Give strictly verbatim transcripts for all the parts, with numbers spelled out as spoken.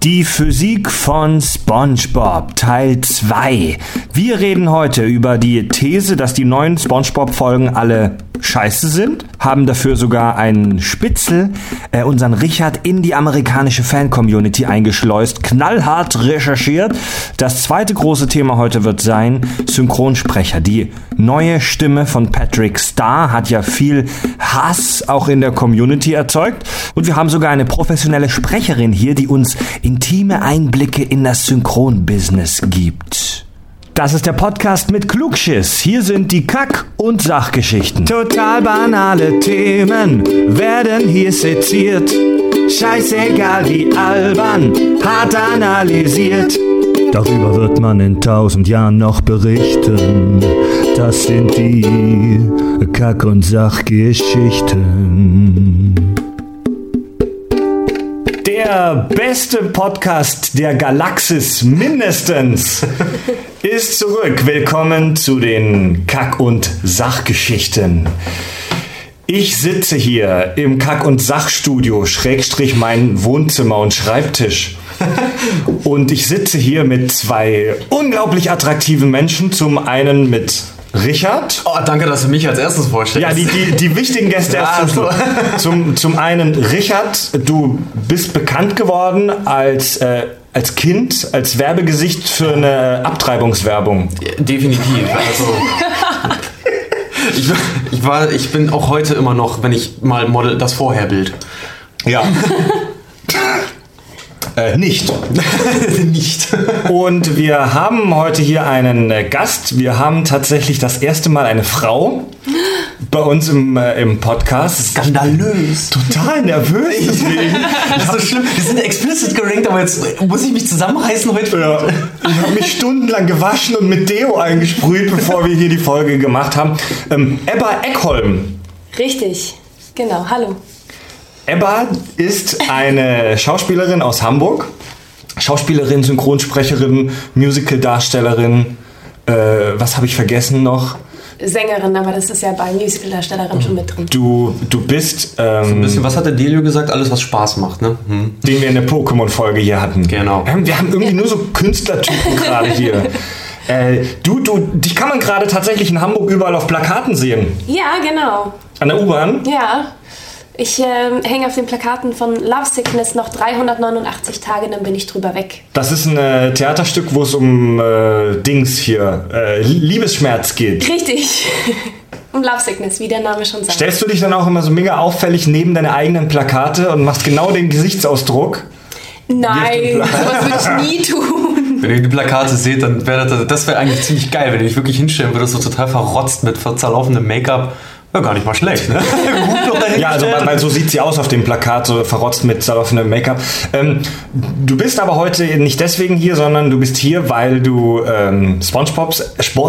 Die Physik von SpongeBob Teil zwei. Wir reden heute über die These, dass die neuen SpongeBob-Folgen alle scheiße sind, haben dafür sogar einen Spitzel, äh, unseren Richard, in die amerikanische Fan-Community eingeschleust, knallhart recherchiert. Das zweite große Thema heute wird sein Synchronsprecher. Die neue Stimme von Patrick Star hat ja viel Hass auch in der Community erzeugt. Und wir haben sogar eine professionelle Sprecherin hier, die uns intime Einblicke in das Synchronbusiness gibt. Das ist der Podcast mit Klugschiss. Hier sind die Kack- und Sachgeschichten. Total banale Themen werden hier seziert. Scheißegal wie albern, hart analysiert. Darüber wird man in tausend Jahren noch berichten. Das sind die Kack- und Sachgeschichten. Der beste Podcast der Galaxis mindestens ist zurück. Willkommen zu den Kack- und Sachgeschichten. Ich sitze hier im Kack- und Sachstudio, Schrägstrich mein Wohnzimmer und Schreibtisch. Und ich sitze hier mit zwei unglaublich attraktiven Menschen. Zum einen mit Richard. Oh, danke, dass du mich als erstes vorstellst. Ja, die, die, die wichtigen Gäste erst zum Schluss. Zum, zum einen Richard, du bist bekannt geworden als, äh, als Kind, als Werbegesicht für eine Abtreibungswerbung. Definitiv. Also, ich, ich, war, ich bin auch heute immer noch, wenn ich mal model, das Vorherbild. Ja. Äh, nicht. Nicht. Und wir haben heute hier einen äh, Gast. Wir haben tatsächlich das erste Mal eine Frau bei uns im, äh, im Podcast. Skandalös. Total nervös. Deswegen. Das ist so schlimm. Wir sind explicit gerankt, aber jetzt muss ich mich zusammenreißen heute. Ja. Ich habe mich stundenlang gewaschen und mit Deo eingesprüht, bevor wir hier die Folge gemacht haben. Ähm, Ebba Eckholm. Richtig. Genau. Hallo. Ebba ist eine Schauspielerin aus Hamburg. Schauspielerin, Synchronsprecherin, Musical-Darstellerin. Äh, was habe ich vergessen noch? Sängerin, aber das ist ja bei Musical-Darstellerin schon mit drin. Du, du bist... Ähm, so ein bisschen, was hat der Delio gesagt? Alles, was Spaß macht, ne? Hm. Den wir in der Pokémon-Folge hier hatten. Genau. Wir haben irgendwie nur so Künstlertypen gerade hier. Äh, du, du, dich kann man gerade tatsächlich in Hamburg überall auf Plakaten sehen. Ja, genau. An der U-Bahn? Ja. Ich äh, hänge auf den Plakaten von Love Sickness noch dreihundertneunundachtzig Tage, dann bin ich drüber weg. Das ist ein äh, Theaterstück, wo es um äh, Dings hier, äh, Liebesschmerz geht. Richtig. Um Love Sickness, wie der Name schon sagt. Stellst du dich dann auch immer so mega auffällig neben deine eigenen Plakate und machst genau den Gesichtsausdruck? Nein, sowas würde ich nie tun. Wenn ihr die Plakate seht, dann wäre das, das wäre eigentlich ziemlich geil, wenn ihr dich wirklich hinstellen würdest, so total verrotzt mit zerlaufendem Make-up. Ja, gar nicht mal schlecht, ne? Ja, also weil, weil so sieht sie aus auf dem Plakat, so verrotzt mit zerlaufendem Make-up. Ähm, du bist aber heute nicht deswegen hier, sondern du bist hier, weil du ähm, SpongeBob's,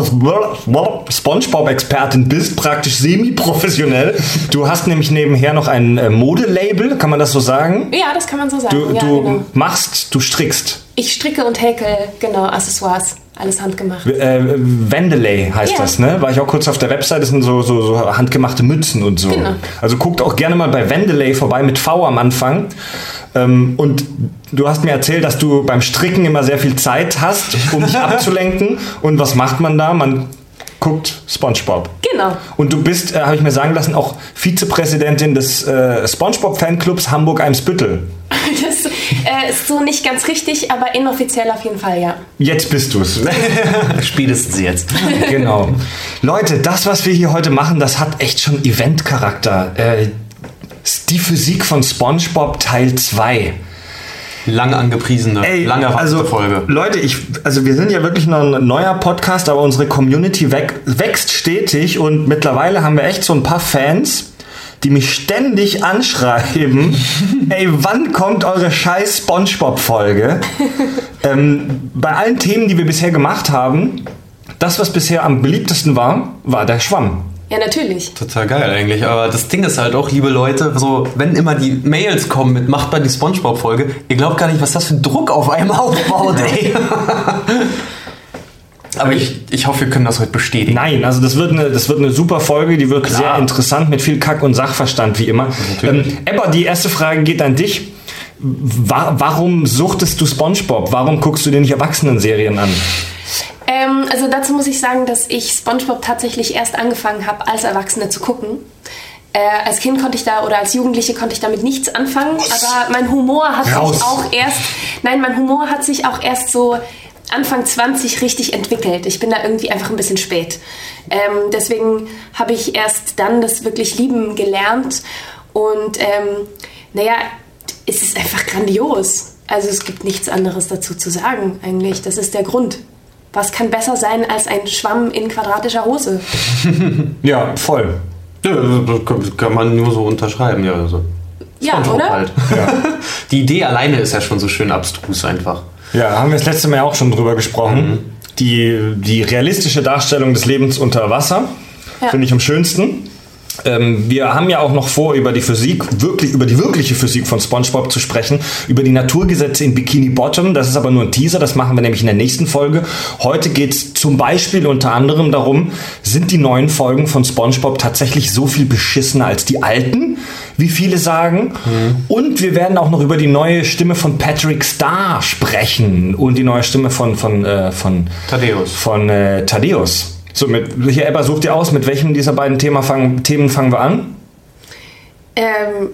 SpongeBob-Expertin bist, praktisch semi-professionell. Du hast nämlich nebenher noch ein äh, Modelabel, kann man das so sagen? Ja, das kann man so sagen. Du, ja, du genau. machst, du strickst. Ich stricke und häkel, genau, Accessoires. Alles handgemacht. Äh, Wendeley heißt ja. Das, ne? War ich auch kurz auf der Website, das sind so, so, so handgemachte Mützen und so. Genau. Also guckt auch gerne mal bei Wendeley vorbei mit V am Anfang. Ähm, und du hast mir erzählt, dass du beim Stricken immer sehr viel Zeit hast, um dich abzulenken. Und was macht man da? Man guckt SpongeBob. Genau. Und du bist, äh, habe ich mir sagen lassen, auch Vizepräsidentin des äh, SpongeBob-Fanclubs Hamburg-Eimsbüttel. Das äh, ist so nicht ganz richtig, aber inoffiziell auf jeden Fall, ja. Jetzt bist du es. Spätestens jetzt. Genau. Leute, das, was wir hier heute machen, das hat echt schon Event-Charakter. Äh, die Physik von SpongeBob Teil zwei. Lang angepriesene, Ey, lang erwartete also, Folge. Leute, ich, also wir sind ja wirklich noch ein neuer Podcast, aber unsere Community weg, wächst stetig und mittlerweile haben wir echt so ein paar Fans, die mich ständig anschreiben, ey, wann kommt eure scheiß SpongeBob-Folge? ähm, bei allen Themen, die wir bisher gemacht haben, das, was bisher am beliebtesten war, war der Schwamm. Ja, natürlich. Total geil eigentlich, aber das Ding ist halt auch, liebe Leute, so, wenn immer die Mails kommen mit macht mal die SpongeBob-Folge, ihr glaubt gar nicht, was das für ein Druck auf einem aufbaut, ey. Aber ich, ich hoffe, wir können das heute bestätigen. Nein, also das wird eine, das wird eine super Folge, die wird Klar. sehr interessant mit viel Kack und Sachverstand, wie immer. Ähm, Ebba, die erste Frage geht an dich. wa- warum suchtest du SpongeBob? Warum guckst du dir nicht Erwachsenen-Serien an? Ähm, also dazu muss ich sagen, dass ich SpongeBob tatsächlich erst angefangen habe, als Erwachsene zu gucken. Äh, als Kind konnte ich da, oder als Jugendliche konnte ich damit nichts anfangen, aber mein Humor hat Raus. sich auch erst, nein, mein Humor hat sich auch erst so Anfang zwanzig richtig entwickelt. Ich bin da irgendwie einfach ein bisschen spät. Ähm, deswegen habe ich erst dann das wirklich lieben gelernt und ähm, naja, es ist einfach grandios. Also es gibt nichts anderes dazu zu sagen eigentlich. Das ist der Grund. Was kann besser sein als ein Schwamm in quadratischer Hose? Ja, voll. Ja, das kann man nur so unterschreiben. Ja, also. Ja, SpongeBob oder? Halt. Ja. Die Idee alleine ist ja schon so schön abstrus einfach. Ja, haben wir das letzte Mal auch schon drüber gesprochen. Mhm. Die, die realistische Darstellung des Lebens unter Wasser Ja. finde ich am schönsten. Ähm, wir haben ja auch noch vor, über die Physik, wirklich über die wirkliche Physik von SpongeBob zu sprechen, über die Naturgesetze in Bikini Bottom. Das ist aber nur ein Teaser, das machen wir nämlich in der nächsten Folge. Heute geht es zum Beispiel unter anderem darum, sind die neuen Folgen von SpongeBob tatsächlich so viel beschissener als die alten, wie viele sagen? Mhm. Und wir werden auch noch über die neue Stimme von Patrick Star sprechen und die neue Stimme von, von, äh, von Thaddeus. Von äh, Thaddeus. So, mit, hier, Ebba, such dir aus, mit welchem dieser beiden Thema fangen, Themen fangen wir an? Ähm,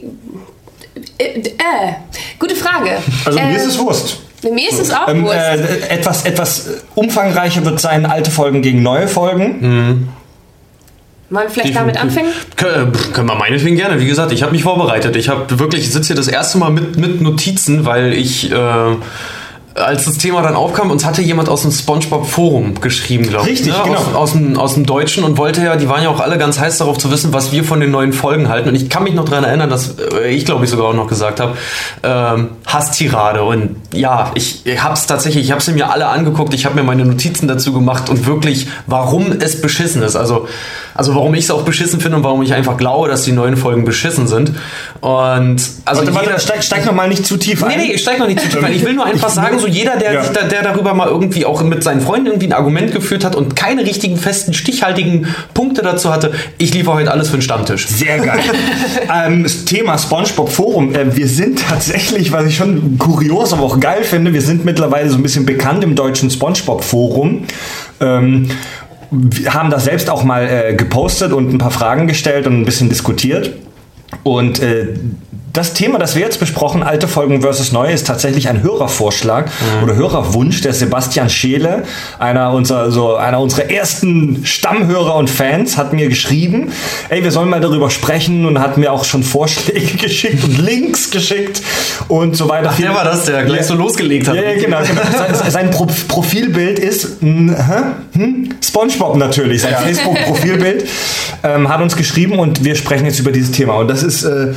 äh, äh, gute Frage. Also mir ähm, ist es Wurst. Mir ist es auch Ähm, Wurst. äh, etwas, etwas umfangreicher wird sein, alte Folgen gegen neue Folgen. Mhm. Wollen wir vielleicht damit anfangen? Können, können wir meinetwegen gerne. Wie gesagt, ich habe mich vorbereitet. Ich habe wirklich, ich sitze hier das erste Mal mit, mit Notizen, weil ich, äh, als das Thema dann aufkam, uns hatte jemand aus dem SpongeBob-Forum geschrieben, glaube ich. Richtig, ne? genau. Aus, aus, dem, aus dem Deutschen und wollte ja, die waren ja auch alle ganz heiß darauf zu wissen, was wir von den neuen Folgen halten. Und ich kann mich noch daran erinnern, dass äh, ich, glaube ich, sogar auch noch gesagt habe, ähm, Hasstirade. Und ja, ich, ich habe es tatsächlich, ich habe sie mir alle angeguckt, ich habe mir meine Notizen dazu gemacht und wirklich, warum es beschissen ist. Also, also warum ich es auch beschissen finde und warum ich einfach glaube, dass die neuen Folgen beschissen sind. Und also Warte, warte, jeder, steig, steig noch mal nicht zu tief ein. Nee, nee, ich steig noch nicht zu tief ein. Ich will nur einfach sagen, so jeder, der, Ja. sich da, der darüber mal irgendwie auch mit seinen Freunden irgendwie ein Argument geführt hat und keine richtigen, festen, stichhaltigen Punkte dazu hatte, ich liefere heute alles für den Stammtisch. Sehr geil. ähm, das Thema SpongeBob Forum. Äh, wir sind tatsächlich, was ich schon kurios, aber auch geil finde, wir sind mittlerweile so ein bisschen bekannt im deutschen SpongeBob Forum. Ähm, wir haben das selbst auch mal äh, gepostet und ein paar Fragen gestellt und ein bisschen diskutiert. Und äh, das Thema, das wir jetzt besprochen, alte Folgen versus neue, ist tatsächlich ein Hörervorschlag mhm. oder Hörerwunsch. Der Sebastian Scheele, einer unserer, so einer unserer ersten Stammhörer und Fans, hat mir geschrieben, ey, wir sollen mal darüber sprechen, und hat mir auch schon Vorschläge geschickt und Links geschickt und so weiter. Ach, der war das, der gleich ja. so losgelegt hat. Ja, ja, genau. genau. Sein, sein Pro- Profilbild ist hm, hm, SpongeBob natürlich, sein ja. Facebook-Profilbild. Ähm, hat uns geschrieben und wir sprechen jetzt über dieses Thema. Und das ist äh,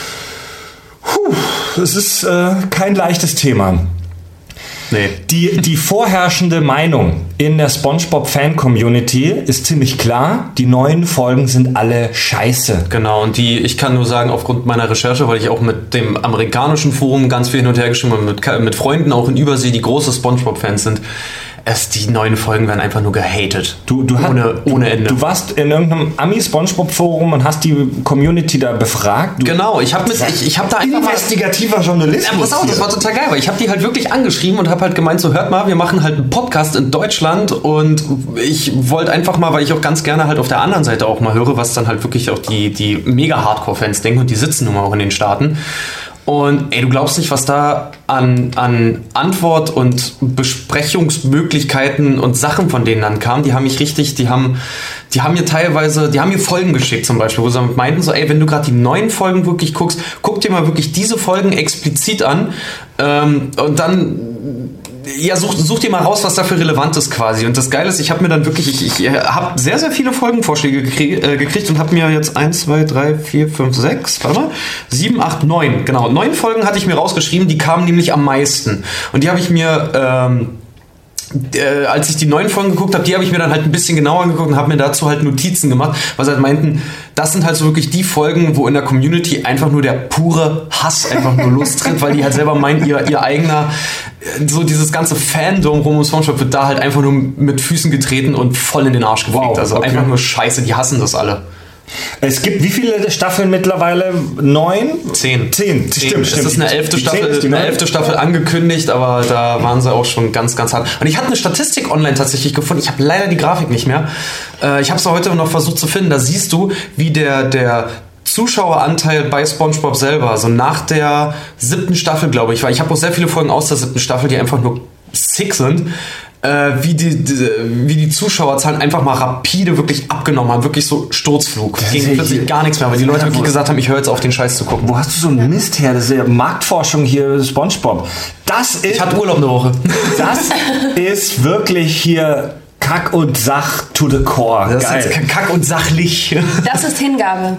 Puh, es ist äh, kein leichtes Thema. Nee. Die, die vorherrschende Meinung in der SpongeBob-Fan-Community ist ziemlich klar, die neuen Folgen sind alle scheiße. Genau, und die, ich kann nur sagen, aufgrund meiner Recherche, weil ich auch mit dem amerikanischen Forum ganz viel hin und her geschrieben habe, mit, mit Freunden auch in Übersee, die große SpongeBob-Fans sind, es, die neuen Folgen werden einfach nur gehatet. Du, du ohne, hat, ohne Ende. Du warst in irgendeinem Ami-SpongeBob-Forum und hast die Community da befragt. Du, genau, ich habe ich, ich hab da einfach investigativer Journalismus. Ja, pass auf, das war total geil, weil ich habe die halt wirklich angeschrieben und habe halt gemeint, so hört mal, wir machen halt einen Podcast in Deutschland, und ich wollte einfach mal, weil ich auch ganz gerne halt auf der anderen Seite auch mal höre, was dann halt wirklich auch die, die mega Hardcore-Fans denken, und die sitzen nun mal auch in den Staaten. Und ey, du glaubst nicht, was da an, an Antwort und Besprechungsmöglichkeiten und Sachen von denen dann kam. Die haben mich richtig, die haben, die haben mir teilweise, die haben mir Folgen geschickt zum Beispiel, wo sie meinten so, ey, wenn du gerade die neuen Folgen wirklich guckst, guck dir mal wirklich diese Folgen explizit an, ähm, und dann ja, such, such dir mal raus, was dafür relevant ist quasi. Und das Geile ist, ich habe mir dann wirklich, ich, ich habe sehr, sehr viele Folgenvorschläge gekrieg, äh, gekriegt und habe mir jetzt eins, zwei, drei, vier, fünf, sechs, warte mal, sieben, acht, neun, genau, neun Folgen hatte ich mir rausgeschrieben, die kamen nämlich am meisten. Und die habe ich mir, ähm, äh, als ich die neuen Folgen geguckt habe, die habe ich mir dann halt ein bisschen genauer angeguckt und habe mir dazu halt Notizen gemacht, weil sie halt meinten, das sind halt so wirklich die Folgen, wo in der Community einfach nur der pure Hass einfach nur lostritt, weil die halt selber meinen, ihr, ihr eigener, so dieses ganze Fandom rum um SpongeBob wird da halt einfach nur mit Füßen getreten und voll in den Arsch gefegt. Wow, also okay. einfach nur scheiße, die hassen das alle. Es gibt wie viele Staffeln mittlerweile? Neun? Zehn. Zehn, Zehn. stimmt, Es stimmt. ist eine elfte Die Staffel, zehn ist die eine neun. elfte Staffel angekündigt, aber da waren sie auch schon ganz, ganz hart. Und ich hatte eine Statistik online tatsächlich gefunden. Ich habe leider die Grafik nicht mehr. Äh, ich habe es heute noch versucht zu finden. Da siehst du, wie der, der Zuschaueranteil bei SpongeBob selber, also nach der siebten Staffel, glaube ich, weil ich habe auch sehr viele Folgen aus der siebten Staffel, die einfach nur sick sind, äh, wie, die, die, wie die Zuschauerzahlen einfach mal rapide wirklich abgenommen haben, wirklich so Sturzflug. Es ging plötzlich gar nichts mehr, weil die Leute wirklich gesagt haben, ich höre jetzt auf, den Scheiß zu gucken. Wo hast du so einen Mist her? Das ist ja Marktforschung hier, SpongeBob. Das ist, Ich hatte Urlaub eine Woche. das ist wirklich hier Kack und Sach to the core. Das Geil. ist kack und sachlich. Das ist Hingabe.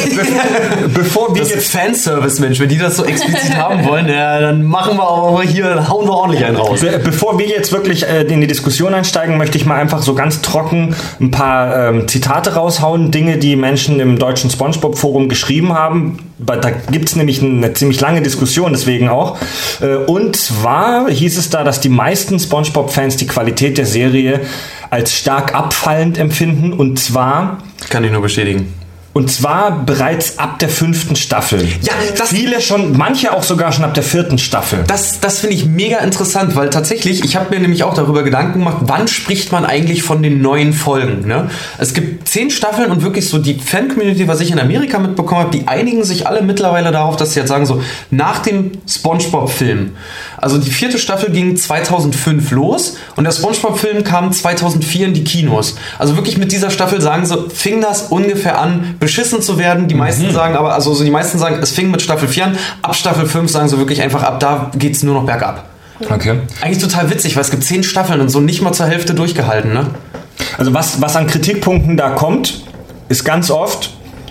Bevor wir Das jetzt ist Fanservice, Mensch. Wenn die das so explizit haben wollen, ja, dann machen wir aber hier, hauen wir ordentlich einen raus. Be- Bevor wir jetzt wirklich äh, in die Diskussion einsteigen, möchte ich mal einfach so ganz trocken ein paar ähm, Zitate raushauen. Dinge, die Menschen im deutschen SpongeBob-Forum geschrieben haben. Ba- Da gibt es nämlich eine ziemlich lange Diskussion, deswegen auch. Äh, und zwar hieß es da, dass die meisten SpongeBob-Fans die Qualität der Serie als stark abfallend empfinden. Und zwar... Kann ich nur bestätigen. Und zwar bereits ab der fünften Staffel. Ja, das- Viele schon, manche auch sogar schon ab der vierten Staffel. Das, das finde ich mega interessant, weil tatsächlich, ich habe mir nämlich auch darüber Gedanken gemacht, wann spricht man eigentlich von den neuen Folgen, ne? Es gibt zehn Staffeln und wirklich so die Fan-Community, was ich in Amerika mitbekommen habe, die einigen sich alle mittlerweile darauf, dass sie jetzt sagen so, nach dem SpongeBob-Film, also die vierte Staffel ging zweitausendfünf los und der SpongeBob-Film kam zweitausendvier in die Kinos. Also wirklich mit dieser Staffel sagen sie, fing das ungefähr an, beschissen zu werden. Die meisten Mhm. sagen aber, also so die meisten sagen, es fing mit Staffel vier an, ab Staffel fünf sagen sie wirklich einfach, ab da geht's nur noch bergab. Okay. Eigentlich total witzig, weil es gibt zehn Staffeln und so nicht mal zur Hälfte durchgehalten, ne? Also was, was an Kritikpunkten da kommt, ist ganz oft,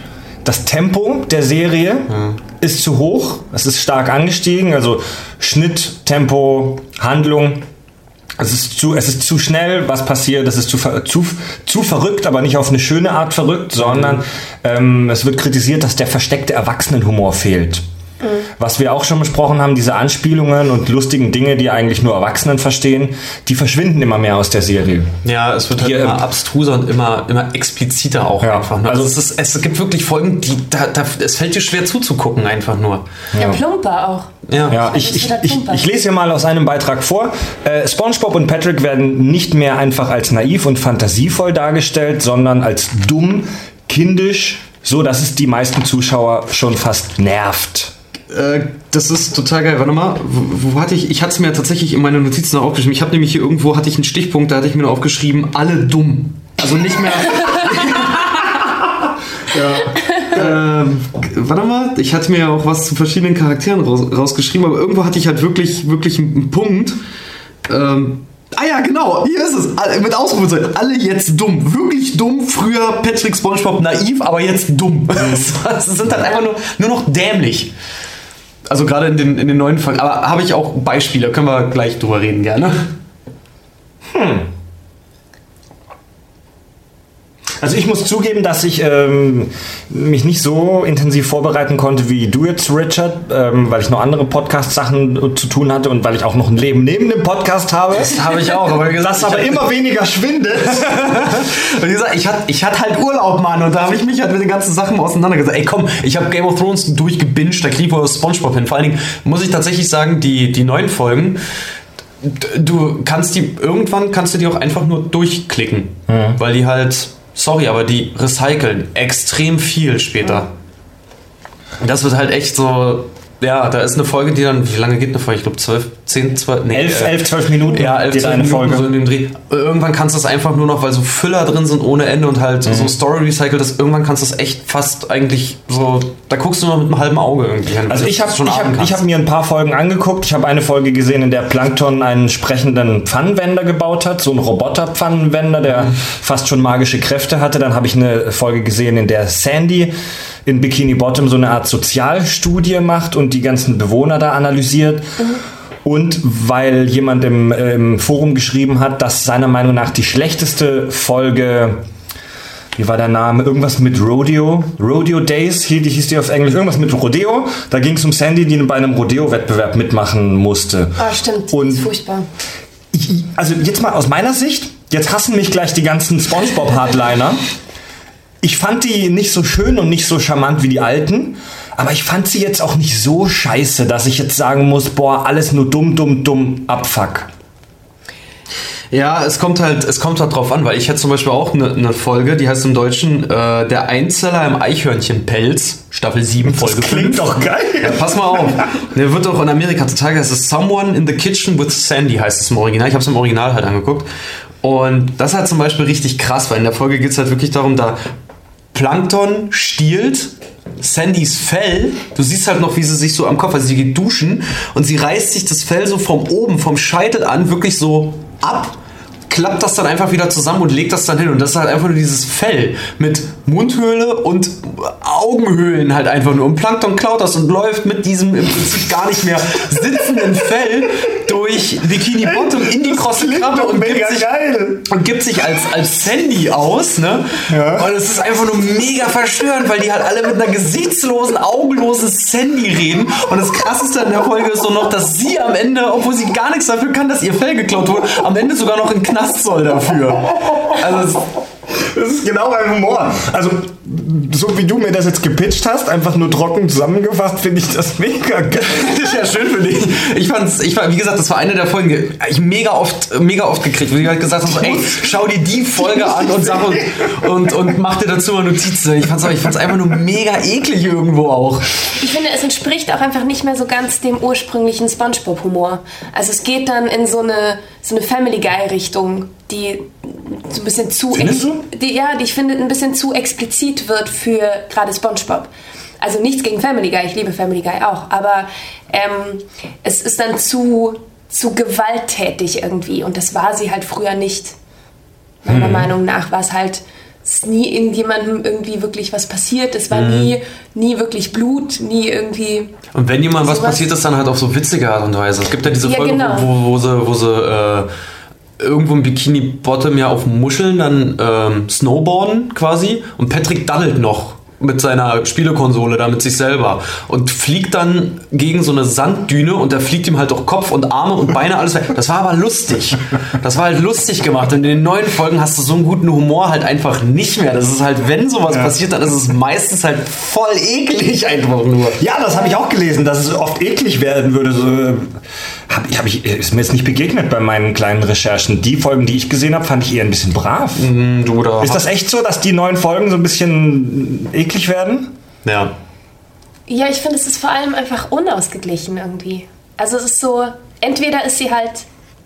das Tempo der Serie ist zu hoch. Es ist stark angestiegen. Also Schnitt, Tempo, Handlung. Es ist zu, es ist zu schnell, was passiert. Es ist zu, ver- zu, zu verrückt, aber nicht auf eine schöne Art verrückt, sondern ähm, es wird kritisiert, dass der versteckte Erwachsenenhumor fehlt. Was wir auch schon besprochen haben, diese Anspielungen und lustigen Dinge, die eigentlich nur Erwachsenen verstehen, die verschwinden immer mehr aus der Serie. Ja, es wird halt Hier, immer ähm, abstruser und immer, immer expliziter auch Ja, einfach. Ne? also- Also es, ist, es gibt wirklich Folgen, die da, da, es fällt dir schwer zuzugucken einfach nur. Ja, plumper auch. Ja. Ja, Also ich, es ich, wird halt ich, plumper. ich lese hier mal aus einem Beitrag vor. Äh, SpongeBob und Patrick werden nicht mehr einfach als naiv und fantasievoll dargestellt, sondern als dumm, kindisch, so dass es die meisten Zuschauer schon fast nervt. Äh, das ist total geil. Warte mal, wo, wo hatte ich? Ich hatte es mir tatsächlich in meine Notizen noch aufgeschrieben. Ich habe nämlich hier irgendwo hatte ich einen Stichpunkt, da hatte ich mir noch aufgeschrieben, alle dumm. Also nicht mehr. ja. ähm, warte mal, ich hatte mir ja auch was zu verschiedenen Charakteren raus, rausgeschrieben, aber irgendwo hatte ich halt wirklich, wirklich einen Punkt. Ähm, Ah ja, genau, hier ist es. Alle- Mit Ausrufezeichen. Alle jetzt dumm. Wirklich dumm. Früher Patrick SpongeBob naiv, aber jetzt dumm. Das sind halt einfach nur, nur noch dämlich. Also gerade in den, in den neuen Folgen. Aber habe ich auch Beispiele. Können wir gleich drüber reden, gerne. Also ich muss zugeben, dass ich ähm, mich nicht so intensiv vorbereiten konnte wie du jetzt, Richard, ähm, weil ich noch andere Podcast-Sachen zu tun hatte und weil ich auch noch ein Leben neben dem Podcast habe. Das habe ich auch. Aber wie gesagt, Das aber immer weniger schwindet. Und wie gesagt, ich hatte ich hatte halt Urlaub, Mann. Und da habe ich mich halt mit den ganzen Sachen mal auseinandergesetzt. Ey, komm, ich habe Game of Thrones durchgebinged. Da kriege ich SpongeBob hin. Vor allen Dingen muss ich tatsächlich sagen, die, die neuen Folgen, du kannst die, irgendwann kannst du die auch einfach nur durchklicken. Mhm. Weil die halt, sorry, aber die recyceln extrem viel später. Und das wird halt echt so, ja, da ist eine Folge, die dann, wie lange geht eine Folge? Ich glaube zwölf, zehn, zwölf, nee. elf, äh, elf, zwölf Minuten Ja, elf, geht zwölf eine Minuten Folge. so in dem Dreh. Irgendwann kannst du es einfach nur noch, weil so Füller drin sind ohne Ende und halt Mhm. so Story recycelt ist, irgendwann kannst du es echt fast eigentlich so, da guckst du nur mit einem halben Auge irgendwie hin. Also weil ich du habe es schon ich ahnen hab, ich kannst. hab mir ein paar Folgen angeguckt. Ich habe eine Folge gesehen, in der Plankton einen sprechenden Pfannenwender gebaut hat. So ein Roboter-Pfannenwender, der Mhm. fast schon magische Kräfte hatte. Dann habe ich eine Folge gesehen, in der Sandy in Bikini Bottom so eine Art Sozialstudie macht und die ganzen Bewohner da analysiert. Und weil jemand im, äh, im Forum geschrieben hat, dass seiner Meinung nach die schlechteste Folge, wie war der Name? Irgendwas mit Rodeo. Rodeo Days hieß die, hieß die auf Englisch. Irgendwas mit Rodeo. Da ging es um Sandy, die bei einem Rodeo-Wettbewerb mitmachen musste. Ah, stimmt. Und das ist furchtbar. ich, also jetzt mal aus meiner Sicht, jetzt hassen mich gleich die ganzen SpongeBob-Hardliner. ich fand die nicht so schön und nicht so charmant wie die alten, aber ich fand sie jetzt auch nicht so scheiße, dass ich jetzt sagen muss, boah, alles nur dumm, dumm, dumm, abfuck. Ja, es kommt halt, es kommt halt drauf an, weil ich hätte zum Beispiel auch eine ne Folge, die heißt im Deutschen äh, Der Einzeller im Eichhörnchenpelz, Staffel sieben, Folge fünf. Das klingt doch geil. Ja, pass mal auf. Der wird auch in Amerika total geil. Es ist Someone in the Kitchen with Sandy, heißt es im Original. Ich habe es im Original halt angeguckt. Und das ist halt zum Beispiel richtig krass, weil in der Folge geht es halt wirklich darum, da Plankton stiehlt Sandys Fell. Du siehst halt noch, wie sie sich so am Kopf, also sie geht duschen und sie reißt sich das Fell so vom oben, vom Scheitel an, wirklich so ab, klappt das dann einfach wieder zusammen und legt das dann hin. Und das ist halt einfach nur dieses Fell mit Mundhöhle und Augenhöhlen halt einfach nur. Und Plankton klaut das und läuft mit diesem im Prinzip gar nicht mehr sitzenden Fell durch Bikini Bottom in die krosse Krabbe und gibt sich, und gibt sich als, als Sandy aus. Ne? Ja. Und es ist einfach nur mega verstörend, weil die halt alle mit einer gesichtslosen, augenlosen Sandy reden. Und das Krasseste an der Folge ist so noch, dass sie am Ende, obwohl sie gar nichts dafür kann, dass ihr Fell geklaut wurde, am Ende sogar noch in Knast soll dafür. Also das ist genau mein Humor. Also, so wie du mir das jetzt gepitcht hast, einfach nur trocken zusammengefasst, finde ich das mega geil. Das ist ja schön für dich. Ich fand's, ich war, wie gesagt, das war eine der Folgen, die ich mega oft, mega oft gekriegt, wo ich halt gesagt habe, so, ey, schau dir die Folge an und sag und, und, und mach dir dazu mal Notizen. Ich fand's, ich fand's einfach nur mega eklig irgendwo auch. Ich finde, es entspricht auch einfach nicht mehr so ganz dem ursprünglichen SpongeBob-Humor. Also es geht dann in so eine, so eine Family Guy-Richtung, die so ein bisschen zu... Findest du? Die, ja, die ich finde, ein bisschen zu explizit wird für gerade SpongeBob. Also nichts gegen Family Guy, ich liebe Family Guy auch, aber ähm, es ist dann zu, zu gewalttätig irgendwie und das war sie halt früher nicht. Meiner hm. Meinung nach war es halt... Es ist nie irgendjemandem irgendwie wirklich was passiert. Es war mhm. nie, nie wirklich Blut, nie irgendwie... Und wenn jemand was passiert ist, dann halt auf so witzige Art und Weise. Es gibt ja diese ja, Folge, genau. wo, wo sie, wo sie äh, irgendwo im Bikini Bottom ja auf Muscheln dann ähm, snowboarden quasi und Patrick daddelt noch mit seiner Spielekonsole da mit sich selber und fliegt dann gegen so eine Sanddüne und da fliegt ihm halt auch Kopf und Arme und Beine, alles weg. Das war aber lustig. Das war halt lustig gemacht. Und in den neuen Folgen hast du so einen guten Humor halt einfach nicht mehr. Das ist halt, wenn sowas ja. passiert, dann ist es meistens halt voll eklig einfach nur. Ja, das habe ich auch gelesen, dass es oft eklig werden würde. So, hab, hab ich, ist mir jetzt nicht begegnet bei meinen kleinen Recherchen. Die Folgen, die ich gesehen habe, fand ich eher ein bisschen brav. Mhm, du da ist das echt so, dass die neuen Folgen so ein bisschen eklig werden? Ja. Ja, ich finde, es ist vor allem einfach unausgeglichen irgendwie. Also es ist so, entweder ist sie halt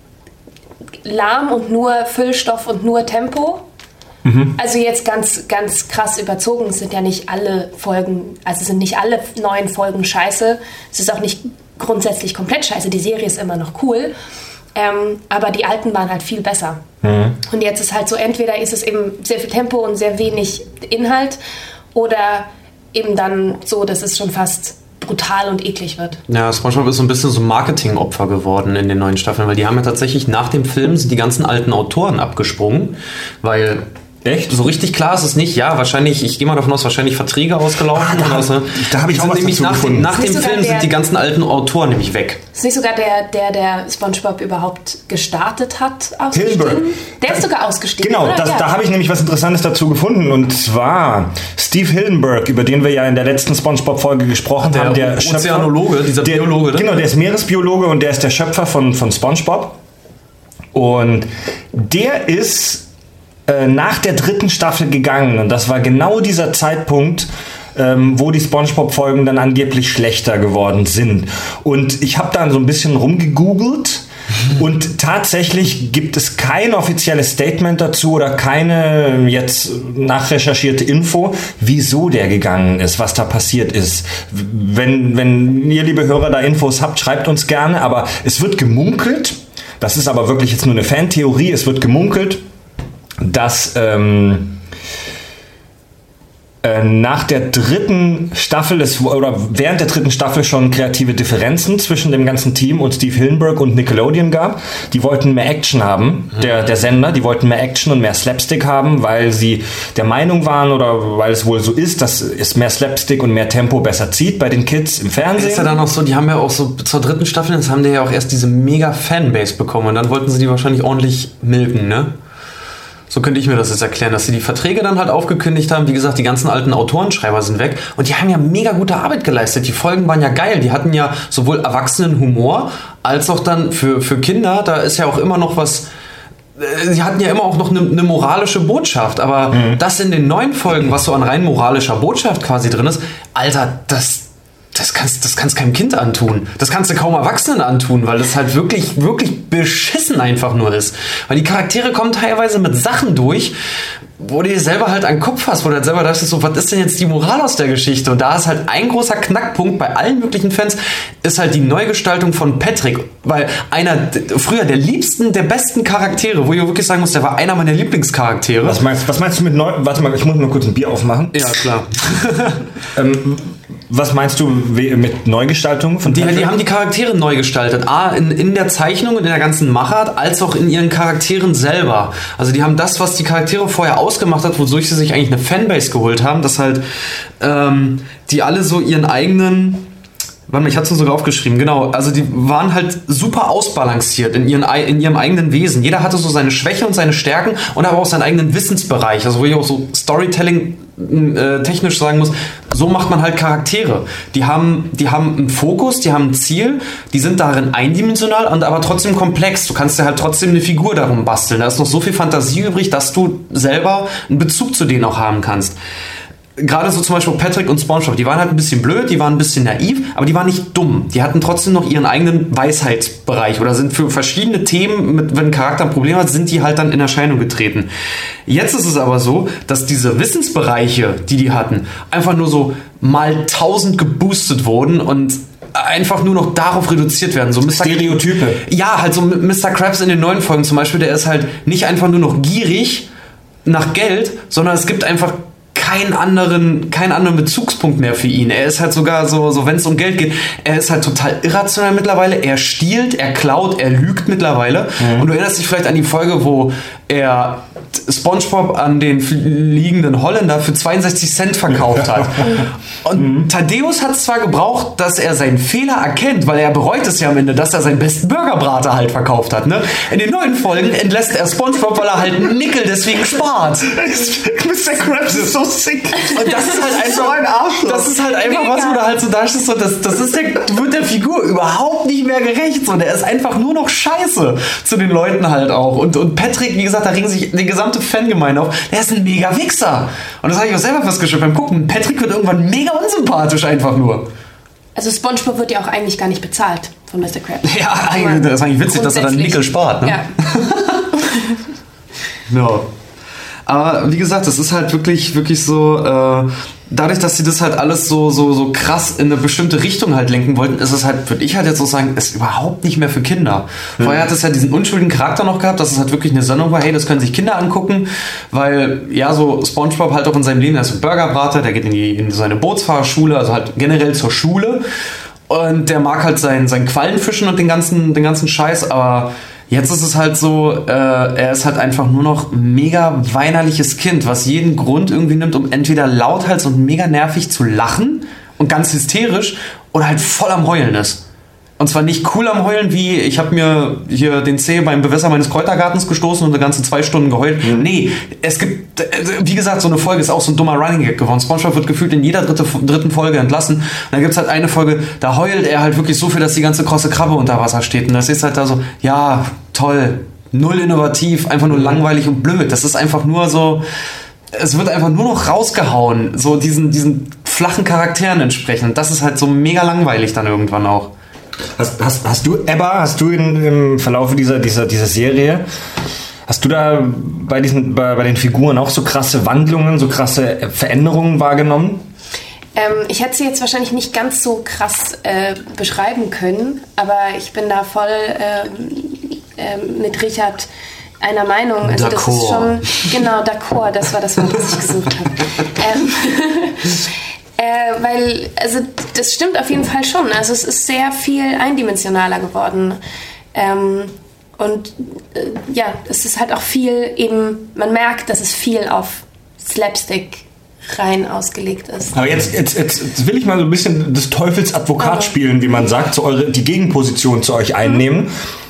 lahm und nur Füllstoff und nur Tempo. Mhm. Also jetzt ganz, ganz krass überzogen. Es sind ja nicht alle Folgen, also sind nicht alle neuen Folgen scheiße. Es ist auch nicht grundsätzlich komplett scheiße. Die Serie ist immer noch cool. Ähm, aber die alten waren halt viel besser. Mhm. Und jetzt ist halt so, entweder ist es eben sehr viel Tempo und sehr wenig Inhalt oder eben dann so, dass es schon fast brutal und eklig wird. Ja, SpongeBob ist so ein bisschen so ein Marketingopfer geworden in den neuen Staffeln, weil die haben ja tatsächlich nach dem Film sind die ganzen alten Autoren abgesprungen, weil... Echt? So richtig klar ist es nicht. Ja, wahrscheinlich, ich gehe mal davon aus, wahrscheinlich Verträge ausgelaufen. Ah, da, oder da habe ich auch was nämlich nach dem, nach dem Film der, sind die ganzen alten Autoren nämlich weg. Ist nicht sogar der, der, der SpongeBob überhaupt gestartet hat, ausgestiegen? Hillenburg. Der ist sogar ausgestiegen, Genau, das, ja. da habe ich nämlich was Interessantes dazu gefunden. Und zwar Steve Hillenburg, über den wir ja in der letzten SpongeBob-Folge gesprochen der haben. Der Ozeanologe, Schöpfer, dieser der, Biologe. Ne? Genau, der ist Meeresbiologe und der ist der Schöpfer von, von SpongeBob. Und der ist nach der dritten Staffel gegangen und das war genau dieser Zeitpunkt, ähm, wo die SpongeBob-Folgen dann angeblich schlechter geworden sind. Und ich habe dann so ein bisschen rumgegoogelt und tatsächlich gibt es kein offizielles Statement dazu oder keine jetzt nachrecherchierte Info, wieso der gegangen ist, was da passiert ist. Wenn, wenn ihr, liebe Hörer, da Infos habt, schreibt uns gerne, aber es wird gemunkelt, das ist aber wirklich jetzt nur eine Fantheorie, es wird gemunkelt, dass ähm, äh, nach der dritten Staffel es, oder während der dritten Staffel schon kreative Differenzen zwischen dem ganzen Team und Steve Hillenburg und Nickelodeon gab. Die wollten mehr Action haben, der, der Sender, die wollten mehr Action und mehr Slapstick haben, weil sie der Meinung waren oder weil es wohl so ist, dass es mehr Slapstick und mehr Tempo besser zieht bei den Kids im Fernsehen. Ist ja dann auch so, die haben ja auch so zur dritten Staffel, jetzt haben die ja auch erst diese mega Fanbase bekommen und dann wollten sie die wahrscheinlich ordentlich milken, ne? So könnte ich mir das jetzt erklären, dass sie die Verträge dann halt aufgekündigt haben. Wie gesagt, die ganzen alten Autorenschreiber sind weg und die haben ja mega gute Arbeit geleistet. Die Folgen waren ja geil. Die hatten ja sowohl Erwachsenenhumor als auch dann für, für Kinder. Da ist ja auch immer noch was... Sie hatten ja immer auch noch eine, eine moralische Botschaft, aber mhm. das in den neuen Folgen, was so an rein moralischer Botschaft quasi drin ist, Alter, das... Das kannst, das kannst keinem Kind antun. Das kannst du kaum Erwachsenen antun, weil das halt wirklich, wirklich beschissen einfach nur ist. Weil die Charaktere kommen teilweise mit Sachen durch, wo du dir selber halt an den Kopf hast, wo du halt selber dachtest, so, was ist denn jetzt die Moral aus der Geschichte? Und da ist halt ein großer Knackpunkt bei allen möglichen Fans, ist halt die Neugestaltung von Patrick. Weil einer, früher der liebsten, der besten Charaktere, wo ich wirklich sagen muss, der war einer meiner Lieblingscharaktere. Was meinst, was meinst du mit neu? Warte mal, ich muss nur kurz ein Bier aufmachen. Ja, klar. ähm, Was meinst du mit Neugestaltung von die, die haben die Charaktere neu gestaltet. A, in, in der Zeichnung und in der ganzen Machart, als auch in ihren Charakteren selber. Also die haben das, was die Charaktere vorher ausgemacht hat, wodurch sie sich eigentlich eine Fanbase geholt haben, dass halt ähm, die alle so ihren eigenen... Warte mal, ich hatte es sogar aufgeschrieben, genau. Also die waren halt super ausbalanciert in, ihren, in ihrem eigenen Wesen. Jeder hatte so seine Schwäche und seine Stärken und aber auch seinen eigenen Wissensbereich. Also wo ich auch so Storytelling äh, technisch sagen muss, so macht man halt Charaktere. Die haben, die haben einen Fokus, die haben ein Ziel, die sind darin eindimensional und aber trotzdem komplex. Du kannst dir halt trotzdem eine Figur darum basteln. Da ist noch so viel Fantasie übrig, dass du selber einen Bezug zu denen auch haben kannst. Gerade so zum Beispiel Patrick und SpongeBob, die waren halt ein bisschen blöd, die waren ein bisschen naiv, aber die waren nicht dumm. Die hatten trotzdem noch ihren eigenen Weisheitsbereich oder sind für verschiedene Themen, mit, wenn ein Charakter ein Problem hat, sind die halt dann in Erscheinung getreten. Jetzt ist es aber so, dass diese Wissensbereiche, die die hatten, einfach nur so mal tausend geboostet wurden und einfach nur noch darauf reduziert werden. So Mister Stereotype. Ja, halt so Mister Krabs in den neuen Folgen zum Beispiel, der ist halt nicht einfach nur noch gierig nach Geld, sondern es gibt einfach keinen anderen, keinen anderen Bezugspunkt mehr für ihn. Er ist halt sogar so, so wenn es um Geld geht, er ist halt total irrational mittlerweile. Er stiehlt, er klaut, er lügt mittlerweile. Mhm. Und du erinnerst dich vielleicht an die Folge, wo er SpongeBob an den fliegenden Holländer für zweiundsechzig Cent verkauft hat. Und mhm. Thaddeus hat es zwar gebraucht, dass er seinen Fehler erkennt, weil er bereut es ja am Ende, dass er seinen besten Burgerbrater halt verkauft hat. Ne? In den neuen Folgen entlässt er SpongeBob, weil er halt einen Nickel deswegen spart. Mister Krabs ist so sick. Und das ist halt einfach so ein Arschloch. Das ist halt einfach Mega. was, wo du halt so da stehst, so, das, das ist der, wird der Figur überhaupt nicht mehr gerecht. So, der ist einfach nur noch scheiße zu den Leuten halt auch. Und, und Patrick, wie gesagt, da regen sich die gesamte Fangemeinde auf. Der ist ein mega Wichser. Und das habe ich auch selber festgestellt beim Gucken. Patrick wird irgendwann mega unsympathisch einfach nur. Also SpongeBob wird ja auch eigentlich gar nicht bezahlt von Mister Krabs. Ja, eigentlich, das ist eigentlich witzig, dass er dann Nickel spart. Ne? Ja. No. Aber wie gesagt, das ist halt wirklich, wirklich so, äh, dadurch, dass sie das halt alles so, so, so krass in eine bestimmte Richtung halt lenken wollten, ist es halt, würde ich halt jetzt so sagen, ist überhaupt nicht mehr für Kinder. Mhm. Vorher hat es ja diesen unschuldigen Charakter noch gehabt, dass es halt wirklich eine Sendung war, hey, das können sich Kinder angucken, weil, ja, so SpongeBob halt auch in seinem Leben, er ist ein Burgerbrater, der geht in, die, in seine Bootsfahrerschule, also halt generell zur Schule und der mag halt sein, sein Quallenfischen und den ganzen, den ganzen Scheiß, aber jetzt ist es halt so, äh, er ist halt einfach nur noch ein mega weinerliches Kind, was jeden Grund irgendwie nimmt, um entweder lauthals und mega nervig zu lachen und ganz hysterisch oder halt voll am Heulen ist. Und zwar nicht cool am Heulen, wie ich habe mir hier den Zeh beim Bewässer meines Kräutergartens gestoßen und eine ganze zwei Stunden geheult. Mhm. Nee, es gibt, wie gesagt, so eine Folge ist auch so ein dummer Running Gag geworden. SpongeBob wird gefühlt in jeder dritte, dritten Folge entlassen. Und dann gibt es halt eine Folge, da heult er halt wirklich so viel, dass die ganze krosse Krabbe unter Wasser steht. Und das ist halt da so, ja, toll, null innovativ, einfach nur langweilig und blöd. Das ist einfach nur so, es wird einfach nur noch rausgehauen, so diesen, diesen flachen Charakteren entsprechend. Das ist halt so mega langweilig dann irgendwann auch. Hast, hast, hast du, Ebba, hast du in, im Verlauf dieser, dieser, dieser Serie, hast du da bei, diesen, bei, bei den Figuren auch so krasse Wandlungen, so krasse Veränderungen wahrgenommen? Ähm, ich hätte sie jetzt wahrscheinlich nicht ganz so krass äh, beschreiben können, aber ich bin da voll äh, äh, mit Richard einer Meinung. Also das ist schon, genau, d'accord, das war das Wort, das ich gesucht habe. Ähm, Äh, weil, also das stimmt auf jeden Fall schon. Also es ist sehr viel eindimensionaler geworden. Ähm, und äh, ja, es ist halt auch viel eben, man merkt, dass es viel auf Slapstick rein ausgelegt ist. Aber jetzt, jetzt, jetzt, jetzt will ich mal so ein bisschen des Teufels Advokat oh. spielen, wie man sagt, so eure, die Gegenposition zu euch einnehmen.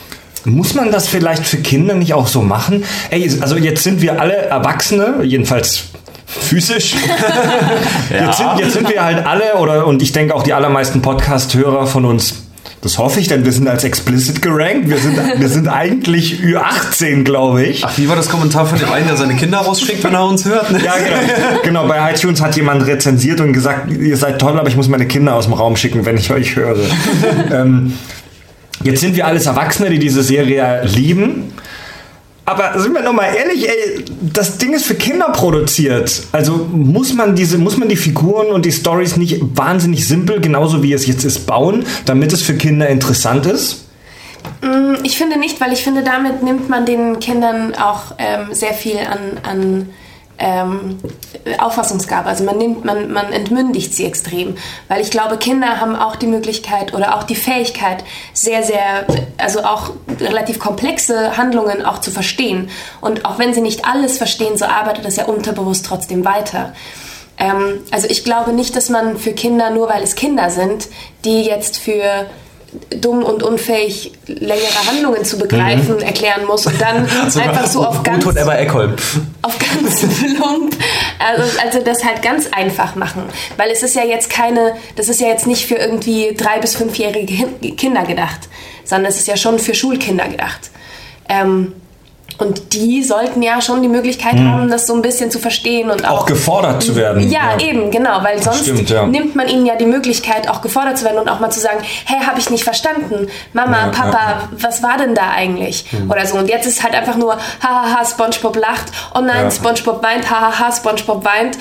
Muss man das vielleicht für Kinder nicht auch so machen? Ey, also jetzt sind wir alle Erwachsene, jedenfalls physisch. ja. jetzt, sind, jetzt sind wir halt alle, oder und ich denke auch die allermeisten Podcast-Hörer von uns, das hoffe ich, denn wir sind als explicit gerankt. Wir sind, wir sind eigentlich Ü achtzehn, glaube ich. Ach, wie war das Kommentar von dem einen, der seine Kinder rausschickt, wenn er uns hört? Ne? Ja, genau. genau. Bei iTunes hat jemand rezensiert und gesagt, ihr seid toll, aber ich muss meine Kinder aus dem Raum schicken, wenn ich euch höre. ähm, jetzt sind wir alles Erwachsene, die diese Serie lieben. Aber sind wir noch mal ehrlich, ey, das Ding ist für Kinder produziert. Also muss man diese, muss man die Figuren und die Storys nicht wahnsinnig simpel, genauso wie es jetzt ist, bauen, damit es für Kinder interessant ist? Ich finde nicht, weil ich finde, damit nimmt man den Kindern auch ähm, sehr viel an, an ähm, Auffassungsgabe. Also man nimmt, man, man entmündigt sie extrem. Weil ich glaube, Kinder haben auch die Möglichkeit oder auch die Fähigkeit, sehr, sehr, also auch relativ komplexe Handlungen auch zu verstehen. Und auch wenn sie nicht alles verstehen, so arbeitet das ja unterbewusst trotzdem weiter. Ähm, also ich glaube nicht, dass man für Kinder, nur weil es Kinder sind, die jetzt für dumm und unfähig längere Handlungen zu begreifen, mhm. erklären muss und dann also einfach so auf ganz auf ganz plump, also, also das halt ganz einfach machen, weil es ist ja jetzt keine, das ist ja jetzt nicht für irgendwie drei- bis fünfjährige Kinder gedacht, sondern es ist ja schon für Schulkinder gedacht. Ähm, Und die sollten ja schon die Möglichkeit hm. haben, das so ein bisschen zu verstehen und auch, auch gefordert zu werden. Ja, ja, eben, genau, weil sonst Stimmt, ja. nimmt man ihnen ja die Möglichkeit, auch gefordert zu werden und auch mal zu sagen, hey, habe ich nicht verstanden, Mama, ja, Papa, ja. was war denn da eigentlich? Hm. Oder so. Und jetzt ist halt einfach nur, hahaha, SpongeBob lacht, oh nein, ja. SpongeBob weint, hahaha, SpongeBob weint.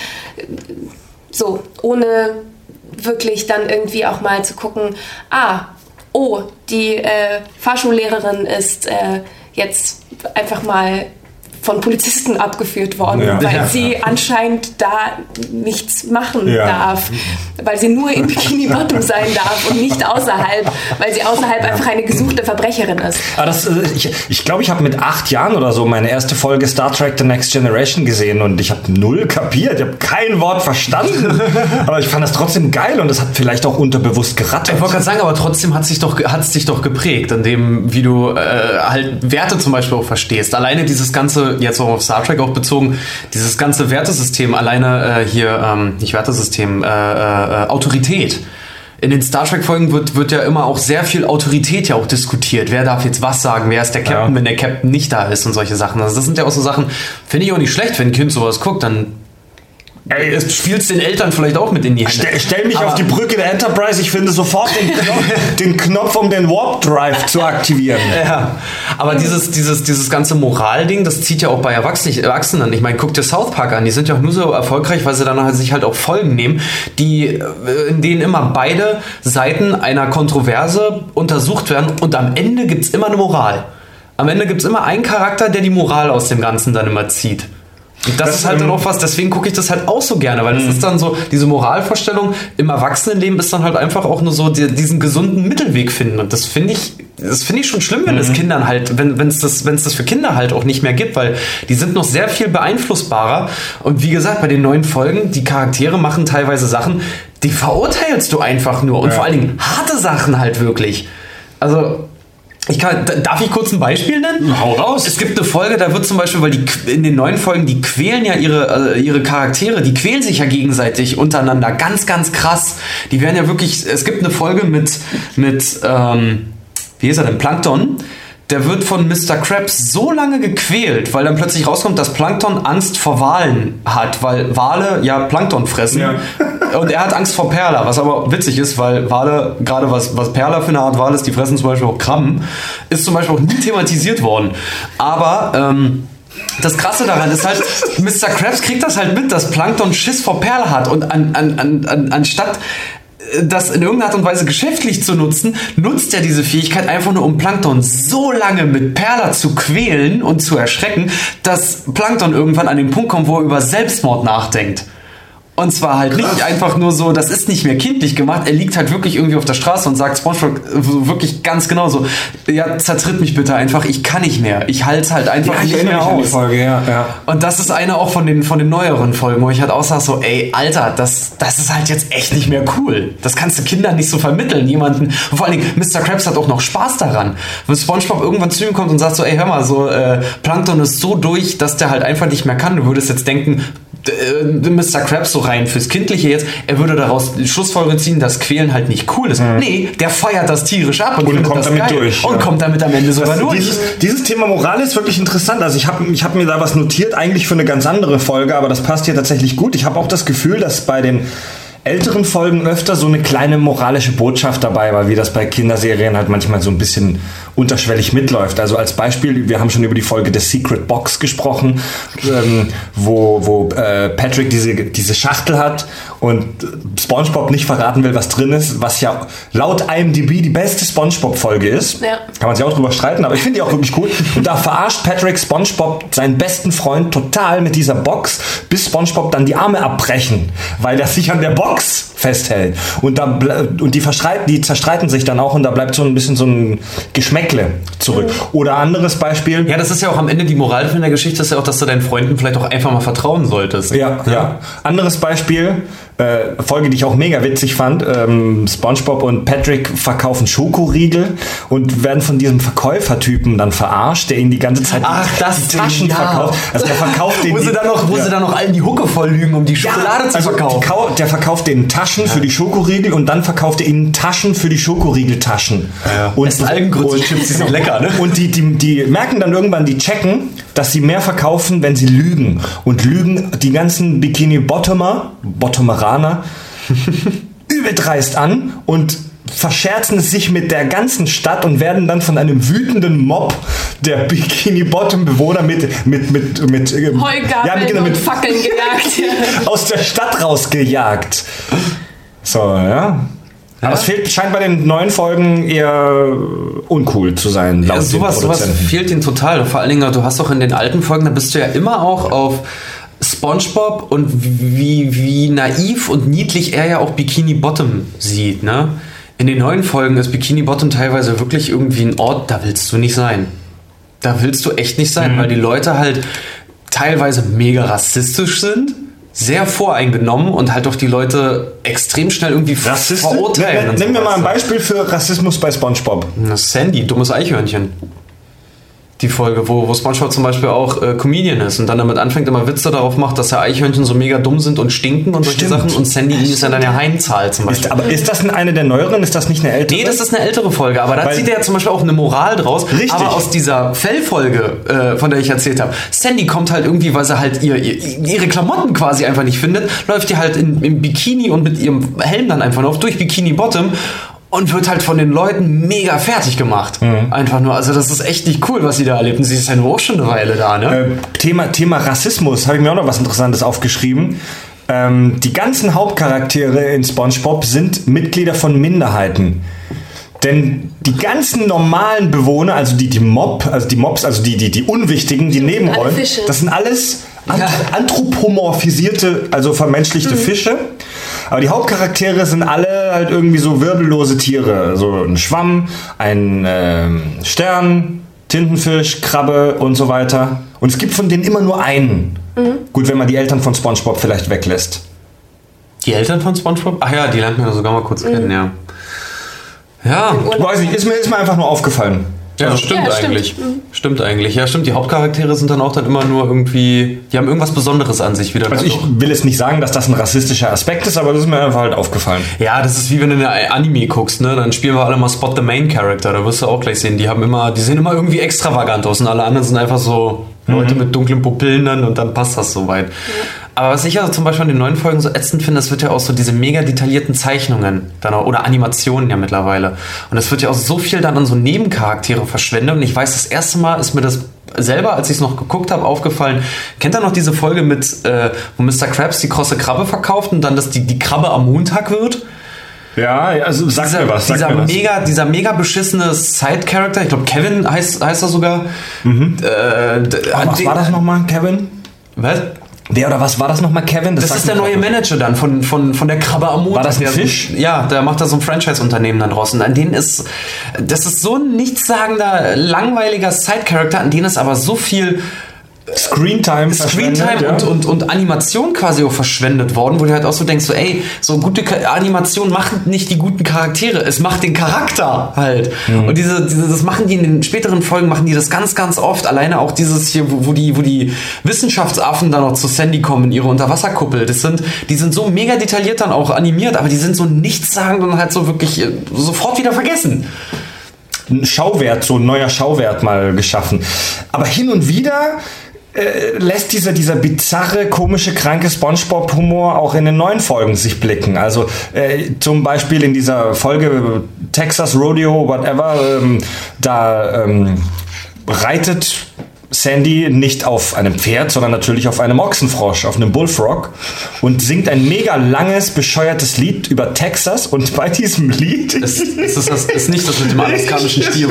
So, ohne wirklich dann irgendwie auch mal zu gucken, ah, oh, die äh, Fahrschullehrerin ist äh, jetzt einfach mal von Polizisten abgeführt worden, ja. weil ja. sie anscheinend da nichts machen ja. darf, weil sie nur in Bikini-Bottom sein darf und nicht außerhalb, weil sie außerhalb einfach eine gesuchte Verbrecherin ist. Aber das, ich glaube, ich, glaub, ich habe mit acht Jahren oder so meine erste Folge Star Trek The Next Generation gesehen und ich habe null kapiert, ich habe kein Wort verstanden, aber ich fand das trotzdem geil und das hat vielleicht auch unterbewusst gerattert. Ich wollte gerade sagen, aber trotzdem hat es dich doch, hat's dich doch geprägt, in dem, wie du äh, halt Werte zum Beispiel auch verstehst. Alleine dieses ganze, jetzt auch auf Star Trek auch bezogen, dieses ganze Wertesystem, alleine äh, hier, ähm, nicht Wertesystem, äh, äh, Autorität. In den Star Trek-Folgen wird, wird ja immer auch sehr viel Autorität ja auch diskutiert. Wer darf jetzt was sagen? Wer ist der Captain, ja. wenn der Captain nicht da ist und solche Sachen. Also das sind ja auch so Sachen, finde ich auch nicht schlecht, wenn ein Kind sowas guckt, dann Ey, es spielt den Eltern vielleicht auch mit in die Hände. Stell, stell mich aber auf die Brücke der Enterprise, ich finde sofort den Knopf, den Knopf, um den Warp Drive zu aktivieren. Ja, aber dieses, dieses, dieses ganze Moralding, das zieht ja auch bei Erwachsenen. Ich meine, guck dir South Park an, die sind ja auch nur so erfolgreich, weil sie dann halt sich halt auch Folgen nehmen, die, in denen immer beide Seiten einer Kontroverse untersucht werden und am Ende gibt es immer eine Moral. Am Ende gibt es immer einen Charakter, der die Moral aus dem Ganzen dann immer zieht. Und das, das ist halt dann auch was, deswegen gucke ich das halt auch so gerne, weil das ist dann so, diese Moralvorstellung im Erwachsenenleben ist dann halt einfach auch nur so die, diesen gesunden Mittelweg finden. Und das finde ich, das finde ich schon schlimm, wenn es mhm. Kindern halt, wenn es das, wenn es das für Kinder halt auch nicht mehr gibt, weil die sind noch sehr viel beeinflussbarer. Und wie gesagt, bei den neuen Folgen, die Charaktere machen teilweise Sachen, die verurteilst du einfach nur. Und ja. vor allen Dingen harte Sachen halt wirklich. Also Ich kann, darf ich kurz ein Beispiel nennen? Hau raus. Es gibt eine Folge, da wird zum Beispiel, weil die in den neuen Folgen, die quälen ja ihre, äh, ihre Charaktere, die quälen sich ja gegenseitig untereinander. Ganz, ganz krass. Die werden ja wirklich, es gibt eine Folge mit, mit ähm, wie hieß er denn, Plankton. Der wird von Mister Krabs so lange gequält, weil dann plötzlich rauskommt, dass Plankton Angst vor Walen hat, weil Wale ja Plankton fressen. Ja. Und er hat Angst vor Perla, was aber witzig ist, weil Wale, gerade was, was Perla für eine Art Wal ist, die fressen zum Beispiel auch Krabben, ist zum Beispiel auch nie thematisiert worden. Aber ähm, das Krasse daran ist halt, Mister Krabs kriegt das halt mit, dass Plankton Schiss vor Perla hat und an, an, an, an, anstatt das in irgendeiner Art und Weise geschäftlich zu nutzen, nutzt er diese Fähigkeit einfach nur, um Plankton so lange mit Perla zu quälen und zu erschrecken, dass Plankton irgendwann an den Punkt kommt, wo er über Selbstmord nachdenkt. Und zwar halt nicht einfach nur so, das ist nicht mehr kindlich gemacht, er liegt halt wirklich irgendwie auf der Straße und sagt SpongeBob wirklich ganz genau so, ja, zertritt mich bitte einfach, ich kann nicht mehr. Ich halte halt einfach ja, nicht mehr aus. Folge, ja, ja. Und das ist eine auch von den, von den neueren Folgen, wo ich halt auch sage so, ey, Alter, das, das ist halt jetzt echt nicht mehr cool. Das kannst du Kindern nicht so vermitteln. Jemanden, und vor allen Dingen, Mister Krabs hat auch noch Spaß daran. Wenn SpongeBob irgendwann zu ihm kommt und sagt so, ey, hör mal, so, äh, Plankton ist so durch, dass der halt einfach nicht mehr kann. Du würdest jetzt denken, Mister Krabs so rein fürs Kindliche jetzt, er würde daraus die Schlussfolgerung ziehen, dass Quälen halt nicht cool ist. Mhm. Nee, der feiert das tierisch ab und, und kommt das damit geil. durch. Und ja. kommt damit am Ende sogar durch. Dieses, dieses Thema Moral ist wirklich interessant. Also ich habe ich hab mir da was notiert, eigentlich für eine ganz andere Folge, aber das passt hier tatsächlich gut. Ich habe auch das Gefühl, dass bei den älteren Folgen öfter so eine kleine moralische Botschaft dabei war, wie das bei Kinderserien halt manchmal so ein bisschen unterschwellig mitläuft. Also als Beispiel, wir haben schon über die Folge The Secret Box gesprochen, ähm, wo, wo äh, Patrick diese, diese Schachtel hat und SpongeBob nicht verraten will, was drin ist, was ja laut I M D B die beste SpongeBob-Folge ist. Ja. Kann man sich auch drüber streiten, aber ich finde die auch wirklich cool. Und da verarscht Patrick SpongeBob seinen besten Freund total mit dieser Box, bis SpongeBob dann die Arme abbrechen, weil er sich an der Box festhält. Und, da, und die, die zerstreiten sich dann auch und da bleibt so ein bisschen so ein Geschmäckle zurück. Oder anderes Beispiel. Ja, das ist ja auch am Ende die Moral von der Geschichte, ist ja auch, dass du deinen Freunden vielleicht auch einfach mal vertrauen solltest. Ja, ja. ja. Anderes Beispiel, äh, Folge, die ich auch mega witzig fand. Ähm, SpongeBob und Patrick verkaufen Schokoriegel und werden von diesem Verkäufertypen dann verarscht, der ihnen die ganze Zeit Ach, das die Taschen ja. verkauft. Also der verkauft denen wo, sie dann noch, wo ja. sie dann noch allen die Hucke voll lügen, um die Schokolade ja, zu also verkaufen. Der verkauft denen Taschen ja. für die Schokoriegel und dann verkauft er ihnen Taschen für die Schokoriegeltaschen. Ja, ja. Und Algengrütze-Chips, die sind lecker, ne? Und die, die, die merken dann irgendwann, die checken, dass sie mehr verkaufen, wenn sie lügen. Und lügen die ganzen Bikini-Bottomer, Bottomeraner, übel dreist an und verscherzen es sich mit der ganzen Stadt und werden dann von einem wütenden Mob der Bikini-Bottom-Bewohner mit mit mit mit ähm, Heugabeln ja, mit, genau, mit Fackeln gejagt aus der Stadt rausgejagt. So, ja. Ja. Aber es fehlt, scheint bei den neuen Folgen eher uncool zu sein. Ja, sowas, sowas fehlt ihnen total. Vor allen Dingen, du hast doch in den alten Folgen, da bist du ja immer auch auf SpongeBob und wie, wie naiv und niedlich er ja auch Bikini Bottom sieht, ne? In den neuen Folgen ist Bikini Bottom teilweise wirklich irgendwie ein Ort, da willst du nicht sein. Da willst du echt nicht sein, mhm. weil die Leute halt teilweise mega rassistisch sind, sehr voreingenommen und halt auch die Leute extrem schnell irgendwie Rassisten? verurteilen. Ja, nehmen wir mal ein Beispiel für Rassismus bei SpongeBob. Sandy, dummes Eichhörnchen. Die Folge, wo, wo SpongeBob zum Beispiel auch äh, Comedian ist und dann damit anfängt, immer Witze darauf macht, dass ja Eichhörnchen so mega dumm sind und stinken und solche Stimmt. Sachen und Sandy ihm ist ja dann ja heimzahlt zum Beispiel. Ist, aber ist das eine der neueren? Ist das nicht eine ältere? Nee, das ist eine ältere Folge, aber da Weil zieht er ja zum Beispiel auch eine Moral draus. Richtig. Aber aus dieser Fellfolge, äh, von der ich erzählt habe, Sandy kommt halt irgendwie, weil sie halt ihr, ihr, ihre Klamotten quasi einfach nicht findet, läuft die halt in, im Bikini und mit ihrem Helm dann einfach auf durch Bikini Bottom und wird halt von den Leuten mega fertig gemacht. Mhm. Einfach nur, also das ist echt nicht cool, was sie da erlebt. Und sie ist ja nur auch schon eine Weile da, ne? Äh, Thema, Thema Rassismus, habe ich mir auch noch was Interessantes aufgeschrieben. Ähm, die ganzen Hauptcharaktere in SpongeBob sind Mitglieder von Minderheiten. Denn die ganzen normalen Bewohner, also die, die Mob, also die Mobs, also die, die, die Unwichtigen, die Nebenrollen, das sind alles ja. anthropomorphisierte, also vermenschlichte mhm. Fische. Aber die Hauptcharaktere sind alle halt irgendwie so wirbellose Tiere. So ein Schwamm, ein ähm, Stern, Tintenfisch, Krabbe und so weiter. Und es gibt von denen immer nur einen. Mhm. Gut, wenn man die Eltern von SpongeBob vielleicht weglässt. Die Eltern von SpongeBob? Ach ja, die lernt man sogar mal kurz mhm. kennen, ja. Ja. Weiß nicht, ist mir, ist mir einfach nur aufgefallen. Ja, das stimmt ja, eigentlich. Stimmt. stimmt eigentlich. Ja, stimmt. Die Hauptcharaktere sind dann auch dann immer nur irgendwie, die haben irgendwas Besonderes an sich wieder. Also ich will jetzt nicht sagen, dass das ein rassistischer Aspekt ist, aber das ist mir einfach halt aufgefallen. Ja, das ist wie wenn du eine Anime guckst, ne? Dann spielen wir alle mal Spot the Main Character. Da wirst du auch gleich sehen, die haben immer, die sehen immer irgendwie extravagant aus und alle anderen sind einfach so mhm. Leute mit dunklen Pupillen dann und dann passt das soweit. Mhm. Aber was ich also zum Beispiel in den neuen Folgen so ätzend finde, das wird ja auch so diese mega detaillierten Zeichnungen dann auch, oder Animationen ja mittlerweile. Und es wird ja auch so viel dann an so Nebencharaktere verschwendet. Und ich weiß, das erste Mal ist mir das selber, als ich es noch geguckt habe, aufgefallen. Kennt ihr noch diese Folge mit, äh, wo Mister Krabs die krosse Krabbe verkauft und dann, dass die, die Krabbe am Montag wird? Ja, also sag dieser, mir was. Sag dieser, mir was. Mega, dieser mega beschissene Side-Character, ich glaube Kevin heißt, heißt er sogar. Mhm. Äh, d- was den, war das nochmal, Kevin? Was? Wer oder was war das nochmal, Kevin? Das, das ist der neue Manager dann von, von, von der Krabbe am Montag. War das ein Fisch? So, ja, der macht da so ein Franchise-Unternehmen dann draußen. An denen ist, das ist so ein nichtssagender, langweiliger Side-Character, an denen ist aber so viel Screentime Screentime ja. und, und, und Animation quasi auch verschwendet worden, wo du halt auch so denkst, so ey, so gute Animation macht nicht die guten Charaktere, es macht den Charakter halt. Mhm. Und diese, diese, das machen die in den späteren Folgen, machen die das ganz, ganz oft. Alleine auch dieses hier, wo, wo, die, wo die Wissenschaftsaffen dann noch zu Sandy kommen in ihre Unterwasserkuppel. Das sind, die sind so mega detailliert dann auch animiert, aber die sind so nichtssagend und halt so wirklich sofort wieder vergessen. Ein Schauwert, so ein neuer Schauwert mal geschaffen. Aber hin und wieder Äh, lässt dieser, dieser bizarre, komische, kranke SpongeBob-Humor auch in den neuen Folgen sich blicken. Also äh, zum Beispiel in dieser Folge Texas Rodeo, whatever, ähm, da ähm, reitet Sandy nicht auf einem Pferd, sondern natürlich auf einem Ochsenfrosch, auf einem Bullfrog und singt ein mega langes, bescheuertes Lied über Texas und bei diesem Lied... Das, das, ist, das ist nicht das mit dem alaskanischen Stier.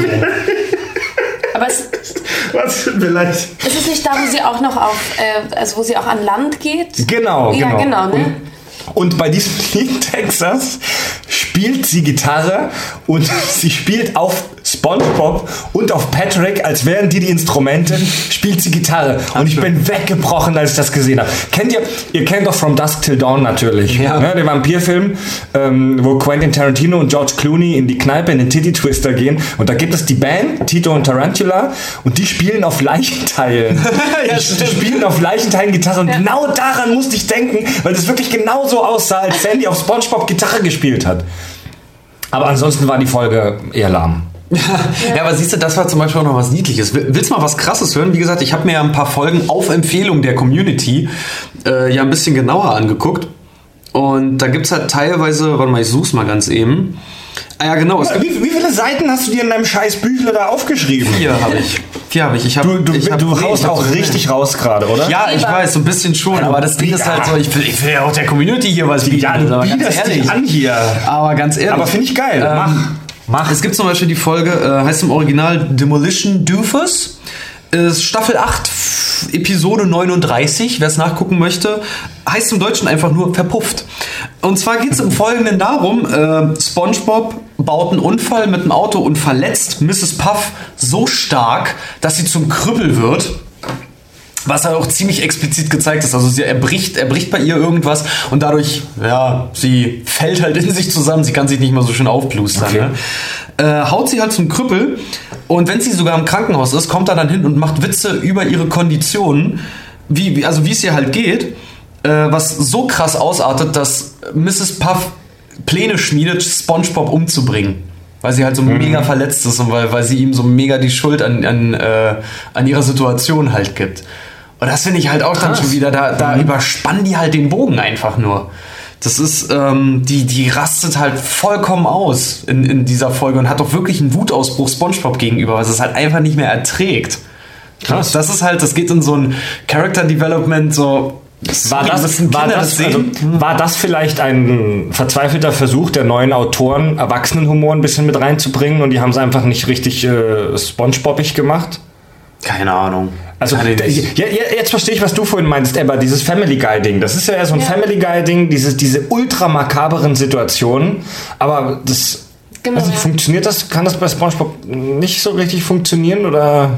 Aber es, Was tut mir leid. Ist es nicht da, wo sie auch noch auf, äh, also wo sie auch an Land geht? Genau, ja, genau. genau ne? Und, und bei diesem Lied Texas spielt sie Gitarre und sie spielt auf SpongeBob und auf Patrick, als wären die die Instrumente, spielt sie Gitarre. Und ich bin weggebrochen, als ich das gesehen habe. Kennt ihr, ihr kennt doch From Dusk Till Dawn natürlich, ja. ne, den Vampirfilm, ähm, wo Quentin Tarantino und George Clooney in die Kneipe, in den Titty Twister gehen und da gibt es die Band, Tito und Tarantula, und die spielen auf Leichenteilen. ja, die, die spielen auf Leichenteilen Gitarre und ja. genau daran musste ich denken, weil das wirklich genau so aussah, als Sandy auf SpongeBob Gitarre gespielt hat. Aber ansonsten war die Folge eher lahm. Ja, ja, aber siehst du, das war zum Beispiel auch noch was Niedliches. Willst du mal was Krasses hören? Wie gesagt, ich habe mir ja ein paar Folgen auf Empfehlung der Community äh, ja ein bisschen genauer angeguckt. Und da gibt es halt teilweise, warte mal, ich such's mal ganz eben. Ah ja, genau. Ja, wie, wie viele Seiten hast du dir in deinem scheiß Büchle da aufgeschrieben? Vier habe ich. Vier habe ich. ich hab, du du, ich hab, du nee, haust ich auch so richtig raus gerade, oder? Ja, ich weiß, so ein bisschen schon. Aber das Ding ist halt so, ich will, ich will ja auch der Community hier was bieten. Ja, du bietest dich an hier. Aber ganz ehrlich. Aber finde ich geil. Ähm, Mach. Mach. Es gibt zum Beispiel die Folge, äh, heißt im Original Demolition Doofus. Ist Staffel acht, Episode neununddreißig, wer es nachgucken möchte. Heißt im Deutschen einfach nur verpufft. Und zwar geht es im Folgenden darum, äh, SpongeBob baut einen Unfall mit dem Auto und verletzt Misses Puff so stark, dass sie zum Krüppel wird. Was halt auch ziemlich explizit gezeigt ist. Also sie erbricht, erbricht bei ihr irgendwas und dadurch, ja, sie fällt halt in sich zusammen. Sie kann sich nicht mehr so schön aufplustern. Okay. Ne? Äh, haut sie halt zum Krüppel und wenn sie sogar im Krankenhaus ist, kommt er dann hin und macht Witze über ihre Konditionen, wie, wie, also wie es ihr halt geht, äh, was so krass ausartet, dass Misses Puff Pläne schmiedet, SpongeBob umzubringen. Weil sie halt so mhm. mega verletzt ist und weil, weil sie ihm so mega die Schuld an, an, äh, an ihrer Situation halt gibt. Und das finde ich halt auch Krass. Dann schon wieder, da, da mhm. überspannen die halt den Bogen einfach nur. Das ist, ähm, die, die rastet halt vollkommen aus in, in dieser Folge und hat doch wirklich einen Wutausbruch SpongeBob gegenüber, weil es halt einfach nicht mehr erträgt. Krass. Das ist halt, das geht in so ein Character Development so. War das, war, das, das also, war das vielleicht ein verzweifelter Versuch der neuen Autoren, Erwachsenenhumor ein bisschen mit reinzubringen und die haben es einfach nicht richtig äh, SpongeBobig gemacht? Keine Ahnung. Also ja, jetzt verstehe ich, was du vorhin meinst, aber dieses Family Guy-Ding, das ist ja eher so ein ja. Family Guy-Ding, diese, diese ultra makaberen Situationen, aber das genau, also, ja. funktioniert das, kann das bei SpongeBob nicht so richtig funktionieren oder...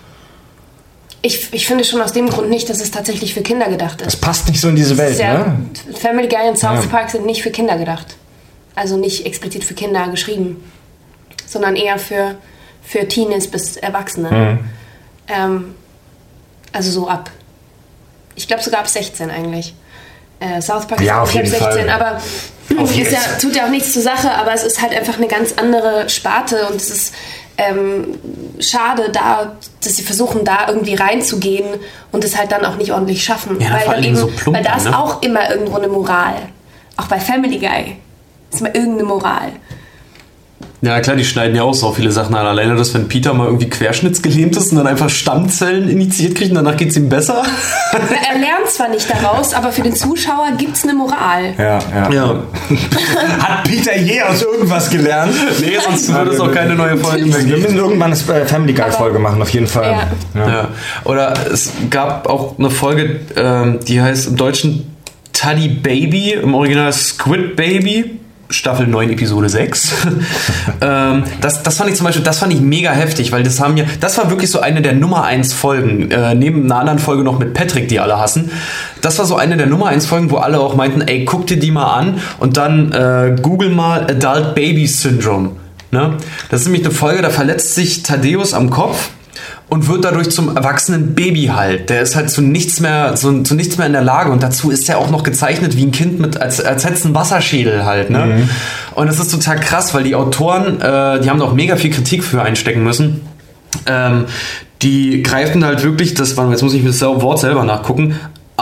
Ich, ich finde schon aus dem Grund nicht, dass es tatsächlich für Kinder gedacht ist. Das passt nicht so in diese Welt, ja, ne? Family Guy und South ja. Park sind nicht für Kinder gedacht. Also nicht explizit für Kinder geschrieben, sondern eher für, für Teenies bis Erwachsene. Mhm. Ähm, also so ab. Ich glaube sogar ab sechzehn eigentlich. Äh, South Park ja, ist auf jeden sechzehn, Fall. aber ist ja, tut ja auch nichts zur Sache, aber es ist halt einfach eine ganz andere Sparte und es ist ähm, schade, da, dass sie versuchen, da irgendwie reinzugehen und es halt dann auch nicht ordentlich schaffen. Ja, weil, dann eben, so plump, weil da ist ne? auch immer irgendwo eine Moral. Auch bei Family Guy ist immer irgendeine Moral. Ja klar, die schneiden ja auch so viele Sachen an. Alleine, dass wenn Peter mal irgendwie querschnittsgelähmt ist und dann einfach Stammzellen initiiert kriegt und danach geht es ihm besser. Er lernt zwar nicht daraus, aber für den Zuschauer gibt es eine Moral. Ja, ja. Ja. Hat Peter je aus irgendwas gelernt? Nee, sonst würde es auch keine neue Folge mehr Wir geben. müssen irgendwann eine Family Guy-Folge machen, auf jeden Fall. Ja. Ja. Ja. Oder es gab auch eine Folge, ähm, die heißt im Deutschen Teddy Baby, im Original Squid Baby. Staffel neun, Episode sechs. ähm, das, das fand ich zum Beispiel, das fand ich mega heftig, weil das haben ja, das war wirklich so eine der Nummer eins Folgen, äh, neben einer anderen Folge noch mit Patrick, die alle hassen. Das war so eine der Nummer eins Folgen, wo alle auch meinten, ey, guck dir die mal an und dann äh, google mal Adult Baby Syndrome. Ne? Das ist nämlich eine Folge, da verletzt sich Thaddeus am Kopf und wird dadurch zum erwachsenen Baby halt. Der ist halt zu nichts mehr, zu, zu nichts mehr in der Lage. Und dazu ist er auch noch gezeichnet wie ein Kind mit, als, als hätte es einen Wasserschädel halt. Ne? Mhm. Und das ist total krass, weil die Autoren, äh, die haben da auch mega viel Kritik für einstecken müssen. Ähm, die greifen halt wirklich, das war, jetzt muss ich mir das Wort selber nachgucken,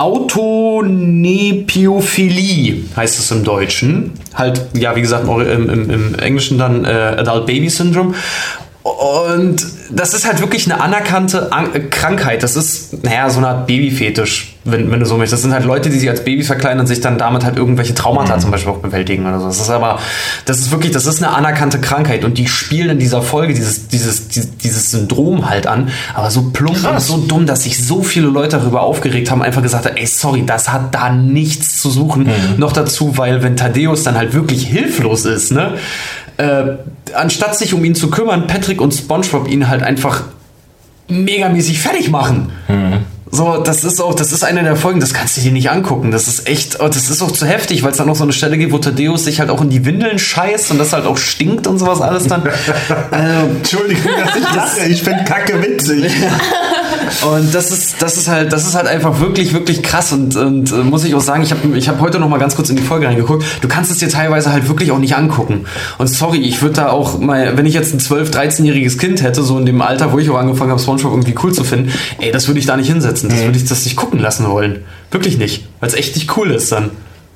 Autonepophilie heißt es im Deutschen. Halt, ja, wie gesagt, im, im, im Englischen dann äh, Adult Baby Syndrome. Und das ist halt wirklich eine anerkannte An- Krankheit. Das ist, naja, so eine Art Babyfetisch, wenn, wenn du so möchtest. Das sind halt Leute, die sich als Babys verkleiden und sich dann damit halt irgendwelche Traumata mhm. zum Beispiel auch bewältigen oder so. Das ist aber, das ist wirklich, das ist eine anerkannte Krankheit. Und die spielen in dieser Folge dieses, dieses, dieses, dieses Syndrom halt an. Aber so plump Krass. und so dumm, dass sich so viele Leute darüber aufgeregt haben, einfach gesagt haben, ey, sorry, das hat da nichts zu suchen. Mhm. Noch dazu, weil wenn Thaddeus dann halt wirklich hilflos ist, ne? Äh, anstatt sich um ihn zu kümmern, Patrick und SpongeBob ihn halt einfach megamäßig fertig machen. Mhm. So, das ist auch, das ist eine der Folgen, das kannst du dir nicht angucken. Das ist echt, oh, das ist auch zu heftig, weil es dann noch so eine Stelle gibt, wo Thaddeus sich halt auch in die Windeln scheißt und das halt auch stinkt und sowas alles dann. ähm, Entschuldigung, dass ich lache, ich finde Kacke witzig. Und das ist, das ist halt, das ist halt einfach wirklich, wirklich krass und, und äh, muss ich auch sagen, ich habe ich hab heute noch mal ganz kurz in die Folge reingeguckt. Du kannst es dir teilweise halt wirklich auch nicht angucken. Und sorry, ich würde da auch mal, wenn ich jetzt ein zwölf-, dreizehnjähriges Kind hätte, so in dem Alter, wo ich auch angefangen habe, SpongeBob irgendwie cool zu finden, ey, das würde ich da nicht hinsetzen. Das würde ich das nicht gucken lassen wollen. Wirklich nicht. Weil es echt nicht cool ist dann.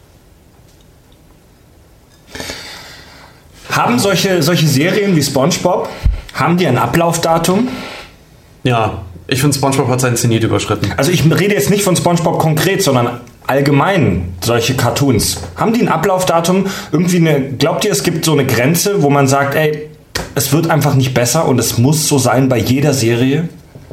Haben solche, solche Serien wie SpongeBob, haben die ein Ablaufdatum? Ja, ich finde, SpongeBob hat seinen Zenit überschritten. Also ich rede jetzt nicht von SpongeBob konkret, sondern allgemein solche Cartoons. Haben die ein Ablaufdatum? Irgendwie eine, glaubt ihr, es gibt so eine Grenze, wo man sagt, ey, es wird einfach nicht besser und es muss so sein bei jeder Serie?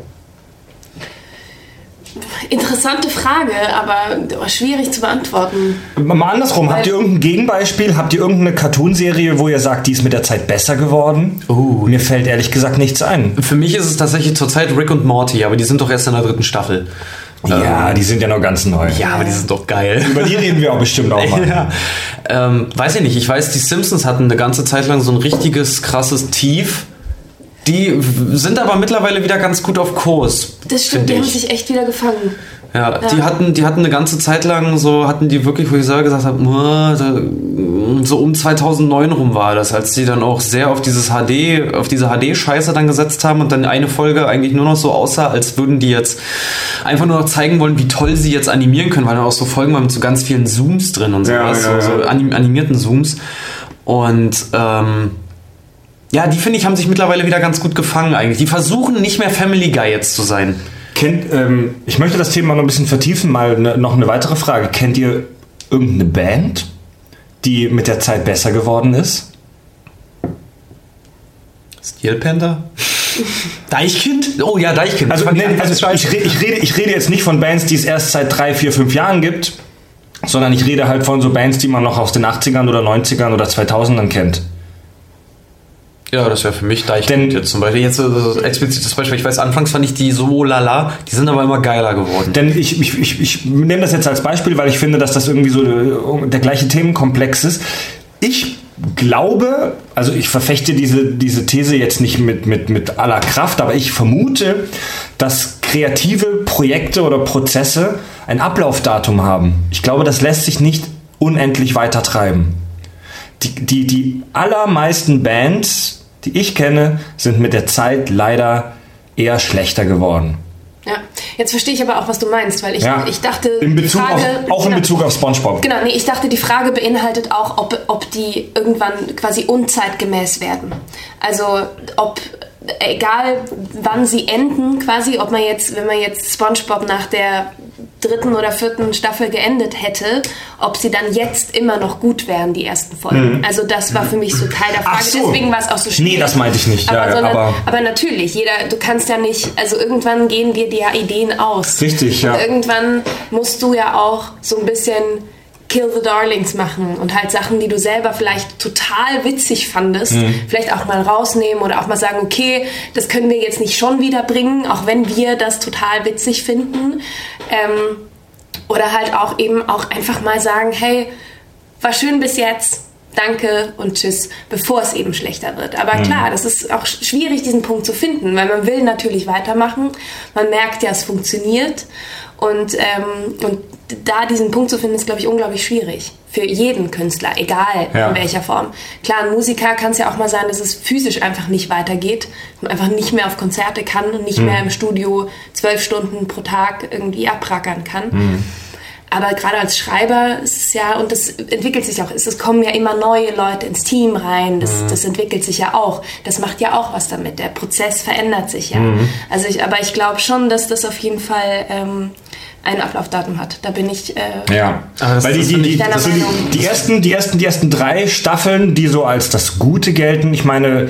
Interessante Frage, aber schwierig zu beantworten. Mal andersrum, Weil habt ihr irgendein Gegenbeispiel? Habt ihr irgendeine Cartoonserie, wo ihr sagt, die ist mit der Zeit besser geworden? Oh, mir fällt ehrlich gesagt nichts ein. Für mich ist es tatsächlich zurzeit Rick und Morty, aber die sind doch erst in der dritten Staffel. Ja, ähm, die sind ja noch ganz neu. Ja, aber die sind doch geil. Über die reden wir auch bestimmt auch mal. Ja. Ähm, weiß ich nicht, ich weiß, die Simpsons hatten eine ganze Zeit lang so ein richtiges, krasses Tief. Die sind aber mittlerweile wieder ganz gut auf Kurs. Das stimmt, die haben sich echt wieder gefangen. Ja, ja, die hatten, die hatten eine ganze Zeit lang so, hatten die wirklich, wo ich selber gesagt habe, so um zweitausendneun rum war das, als die dann auch sehr auf dieses H D, auf diese H D-Scheiße dann gesetzt haben und dann eine Folge eigentlich nur noch so aussah, als würden die jetzt einfach nur noch zeigen wollen, wie toll sie jetzt animieren können, weil dann auch so Folgen waren mit so ganz vielen Zooms drin und sowas, ja, ja, ja. so, so animierten Zooms. Und ähm, ja, die finde ich, haben sich mittlerweile wieder ganz gut gefangen eigentlich. Die versuchen nicht mehr Family Guy jetzt zu sein. Kennt, ähm, ich möchte das Thema noch ein bisschen vertiefen, mal ne, noch eine weitere Frage. Kennt ihr irgendeine Band, die mit der Zeit besser geworden ist? Steel Panther? Deichkind? Oh ja, Deichkind. Also, nee, also ich, rede, ich, rede, ich rede jetzt nicht von Bands, die es erst seit drei, vier, fünf Jahren gibt, sondern ich rede halt von so Bands, die man noch aus den achtzigern oder neunzigern oder zweitausendern kennt. Ja, das wäre für mich Deichkind jetzt zum Beispiel. Jetzt also explizites Beispiel. Ich weiß, anfangs fand ich die so lala, die sind aber immer geiler geworden. Denn ich, ich, ich, ich nehme das jetzt als Beispiel, weil ich finde, dass das irgendwie so der gleiche Themenkomplex ist. Ich glaube, also ich verfechte diese, diese These jetzt nicht mit, mit, mit aller Kraft, aber ich vermute, dass kreative Projekte oder Prozesse ein Ablaufdatum haben. Ich glaube, das lässt sich nicht unendlich weiter treiben. Die, die, die allermeisten Bands, die ich kenne, sind mit der Zeit leider eher schlechter geworden. Ja, jetzt verstehe ich aber auch, was du meinst, weil ich, ja. ich dachte, in Bezug die Frage, auf, auch in Bezug auf SpongeBob. Genau, nee, ich dachte, die Frage beinhaltet auch, ob, ob die irgendwann quasi unzeitgemäß werden. Also ob, egal wann sie enden, quasi, ob man jetzt, wenn man jetzt SpongeBob nach der dritten oder vierten Staffel geendet hätte, ob sie dann jetzt immer noch gut wären, die ersten Folgen. Mhm. Also das war für mich so Teil der Frage, so. Deswegen war es auch so schwierig. Nee, das meinte ich nicht. Aber, ja, sondern, aber, aber natürlich, jeder, du kannst ja nicht, also irgendwann gehen dir die Ideen aus. Richtig, ja. Und irgendwann musst du ja auch so ein bisschen Kill the Darlings machen und halt Sachen, die du selber vielleicht total witzig fandest, mhm. vielleicht auch mal rausnehmen oder auch mal sagen, okay, das können wir jetzt nicht schon wieder bringen, auch wenn wir das total witzig finden. Ähm, oder halt auch eben auch einfach mal sagen, hey, war schön bis jetzt, danke und tschüss, bevor es eben schlechter wird. Aber mhm. klar, das ist auch schwierig, diesen Punkt zu finden, weil man will natürlich weitermachen, man merkt ja, es funktioniert und, ähm, und da diesen Punkt zu finden, ist, glaube ich, unglaublich schwierig. Für jeden Künstler, egal ja. in welcher Form. Klar, ein Musiker kann es ja auch mal sein, dass es physisch einfach nicht weitergeht. Man einfach nicht mehr auf Konzerte kann und nicht mhm. mehr im Studio zwölf Stunden pro Tag irgendwie abrackern kann. Mhm. Aber gerade als Schreiber ist es ja, und das entwickelt sich auch, es kommen ja immer neue Leute ins Team rein, das, mhm. das entwickelt sich ja auch. Das macht ja auch was damit. Der Prozess verändert sich ja. Mhm. Also ich, aber ich glaube schon, dass das auf jeden Fall ähm, ein Ablaufdatum hat. Da bin ich. Äh, ja, weil die, die, die, also die, die, ersten, die, ersten, die ersten drei Staffeln, die so als das Gute gelten, ich meine,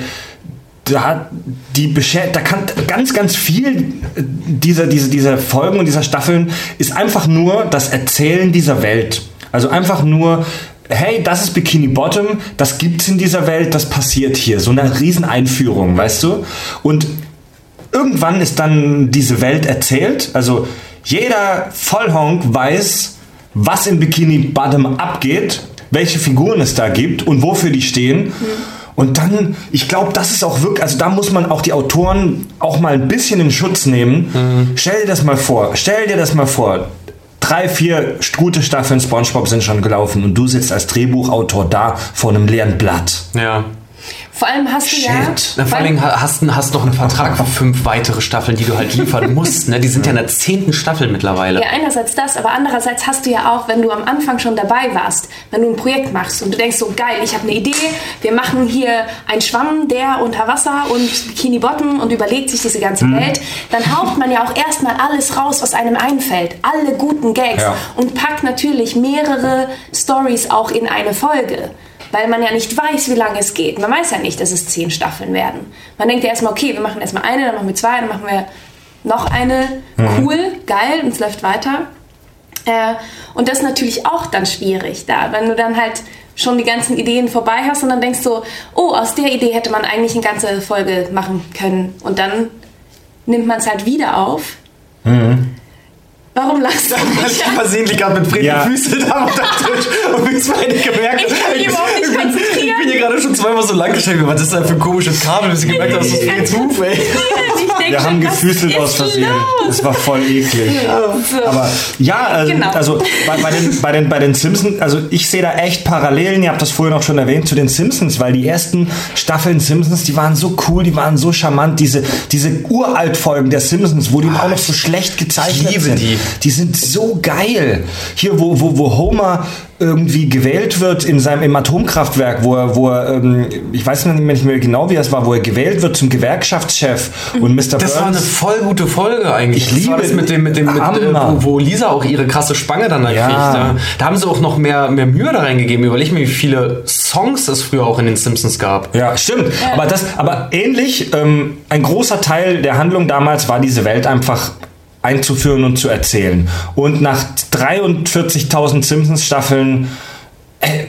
da, die Beschä- da kann ganz, ganz viel dieser, dieser, dieser Folgen und dieser Staffeln ist einfach nur das Erzählen dieser Welt. Also einfach nur, hey, das ist Bikini Bottom, das gibt's in dieser Welt, das passiert hier. So eine Rieseneinführung, weißt du? Und irgendwann ist dann diese Welt erzählt, also jeder Vollhonk weiß, was in Bikini Bottom abgeht, welche Figuren es da gibt und wofür die stehen. Mhm. Und dann, ich glaube, das ist auch wirklich, also da muss man auch die Autoren auch mal ein bisschen in Schutz nehmen. Mhm. Stell dir das mal vor, stell dir das mal vor. Drei, vier gute Staffeln SpongeBob sind schon gelaufen und du sitzt als Drehbuchautor da vor einem leeren Blatt. Ja. Vor allem hast du Shit. ja... Na, vor allem hast du hast noch einen Vertrag für fünf weitere Staffeln, die du halt liefern musst. Ne? Die sind ja in der zehnten Staffel mittlerweile. Ja, einerseits das, aber andererseits hast du ja auch, wenn du am Anfang schon dabei warst, wenn du ein Projekt machst und du denkst so, geil, ich habe eine Idee, wir machen hier einen Schwamm, der unter Wasser und Bikini Bottom und überlegt sich diese ganze mhm. Welt, dann haut man ja auch erstmal alles raus, was einem einfällt. Alle guten Gags. Ja. Und packt natürlich mehrere Storys auch in eine Folge. Weil man ja nicht weiß, wie lange es geht. Man weiß ja nicht, dass es zehn Staffeln werden. Man denkt ja erstmal, okay, wir machen erstmal eine, dann machen wir zwei, dann machen wir noch eine. Mhm. Cool, geil, und es läuft weiter. Äh, und das ist natürlich auch dann schwierig, da, wenn du dann halt schon die ganzen Ideen vorbei hast und dann denkst du, oh, aus der Idee hätte man eigentlich eine ganze Folge machen können. Und dann nimmt man es halt wieder auf. Mhm. Warum lachst du nicht? Weil ich versehentlich gerade mit Fred ja. Füße da unter Tisch und wir beide gemerkt haben. Ich kann mich überhaupt nicht konzentrieren. Ich bin hier gerade schon zweimal so lang gestreckt. Was ist das für ein komisches Kabel, bis ich gemerkt habe, das ist Freds Huf, ey. Wir haben gefüßelt aus Versehen. Das war voll eklig. Ja. So. Aber ja, also, genau. also bei, bei, den, bei, den, bei den Simpsons, also ich sehe da echt Parallelen, ihr habt das vorhin auch schon erwähnt, zu den Simpsons, weil die ersten Staffeln Simpsons, die waren so cool, die waren so charmant, diese, diese Uralt-Folgen der Simpsons, wo die auch noch so schlecht gezeichnet ich liebe sind. Die. Die sind so geil. Hier, wo, wo, wo Homer irgendwie gewählt wird in seinem im Atomkraftwerk, wo er, wo er ähm, ich weiß nicht mehr genau, wie es war, wo er gewählt wird zum Gewerkschaftschef und Mister Das Burns, war eine voll gute Folge eigentlich. Ich liebe das war das mit dem, mit dem, mit, äh, wo, wo Lisa auch ihre krasse Spange dann da ja. kriegt. Da, da haben sie auch noch mehr, mehr Mühe da reingegeben. Überleg mir, wie viele Songs es früher auch in den Simpsons gab. Ja, stimmt. Ja. Aber das, aber ähnlich, ähm, ein großer Teil der Handlung damals war diese Welt einfach einzuführen und zu erzählen. Und nach dreiundvierzigtausend Simpsons-Staffeln äh,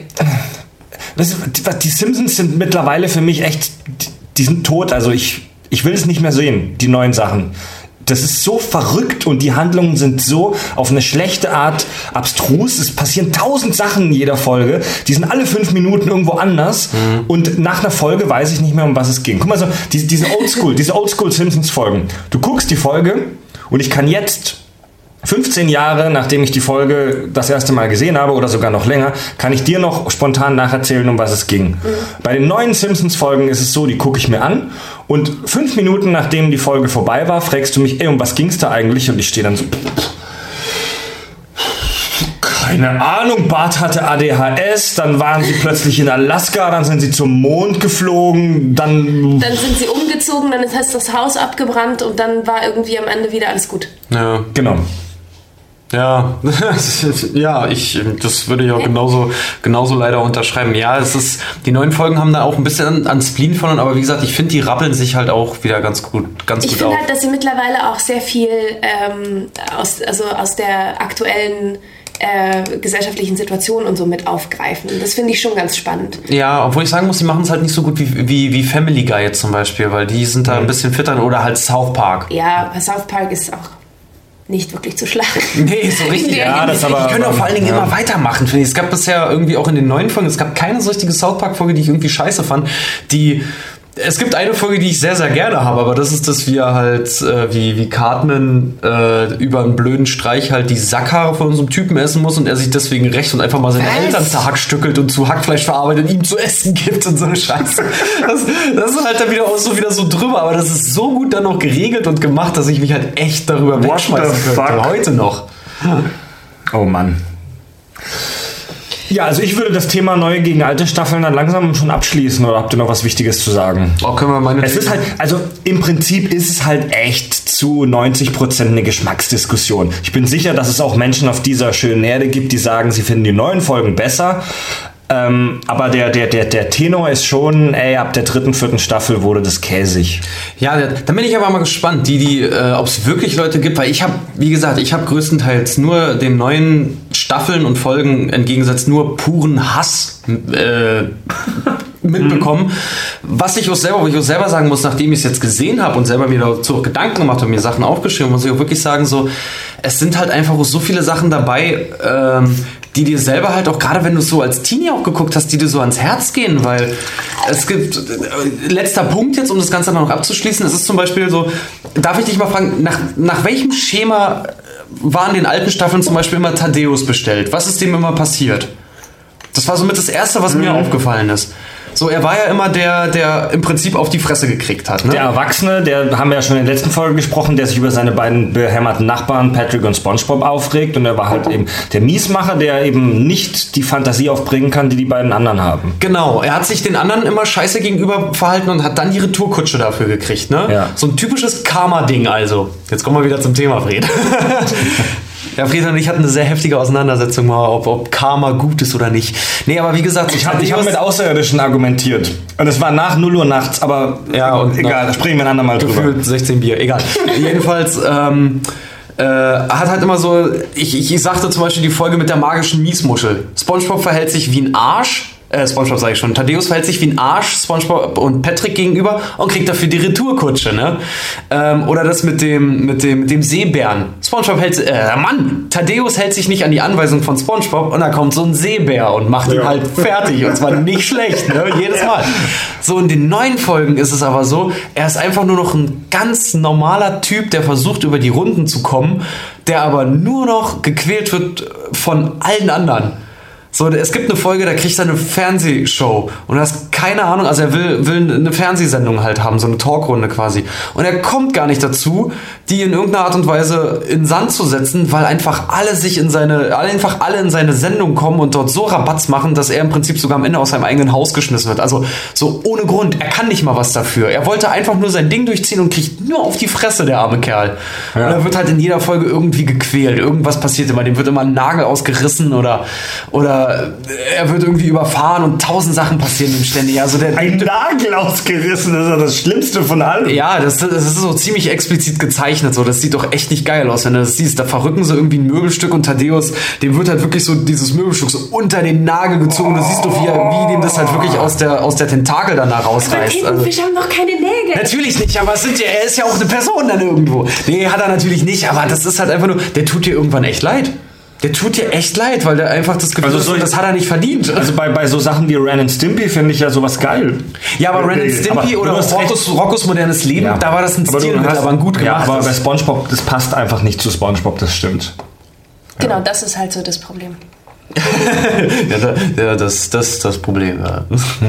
das, die Simpsons sind mittlerweile für mich echt, die sind tot. Also ich, ich will es nicht mehr sehen, die neuen Sachen. Das ist so verrückt und die Handlungen sind so auf eine schlechte Art abstrus. Es passieren tausend Sachen in jeder Folge. Die sind alle fünf Minuten irgendwo anders. Mhm. Und nach einer Folge weiß ich nicht mehr, um was es ging. Guck mal, so, diese, diese Oldschool, diese Oldschool Simpsons-Folgen. Du guckst die Folge und ich kann jetzt fünfzehn Jahre, nachdem ich die Folge das erste Mal gesehen habe oder sogar noch länger, kann ich dir noch spontan nacherzählen, um was es ging. Mhm. Bei den neuen Simpsons-Folgen ist es so, die gucke ich mir an und fünf Minuten nachdem die Folge vorbei war, fragst du mich, ey, um was ging's da eigentlich? Und ich stehe dann so... Keine Ahnung, Bart hatte A D H S, dann waren sie plötzlich in Alaska, dann sind sie zum Mond geflogen, dann... Dann sind sie umgezogen, dann ist das Haus abgebrannt und dann war irgendwie am Ende wieder alles gut. Ja, genau. Ja, ja, ich, das würde ich auch genauso, genauso leider unterschreiben. Ja, es ist, die neuen Folgen haben da auch ein bisschen an, an Spleen verloren, aber wie gesagt, ich finde, die rappeln sich halt auch wieder ganz gut, ganz ich gut auf. Ich finde auf. halt, dass sie mittlerweile auch sehr viel ähm, aus, also aus der aktuellen Äh, gesellschaftlichen Situationen und so mit aufgreifen. Das finde ich schon ganz spannend. Ja, obwohl ich sagen muss, die machen es halt nicht so gut wie, wie, wie Family Guy jetzt zum Beispiel, weil die sind da mhm. ein bisschen fitter oder halt South Park. Ja, South Park ist auch nicht wirklich zu schlagen. Nee, so richtig. Ja, das aber, die können auch vor allen Dingen ja. immer weitermachen, finde ich. Es gab bisher irgendwie auch in den neuen Folgen, es gab keine so richtige South Park-Folge, die ich irgendwie scheiße fand, die... Es gibt eine Folge, die ich sehr, sehr gerne habe, aber das ist das, wie er halt, äh, wie, wie Cartman äh, über einen blöden Streich halt die Sackhaare von unserem Typen essen muss und er sich deswegen rächt und einfach mal seine Was? Eltern zerhackstückelt und zu Hackfleisch verarbeitet und ihm zu essen gibt und so eine Scheiße. Das, das ist halt dann wieder auch so, wieder so drüber, aber das ist so gut dann noch geregelt und gemacht, dass ich mich halt echt darüber wegschmeißen könnte. Heute noch. Oh Mann. Ja, also ich würde das Thema neue gegen alte Staffeln dann langsam schon abschließen, oder habt ihr noch was Wichtiges zu sagen? Oh, können wir meine es ist halt, also im Prinzip ist es halt echt zu neunzig Prozent eine Geschmacksdiskussion. Ich bin sicher, dass es auch Menschen auf dieser schönen Erde gibt, die sagen, sie finden die neuen Folgen besser. Ähm, aber der, der, der, der Tenor ist schon, ey, ab der dritten, vierten Staffel wurde das käsig. Ja, da bin ich aber mal gespannt, die, die, äh, ob es wirklich Leute gibt, weil ich habe, wie gesagt, ich habe größtenteils nur den neuen Staffeln und Folgen entgegengesetzt nur puren Hass äh, mitbekommen. Was ich auch selber, wo ich auch selber sagen muss, nachdem ich es jetzt gesehen habe und selber mir dazu auch Gedanken gemacht und mir Sachen aufgeschrieben, muss ich auch wirklich sagen, so, es sind halt einfach auch so viele Sachen dabei, ähm, die dir selber halt auch, gerade wenn du es so als Teenie auch geguckt hast, die dir so ans Herz gehen, weil es gibt, äh, letzter Punkt jetzt, um das Ganze noch abzuschließen, es ist zum Beispiel so, darf ich dich mal fragen, nach, nach welchem Schema waren in den alten Staffeln zum Beispiel immer Thaddeus bestellt? Was ist dem immer passiert? Das war somit das Erste, was mhm. mir aufgefallen ist. So, er war ja immer der, der im Prinzip auf die Fresse gekriegt hat. Ne? Der Erwachsene, der haben wir ja schon in der letzten Folge gesprochen, der sich über seine beiden behämmerten Nachbarn Patrick und SpongeBob aufregt. Und er war halt eben der Miesmacher, der eben nicht die Fantasie aufbringen kann, die die beiden anderen haben. Genau, er hat sich den anderen immer scheiße gegenüber verhalten und hat dann die Retourkutsche dafür gekriegt. Ne? Ja. So ein typisches Karma-Ding also. Jetzt kommen wir wieder zum Thema, Fred. Ja, Fred und ich hatten eine sehr heftige Auseinandersetzung mal, ob, ob Karma gut ist oder nicht. Nee, aber wie gesagt, ich habe hab mit Außerirdischen argumentiert. Und es war nach null Uhr nachts, aber ja, und egal, da sprechen wir ein andermal drüber. Gefühlt sechzehn Bier, egal. Jedenfalls, ähm, äh, hat halt immer so, ich, ich, ich sagte zum Beispiel die Folge mit der magischen Miesmuschel. SpongeBob verhält sich wie ein Arsch. Äh, SpongeBob sage ich schon. Thaddeus verhält sich wie ein Arsch SpongeBob und Patrick gegenüber und kriegt dafür die Retourkutsche, ne? Ähm, oder das mit dem, mit dem, mit dem Seebären. SpongeBob hält, äh, Mann, Thaddeus hält sich nicht an die Anweisung von SpongeBob und da kommt so ein Seebär und macht ja. ihn halt fertig und zwar nicht schlecht, ne? Jedes Mal. So, in den neuen Folgen ist es aber so, er ist einfach nur noch ein ganz normaler Typ, der versucht über die Runden zu kommen, der aber nur noch gequält wird von allen anderen. So, es gibt eine Folge, da kriegt er eine Fernsehshow und er hat keine Ahnung, also er will, will eine Fernsehsendung halt haben, so eine Talkrunde quasi. Und er kommt gar nicht dazu, die in irgendeiner Art und Weise in den Sand zu setzen, weil einfach alle sich in seine, einfach alle in seine Sendung kommen und dort so Rabatz machen, dass er im Prinzip sogar am Ende aus seinem eigenen Haus geschmissen wird. Also so ohne Grund, er kann nicht mal was dafür. Er wollte einfach nur sein Ding durchziehen und kriegt nur auf die Fresse, der arme Kerl. Ja. Und er wird halt in jeder Folge irgendwie gequält. Irgendwas passiert immer, dem wird immer ein Nagel ausgerissen oder, oder er wird irgendwie überfahren und tausend Sachen passieren ihm ständig. Also der, ein Nagel ausgerissen, das ist ja das Schlimmste von allem. Ja, das, das ist so ziemlich explizit gezeichnet. So. Das sieht doch echt nicht geil aus, wenn du das siehst. Da verrücken sie irgendwie ein Möbelstück und Thaddeus, dem wird halt wirklich so dieses Möbelstück so unter den Nagel gezogen. Du siehst doch, wie, er, wie dem das halt wirklich aus der, aus der Tentakel danach rausreißt. Aber Tintenfisch also, haben noch keine Nägel. Natürlich nicht, aber es sind ja, er ist ja auch eine Person dann irgendwo. Nee, hat er natürlich nicht, aber das ist halt einfach nur, der tut dir irgendwann echt leid. Der tut dir echt leid, weil der einfach das Gefühl Also hat, so- das hat er nicht verdient. Also bei, bei so Sachen wie Ren and Stimpy finde ich ja sowas geil. Ja, aber Ren and Aber Stimpy du oder hast recht. Roccos, Roccos modernes Leben, Ja. da war das ein Aber du Stilmittel, hast- aber ein gut Ja, gemacht. aber bei SpongeBob, das passt einfach nicht zu SpongeBob, das stimmt. Genau, das ist halt so das Problem. ja, da, ja, das das das Problem. Ja.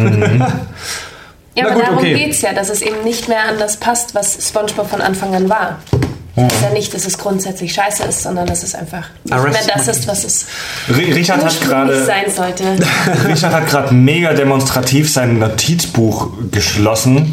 Ja, Na aber gut, darum okay. geht's ja, dass es eben nicht mehr an das passt, was SpongeBob von Anfang an war. Es ist ja nicht, dass es grundsätzlich scheiße ist, sondern dass es einfach nicht Arrest mehr das my- ist, was es R- Richard hat ursprünglich gerade sein sollte. Richard hat gerade mega demonstrativ sein Notizbuch geschlossen.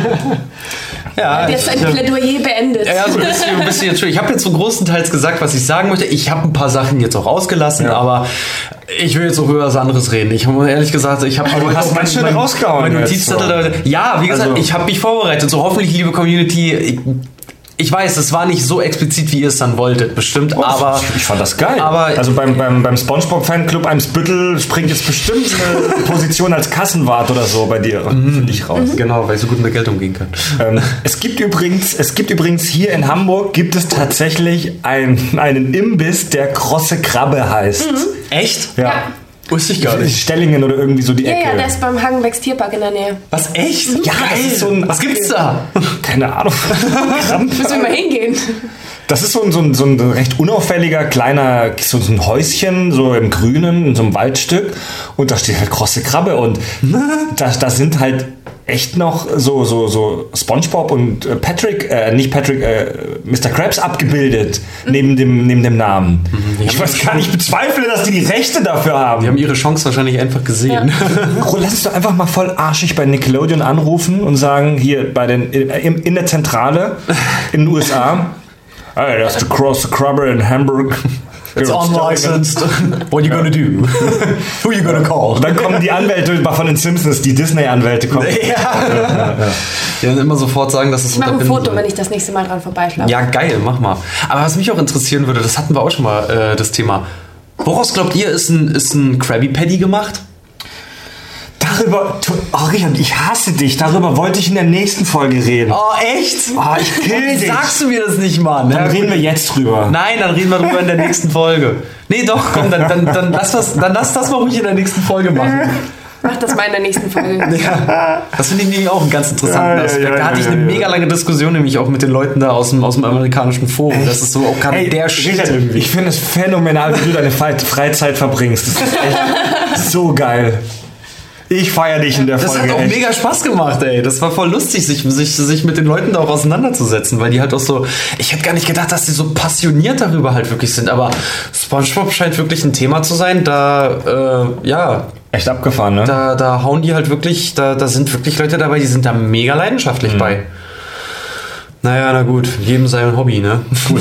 Ja, Jetzt ein ich- Plädoyer beendet. Ja, so ein bisschen, ein bisschen schön. Ich habe jetzt so großenteils gesagt, was ich sagen möchte. Ich habe ein paar Sachen jetzt auch ausgelassen, Ja. aber ich will jetzt auch über was anderes reden. Ich habe ehrlich gesagt, ich habe du hast ganz schön rausgehauen Mein jetzt, Notizzettel. so. Ja, wie gesagt, Also- ich habe mich vorbereitet. So hoffentlich, liebe Community. Ich, ich weiß, es war nicht so explizit, wie ihr es dann wolltet, bestimmt, aber ich, ich fand das geil. aber- also beim, beim, beim SpongeBob-Fanclub Eimsbüttel springt jetzt bestimmt eine Position als Kassenwart oder so bei dir für dich raus. genau, weil ich so gut mit Geld umgehen kann. Ähm, es gibt übrigens, es gibt übrigens hier in Hamburg gibt es tatsächlich ein, einen Imbiss, der Krosse Krabbe heißt. Echt? Ja. Wusste ich gar nicht. Stellingen oder irgendwie so die Ja, Ecke. ja, der ist beim Hagenbecks Tierpark in der Nähe. Was, echt? Ja, das ist so ein- Was gibt's da? Keine Ahnung. Müssen wir mal hingehen. Das ist so ein, so ein, so ein recht unauffälliger kleiner, so so ein Häuschen, so im Grünen, in so einem Waldstück. Und da steht halt Krosse Krabbe. Und da, da sind halt echt noch so, so, so SpongeBob und äh, Patrick, äh, nicht Patrick, äh, Mister Krabs abgebildet neben dem, neben dem Namen. Ich weiß gar nicht, ich bezweifle, dass die die Rechte dafür haben. Die haben ihre Chance wahrscheinlich einfach gesehen. Lass uns doch einfach mal voll arschig bei Nickelodeon anrufen und sagen, hier bei den, in, in der Zentrale in den U S A, hey, that's the Cross the Crabber in Hamburg. It's unlicensed. What you gonna do? Who you gonna call? Und dann kommen die Anwälte von den Simpsons, die Disney-Anwälte kommen. Ja. Die dann immer sofort sagen, dass es Ich mache ein unterbinden Foto, soll. wenn ich das nächste Mal dran vorbeischlafe. Ja, geil, mach mal. Aber was mich auch interessieren würde, das hatten wir auch schon mal, äh, das Thema. Woraus glaubt ihr, ist ein, ist ein Krabby Patty gemacht? Darüber, oh Richard, ich hasse dich. Darüber wollte ich in der nächsten Folge reden. Oh, echt? Oh, ich kill dich. Sagst du mir das nicht, Mann? Dann Ja, reden wir jetzt drüber. Nein, dann reden wir drüber in der nächsten Folge. Nee, doch, komm, dann, dann, dann, lass das, dann lass das mal ruhig in der nächsten Folge machen. Mach das mal in der nächsten Folge. Das finde ich nämlich auch einen ganz interessanten Ja, ja, Aspekt. ja, Da hatte ja, ich eine ja. mega lange Diskussion, nämlich auch mit den Leuten da aus dem, aus dem amerikanischen Forum. Das ist so auch gerade Hey, der Shit Richard, irgendwie. ich finde es phänomenal, wie du deine Fre- Freizeit verbringst. Das ist echt so geil. Ich feiere dich in der Das Folge. hat auch echt. mega Spaß gemacht, ey. Das war voll lustig, sich, sich, sich mit den Leuten da auch auseinanderzusetzen, weil die halt auch so. Ich hätte gar nicht gedacht, dass die so passioniert darüber halt wirklich sind. Aber SpongeBob scheint wirklich ein Thema zu sein. Da, äh, ja, Echt abgefahren, ne? da, da hauen die halt wirklich. Da, da sind wirklich Leute dabei, die sind da mega leidenschaftlich bei. Naja, na gut, jedem sein Hobby, ne? Gut.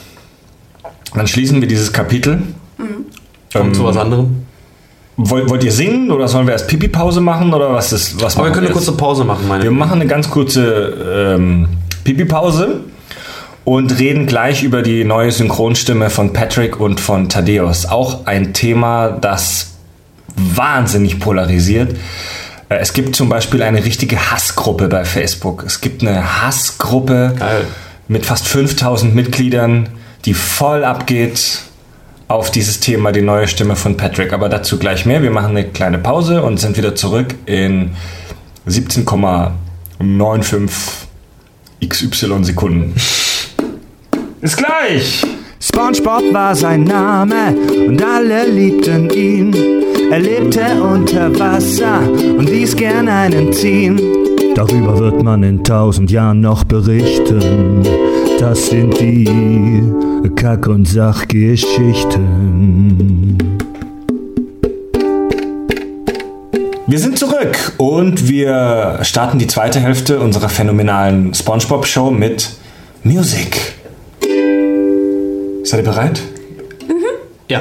Dann schließen wir dieses Kapitel. Kommt zu was anderem. Wollt, wollt ihr singen oder sollen wir erst Pipi-Pause machen oder was ist was Aber wir machen können eine jetzt? kurze Pause machen, meine Wir ich. machen eine ganz kurze ähm, Pipi-Pause und reden gleich über die neue Synchronstimme von Patrick und von Thaddeus. Auch ein Thema, das wahnsinnig polarisiert. Äh, Es gibt zum Beispiel eine richtige Hassgruppe bei Facebook. Es gibt eine Hassgruppe Geil. mit fast fünftausend Mitgliedern, die voll abgeht auf dieses Thema, die neue Stimme von Patrick. Aber dazu gleich mehr. Wir machen eine kleine Pause und sind wieder zurück in siebzehn Komma fünfundneunzig X Y Sekunden. Bis gleich! SpongeBob war sein Name und alle liebten ihn. Er lebte unter Wasser und ließ gern einen ziehen. Darüber wird man in tausend Jahren noch berichten. Das sind die Kack- und Sachgeschichten. Wir sind zurück und wir starten die zweite Hälfte unserer phänomenalen SpongeBob-Show mit Musik. Seid ihr bereit? Ja.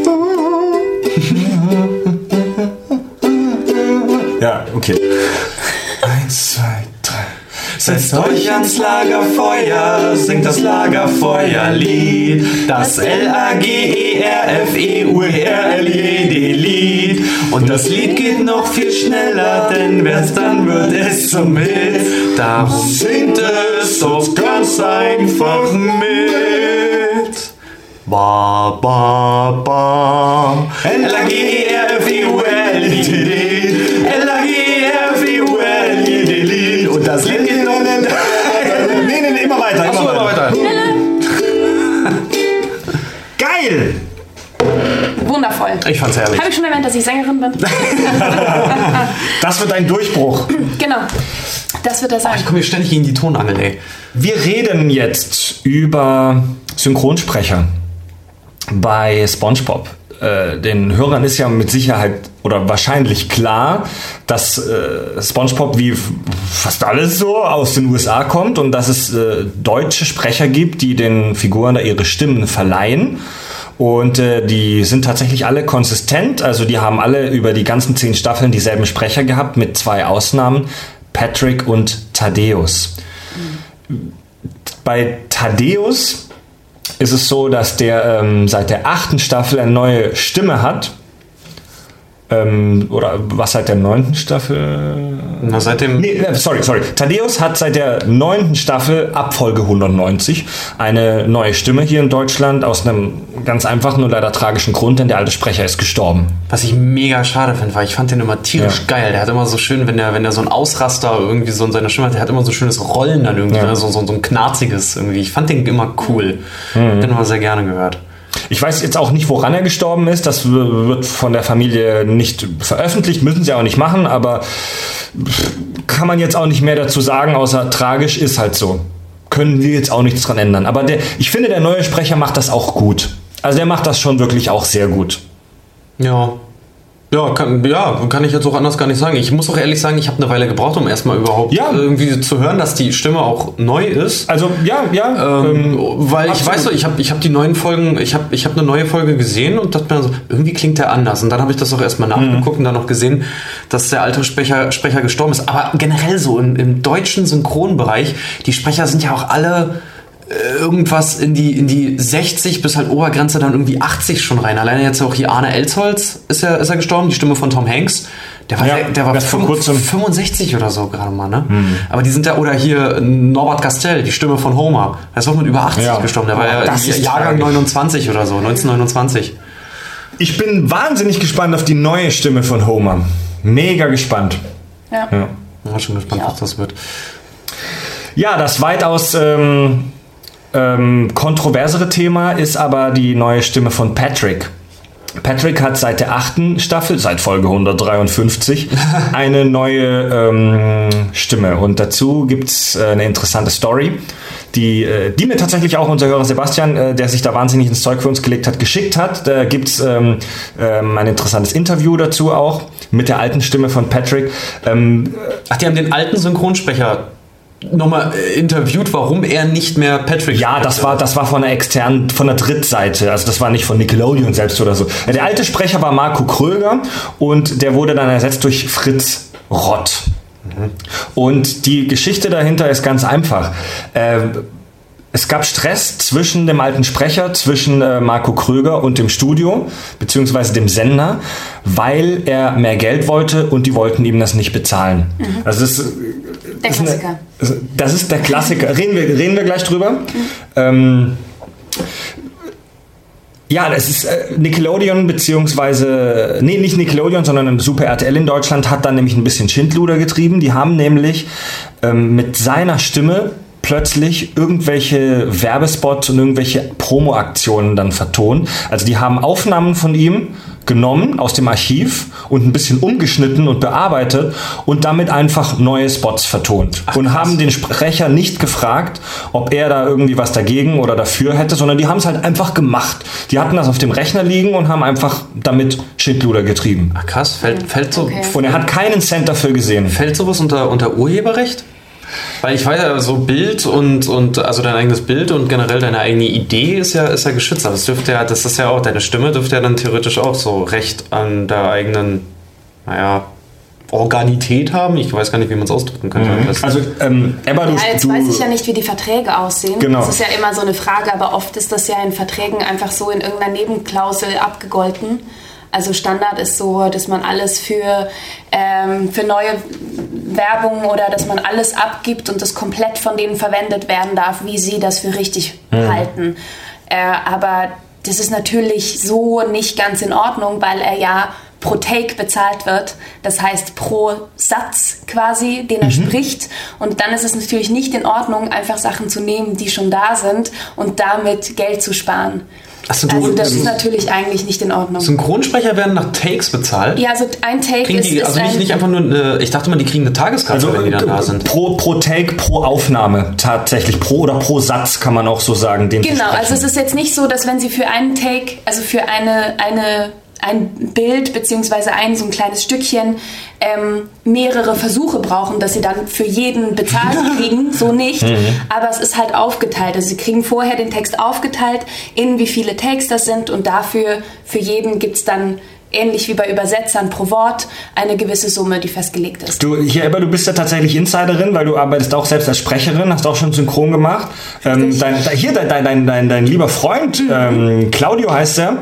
Ja, okay. Eins, zwei, drei. Setzt euch ans Lagerfeuer, singt das Lagerfeuerlied. Das L A G E R F E U E R L I E D-Lied. Und das Lied geht noch viel schneller, denn wer's dann wird es zum Hit. Darum singt es doch ganz einfach mit. Ba, ba, ba, ba. L A G E R F E U L I D D. L A G E R F E U L I D D. Und das Lied geht noch. Nee, nee, immer weiter, immer Immer weiter. weiter. Geil! Wundervoll. Ich fand's herrlich. Habe ich schon erwähnt, dass ich Sängerin bin? Das wird ein Durchbruch. Genau. Das wird er sein. Ich komme hier ständig in die Tonangel, ey. Wir reden jetzt über Synchronsprecher bei SpongeBob. Äh, den Hörern ist ja mit Sicherheit oder wahrscheinlich klar, dass äh, SpongeBob wie fast alles so aus den U S A kommt und dass es äh, deutsche Sprecher gibt, die den Figuren da ihre Stimmen verleihen. Und äh, die sind tatsächlich alle konsistent, also die haben alle über die ganzen zehn Staffeln dieselben Sprecher gehabt, mit zwei Ausnahmen, Patrick und Thaddeus. Mhm. Bei Thaddeus ist es so, dass der ähm, seit der achten Staffel eine neue Stimme hat. Ähm, oder was seit der neunten Staffel? Na, seit dem... Nee, sorry, sorry. Thaddeus hat seit der neunten Staffel, ab Folge hundertneunzig, eine neue Stimme hier in Deutschland aus einem ganz einfachen und leider tragischen Grund, denn der alte Sprecher ist gestorben. Was ich mega schade finde, weil ich fand den immer tierisch ja. geil. Der hat immer so schön, wenn der, wenn der so ein Ausraster irgendwie so in seiner Stimme hat, der hat immer so schönes Rollen dann irgendwie, ja. so, so, so ein knarziges irgendwie. Ich fand den immer cool. Mhm. Den immer sehr gerne gehört. Ich weiß jetzt auch nicht, woran er gestorben ist. Das wird von der Familie nicht veröffentlicht, müssen sie auch nicht machen, aber kann man jetzt auch nicht mehr dazu sagen, außer tragisch ist halt so. Können wir jetzt auch nichts dran ändern. Aber der, ich finde, der neue Sprecher macht das auch gut. Also der macht das schon wirklich auch sehr gut. Ja. Ja kann, ja, kann ich jetzt auch anders gar nicht sagen. Ich muss auch ehrlich sagen, ich habe eine Weile gebraucht, um erstmal überhaupt ja. irgendwie zu hören, dass die Stimme auch neu ist. Also ja, ja. Ähm, weil absolut. Ich weiß so, ich habe ich hab die neuen Folgen, ich habe ich hab eine neue Folge gesehen und dachte mir so, irgendwie klingt der anders. Und dann habe ich das auch erstmal nachgeguckt mhm. und dann noch gesehen, dass der alte Sprecher, Sprecher gestorben ist. Aber generell so im, im deutschen Synchronbereich, die Sprecher sind ja auch alle irgendwas in die, in die sechzig bis halt Obergrenze dann irgendwie achtzig schon rein. Alleine jetzt auch hier Arne Elsholz ist er, ist er gestorben, die Stimme von Tom Hanks. Der war, ja, der, der war vor kurzem fünfundsechzig oder so gerade mal, ne? Mhm. Aber die sind da, oder hier Norbert Castell, die Stimme von Homer. Der ist auch mit über achtzig ja. gestorben. Der war ja Jahrgang neunundzwanzig oder so, neunzehnhundertneunundzwanzig. Ich bin wahnsinnig gespannt auf die neue Stimme von Homer. Mega gespannt. Ja. Ja, ja schon gespannt, ja. was das wird. Ja, das weitaus ähm, ähm, kontroversere Thema ist aber die neue Stimme von Patrick. Patrick hat seit der achten Staffel, seit Folge hundertdreiundfünfzig, eine neue ähm, Stimme. Und dazu gibt es äh, eine interessante Story, die, äh, die mir tatsächlich auch unser Hörer Sebastian, äh, der sich da wahnsinnig ins Zeug für uns gelegt hat, geschickt hat. Da gibt es ähm, ähm, ein interessantes Interview dazu auch mit der alten Stimme von Patrick. Ähm, Ach, die haben den alten Synchronsprecher nochmal interviewt, warum er nicht mehr Patrick... Ja, das war, das war von der externen, von der Drittseite, also das war nicht von Nickelodeon selbst oder so. Der alte Sprecher war Marco Kröger und der wurde dann ersetzt durch Fritz Rott. Mhm. Und die Geschichte dahinter ist ganz einfach. Äh, Es gab Stress zwischen dem alten Sprecher, zwischen äh, Marco Kröger und dem Studio, beziehungsweise dem Sender, weil er mehr Geld wollte und die wollten ihm das nicht bezahlen. Mhm. Also das ist, der ist Klassiker. Eine, das ist der Klassiker. Reden wir, reden wir gleich drüber. Mhm. Ähm, ja, das ist äh, Nickelodeon, beziehungsweise, nee, nicht Nickelodeon, sondern Super R T L in Deutschland hat dann nämlich ein bisschen Schindluder getrieben. Die haben nämlich ähm, mit seiner Stimme plötzlich irgendwelche Werbespots und irgendwelche Promo-Aktionen dann vertont. Also die haben Aufnahmen von ihm genommen aus dem Archiv und ein bisschen umgeschnitten und bearbeitet und damit einfach neue Spots vertont. Ach, und haben den Sprecher nicht gefragt, ob er da irgendwie was dagegen oder dafür hätte, sondern die haben es halt einfach gemacht. Die hatten das auf dem Rechner liegen und haben einfach damit Schindluder getrieben. Ach krass, fällt, fällt so... Okay. Und er hat keinen Cent dafür gesehen. Fällt sowas unter, unter Urheberrecht? Weil ich weiß ja, so Bild und, und also dein eigenes Bild und generell deine eigene Idee ist ja, ist ja geschützt. Aber das dürfte ja, das ist ja auch, deine Stimme dürfte ja dann theoretisch auch so Recht an der eigenen, naja, Organität haben. Ich weiß gar nicht, wie man es ausdrücken könnte. Mhm. Also, ähm, Ebba, du, ja, jetzt du, weiß ich ja nicht, wie die Verträge aussehen. Genau. Das ist ja immer so eine Frage, aber oft ist das ja in Verträgen einfach so in irgendeiner Nebenklausel abgegolten. Also Standard ist so, dass man alles für, ähm, für neue Werbung oder dass man alles abgibt und das komplett von denen verwendet werden darf, wie sie das für richtig mhm. halten. Äh, aber das ist natürlich so nicht ganz in Ordnung, weil er ja pro Take bezahlt wird. Das heißt pro Satz quasi, den er mhm. spricht. Und dann ist es natürlich nicht in Ordnung, einfach Sachen zu nehmen, die schon da sind und damit Geld zu sparen. Achso, also das ist natürlich eigentlich nicht in Ordnung. Synchronsprecher werden nach Takes bezahlt? Ja, also ein Take kriegen ist... Die, also ist nicht, ein, nicht einfach nur... Eine, ich dachte mal, die kriegen eine Tageskarte, also, wenn die dann da sind. Pro, pro Take, pro Aufnahme tatsächlich. Pro oder pro Satz kann man auch so sagen. Den genau, also es ist jetzt nicht so, dass wenn sie für einen Take, also für eine... eine ein Bild beziehungsweise ein so ein kleines Stückchen ähm, mehrere Versuche brauchen, dass sie dann für jeden bezahlt kriegen, so nicht. Mhm. Aber es ist halt aufgeteilt. Also sie kriegen vorher den Text aufgeteilt, in wie viele Takes das sind und dafür für jeden gibt es dann ähnlich wie bei Übersetzern pro Wort eine gewisse Summe, die festgelegt ist. Du, hier, Ebba, du bist ja tatsächlich Insiderin, weil du arbeitest auch selbst als Sprecherin, hast auch schon synchron gemacht. Ähm, dein, hier dein, dein, dein, dein lieber Freund, mhm. ähm, Claudio heißt er,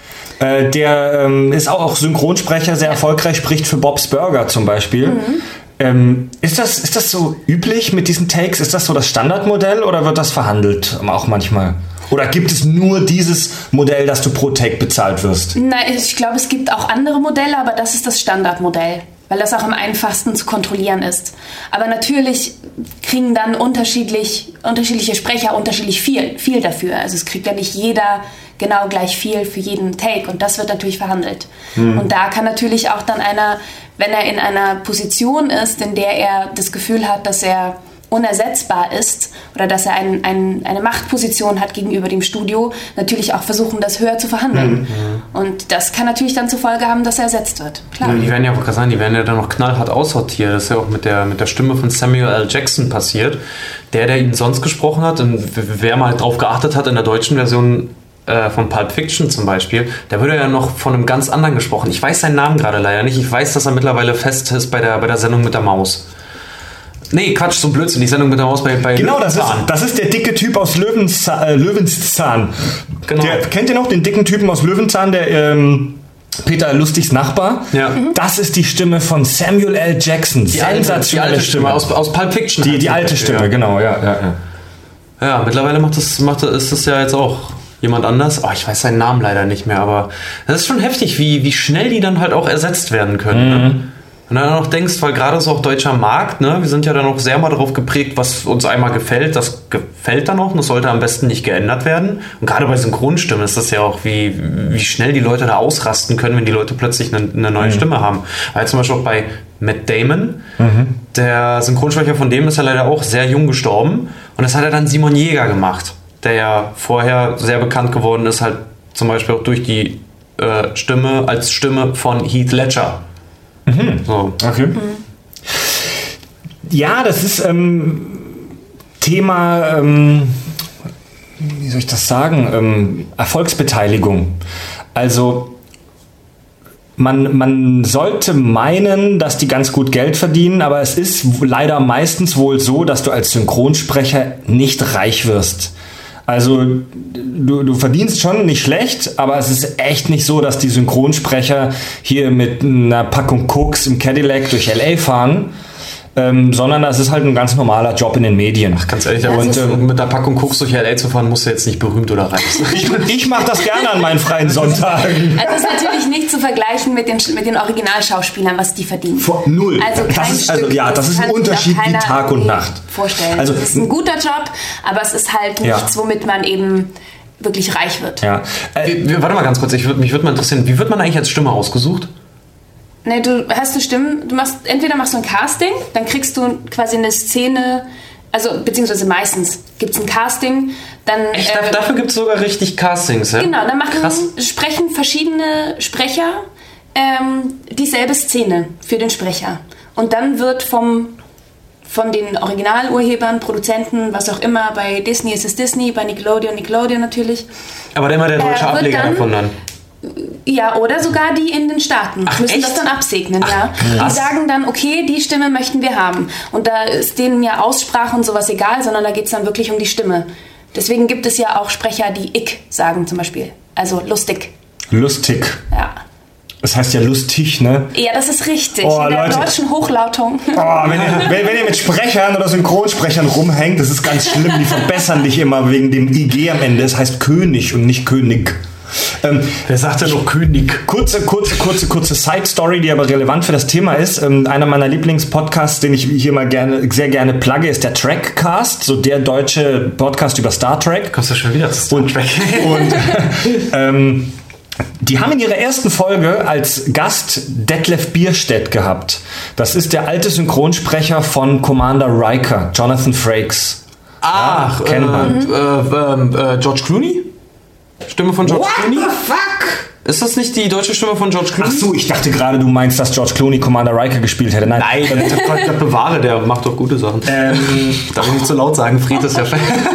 der ähm, ist auch, auch Synchronsprecher, sehr erfolgreich, spricht für Bob's Burger zum Beispiel. Mhm. Ähm, ist das, ist das so üblich mit diesen Takes? Ist das so das Standardmodell oder wird das verhandelt auch manchmal? Oder gibt es nur dieses Modell, dass du pro Take bezahlt wirst? Nein, ich glaube, es gibt auch andere Modelle, aber das ist das Standardmodell, weil das auch am einfachsten zu kontrollieren ist. Aber natürlich kriegen dann unterschiedlich, unterschiedliche Sprecher unterschiedlich viel, viel dafür. Also es kriegt ja nicht jeder genau gleich viel für jeden Take und das wird natürlich verhandelt. Mhm. Und da kann natürlich auch dann einer, wenn er in einer Position ist, in der er das Gefühl hat, dass er unersetzbar ist oder dass er ein, ein, eine Machtposition hat gegenüber dem Studio, natürlich auch versuchen, das höher zu verhandeln. Mhm. Und das kann natürlich dann zur Folge haben, dass er ersetzt wird. Klar. Ja, die werden ja auch sagen, die werden ja dann noch knallhart aussortiert. Das ist ja auch mit der, mit der Stimme von Samuel L. Jackson passiert. Der, der ihn sonst gesprochen hat, und wer mal drauf geachtet hat in der deutschen Version äh, von Pulp Fiction zum Beispiel, der würde ja noch von einem ganz anderen gesprochen. Ich weiß seinen Namen gerade leider nicht. Ich weiß, dass er mittlerweile fest ist bei der, bei der Sendung mit der Maus. Nee, Quatsch, so Blödsinn, die Sendung mit der Maus bei, bei Genau, das ist, das ist der dicke Typ aus Löwenzahn. Äh, Löwenzahn. Genau. Der, kennt ihr noch den dicken Typen aus Löwenzahn, der ähm, Peter Lustigs Nachbar? Ja. Mhm. Das ist die Stimme von Samuel L. Jackson. Die sensationelle alte, die alte Stimme. Stimme aus, aus Pulp Fiction. Die, die alte Stimme, ja. Genau, ja, ja, ja. Ja, mittlerweile macht das, macht das, ist das ja jetzt auch jemand anders. Oh, ich weiß seinen Namen leider nicht mehr, aber das ist schon heftig, wie, wie schnell die dann halt auch ersetzt werden können. Mhm. Ne? Und dann noch denkst, weil gerade so auch deutscher Markt, ne, wir sind ja dann auch sehr mal darauf geprägt, was uns einmal gefällt, das gefällt dann auch und das sollte am besten nicht geändert werden. Und gerade bei Synchronstimmen ist das ja auch, wie, wie schnell die Leute da ausrasten können, wenn die Leute plötzlich eine, eine neue mhm. Stimme haben. Weil zum Beispiel auch bei Matt Damon, mhm. der Synchronsprecher von dem ist ja leider auch sehr jung gestorben und das hat er dann Simon Jäger gemacht, der ja vorher sehr bekannt geworden ist, halt zum Beispiel auch durch die äh, Stimme als Stimme von Heath Ledger. Mhm. So. Okay. Mhm. Ja, das ist ähm, Thema, ähm, wie soll ich das sagen, ähm, Erfolgsbeteiligung. Also man, man sollte meinen, dass die ganz gut Geld verdienen, aber es ist leider meistens wohl so, dass du als Synchronsprecher nicht reich wirst. Also du, du verdienst schon nicht schlecht, aber es ist echt nicht so, dass die Synchronsprecher hier mit einer Packung Koks im Cadillac durch L A fahren, ähm, sondern das ist halt ein ganz normaler Job in den Medien. Ach, ganz ehrlich, aber und, ähm, mit einer Packung Koks durch L A zu fahren, musst du jetzt nicht berühmt oder reich sein. Ich, ich mache das gerne an meinen freien Sonntagen. Also es ist natürlich nicht zu vergleichen mit den, mit den Originalschauspielern, was die verdienen. Vor null. Also kein das ist, Stück, also, ja, das, das ist ein Unterschied wie Tag und Nacht. Vorstellen. Also, es ist ein guter Job, aber es ist halt nichts, ja. womit man eben wirklich reich wird. Ja. Äh, wie, warte mal ganz kurz, ich würd, mich würde mal interessieren, wie wird man eigentlich als Stimme ausgesucht? Ne, du hast eine Stimme, du machst, entweder machst du ein Casting, dann kriegst du quasi eine Szene, also beziehungsweise meistens gibt es ein Casting, dann... Echt, äh, dafür gibt es sogar richtig Castings, ja? Genau, dann machen, sprechen verschiedene Sprecher ähm, dieselbe Szene für den Sprecher. Und dann wird vom... von den Originalurhebern, Produzenten, was auch immer, bei Disney ist es Disney, bei Nickelodeon, Nickelodeon natürlich. Aber immer der deutsche äh, Ableger dann, davon dann? Ja, oder sogar die in den Staaten. Ach, müssen echt? das dann absegnen, Ach, ja. krass. Die sagen dann, okay, die Stimme möchten wir haben. Und da ist denen ja Aussprache und sowas egal, sondern da geht es dann wirklich um die Stimme. Deswegen gibt es ja auch Sprecher, die ich sagen zum Beispiel. Also lustig. Lustig. Ja. Das heißt ja lustig, ne? Ja, das ist richtig. Oh, in der Leute. deutschen Hochlautung. Oh, wenn, ihr, wenn, wenn ihr mit Sprechern oder Synchronsprechern rumhängt, das ist ganz schlimm. Die verbessern dich immer wegen dem I G am Ende. Es heißt König und nicht König. Ähm, Wer sagt denn noch König? Kurze, kurze, kurze, kurze Side-Story, die aber relevant für das Thema ist. Ähm, einer meiner Lieblingspodcasts, den ich hier mal gerne, sehr gerne plugge, ist der Trackcast, so der deutsche Podcast über Star Trek. Kommst du schon wieder zu Star Trek? Und, ähm, die haben in ihrer ersten Folge als Gast Detlef Bierstedt gehabt. Das ist der alte Synchronsprecher von Commander Riker, Jonathan Frakes. Ach, ja, kennt man. Äh, äh, äh, George Clooney? Stimme von George What Clooney? What the fuck? Ist das nicht die deutsche Stimme von George Clooney? Ach so, ich dachte gerade, du meinst, dass George Clooney Commander Riker gespielt hätte. Nein, Nein, der, der bewahre, der macht doch gute Sachen. Ähm, Darf ich nicht zu laut sagen, Fried ist ja...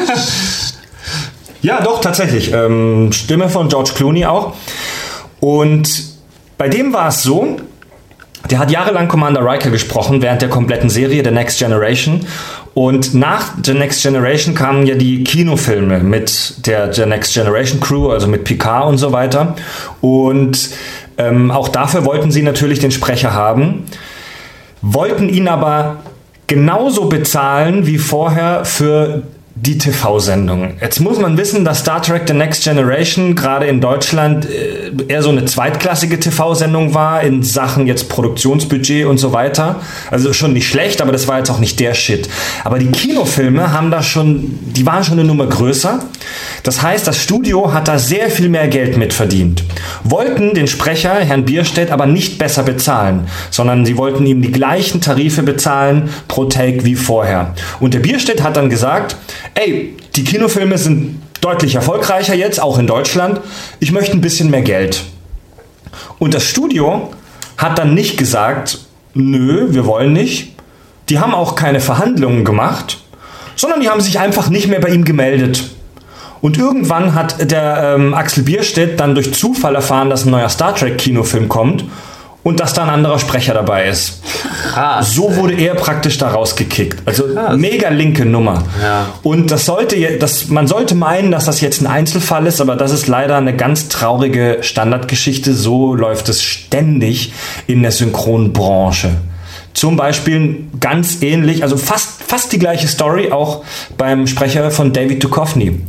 Ja, doch, tatsächlich. Ähm, Stimme von George Clooney auch. Und bei dem war es so, der hat jahrelang Commander Riker gesprochen, während der kompletten Serie The Next Generation. Und nach The Next Generation kamen ja die Kinofilme mit der The Next Generation Crew, also mit Picard und so weiter. Und ähm, auch dafür wollten sie natürlich den Sprecher haben, wollten ihn aber genauso bezahlen wie vorher für die T V-Sendung. Jetzt muss man wissen, dass Star Trek The Next Generation gerade in Deutschland äh, eher so eine zweitklassige T V-Sendung war in Sachen jetzt Produktionsbudget und so weiter. Also schon nicht schlecht, aber das war jetzt auch nicht der Shit. Aber die Kinofilme haben da schon, die waren schon eine Nummer größer. Das heißt, das Studio hat da sehr viel mehr Geld mitverdient. Wollten den Sprecher, Herrn Bierstedt, aber nicht besser bezahlen, sondern sie wollten ihm die gleichen Tarife bezahlen pro Take wie vorher. Und der Bierstedt hat dann gesagt, ey, die Kinofilme sind deutlich erfolgreicher jetzt, auch in Deutschland. Ich möchte ein bisschen mehr Geld. Und das Studio hat dann nicht gesagt, nö, wir wollen nicht. Die haben auch keine Verhandlungen gemacht, sondern die haben sich einfach nicht mehr bei ihm gemeldet. Und irgendwann hat der ähm, Axel Bierstedt dann durch Zufall erfahren, dass ein neuer Star Trek Kinofilm kommt und dass da ein anderer Sprecher dabei ist. Krass, so wurde er praktisch da rausgekickt. Also krass. Mega linke Nummer. Ja. Und das sollte, das, man sollte meinen, dass das jetzt ein Einzelfall ist, aber das ist leider eine ganz traurige Standardgeschichte. So läuft es ständig in der Synchronbranche. Zum Beispiel ganz ähnlich, also fast, fast die gleiche Story auch beim Sprecher von David Duchovny.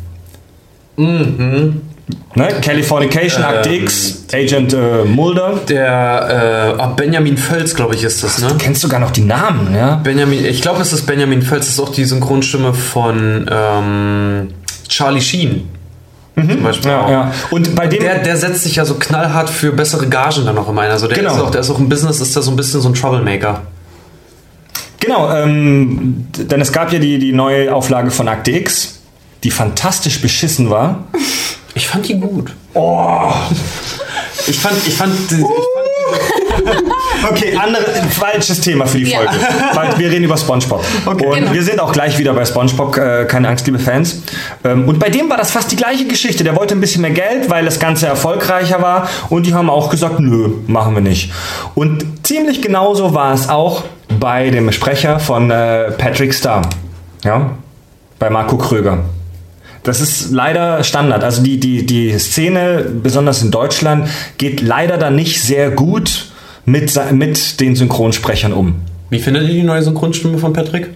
Mhm. Ne? Californication, ähm, Akte X, Agent äh, Mulder. Der äh, oh, Benjamin Völz, glaube ich, ist das, ne? Du kennst sogar noch die Namen, ja? Benjamin, ich glaube, es ist Benjamin Völz, das ist auch die Synchronstimme von ähm, Charlie Sheen. Mhm. Zum Beispiel ja, ja. Und bei dem der, der setzt sich ja so knallhart für bessere Gagen dann auch immer ein. Also der, genau. ist auch, der ist auch im Business, ist da so ein bisschen so ein Troublemaker. Genau, ähm, denn es gab ja die, die neue Auflage von Akte X, die fantastisch beschissen war. Ich fand die gut. Oh. Ich fand, ich fand, ich fand okay, andere, falsches Thema für die Folge. Ja. Weil wir reden über SpongeBob. Okay, und genau. Wir sind auch gleich wieder bei SpongeBob, äh, keine Angst, liebe Fans. Ähm, und bei dem war das fast die gleiche Geschichte. Der wollte ein bisschen mehr Geld, weil das Ganze erfolgreicher war. Und die haben auch gesagt, nö, machen wir nicht. Und ziemlich genauso war es auch bei dem Sprecher von äh, Patrick Star. Ja, bei Marco Kröger. Das ist leider Standard. Also die, die, die Szene, besonders in Deutschland, geht leider da nicht sehr gut mit, mit den Synchronsprechern um. Wie findet ihr die neue Synchronstimme von Patrick?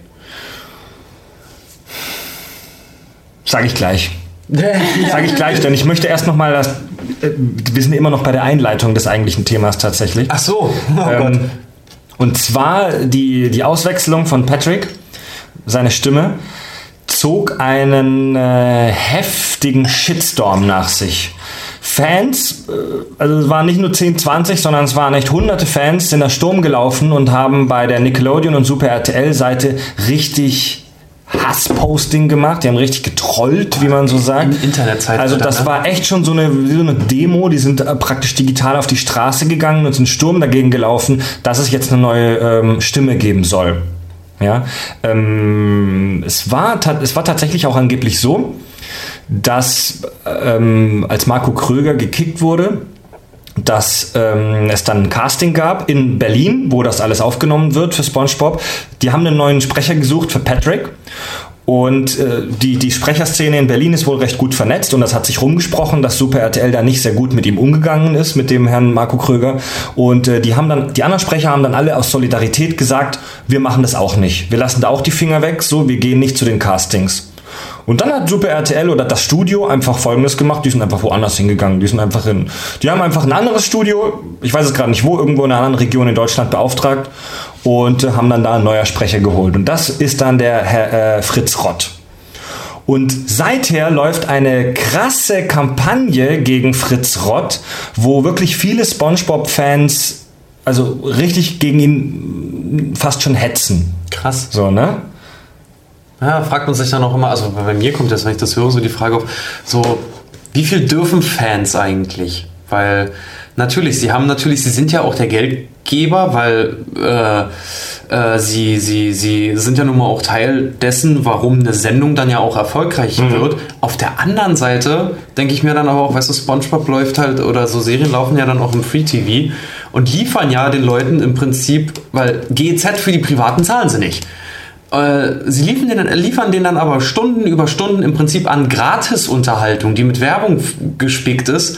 Sag ich gleich. Sag ich gleich, denn ich möchte erst noch mal das. Wir sind immer noch bei der Einleitung des eigentlichen Themas tatsächlich. Ach so. Oh ähm, Gott. Und zwar die, die Auswechslung von Patrick, seine Stimme, zog einen äh, heftigen Shitstorm nach sich. Fans, äh, also es waren nicht nur zehn, zwanzig, sondern es waren echt hunderte Fans, sind da Sturm gelaufen und haben bei der Nickelodeon und Super R T L-Seite richtig Hassposting gemacht. Die haben richtig getrollt, wie man so sagt. Internetzeit. Also das ne? war echt schon so eine, so eine Demo. Die sind äh, praktisch digital auf die Straße gegangen und sind Sturm dagegen gelaufen, dass es jetzt eine neue ähm, Stimme geben soll. Ja, ähm, es war, es war tatsächlich auch angeblich so, dass ähm, als Marco Kröger gekickt wurde, dass ähm, es dann ein Casting gab in Berlin, wo das alles aufgenommen wird für SpongeBob. Die haben einen neuen Sprecher gesucht für Patrick. Und äh, die, die Sprecherszene in Berlin ist wohl recht gut vernetzt und das hat sich rumgesprochen, dass Super R T L da nicht sehr gut mit ihm umgegangen ist, mit dem Herrn Marco Kröger. Und äh, die haben dann, die anderen Sprecher haben dann alle aus Solidarität gesagt, wir machen das auch nicht. Wir lassen da auch die Finger weg, so, wir gehen nicht zu den Castings. Und dann hat Super R T L oder das Studio einfach Folgendes gemacht, die sind einfach woanders hingegangen, die sind einfach in, die haben einfach ein anderes Studio, ich weiß es gerade nicht wo, irgendwo in einer anderen Region in Deutschland beauftragt und äh, haben dann da einen neuen Sprecher geholt. Und das ist dann der Herr äh, Fritz Rott. Und seither läuft eine krasse Kampagne gegen Fritz Rott, wo wirklich viele SpongeBob-Fans also richtig gegen ihn fast schon hetzen. Krass. So, ne? Ja, fragt man sich dann auch immer, also bei mir kommt jetzt, wenn ich das höre, so die Frage auf, so, wie viel dürfen Fans eigentlich? Weil natürlich, sie haben natürlich, sie sind ja auch der Geldgeber, weil äh, äh, sie, sie, sie sind ja nun mal auch Teil dessen, warum eine Sendung dann ja auch erfolgreich mhm. wird. Auf der anderen Seite denke ich mir dann aber auch, weißt du, SpongeBob läuft halt, oder so Serien laufen ja dann auch im Free-T V und liefern ja den Leuten im Prinzip, weil G E Z für die Privaten zahlen sie nicht. Sie liefern denen, liefern denen dann aber Stunden über Stunden im Prinzip an Gratisunterhaltung, die mit Werbung gespickt ist.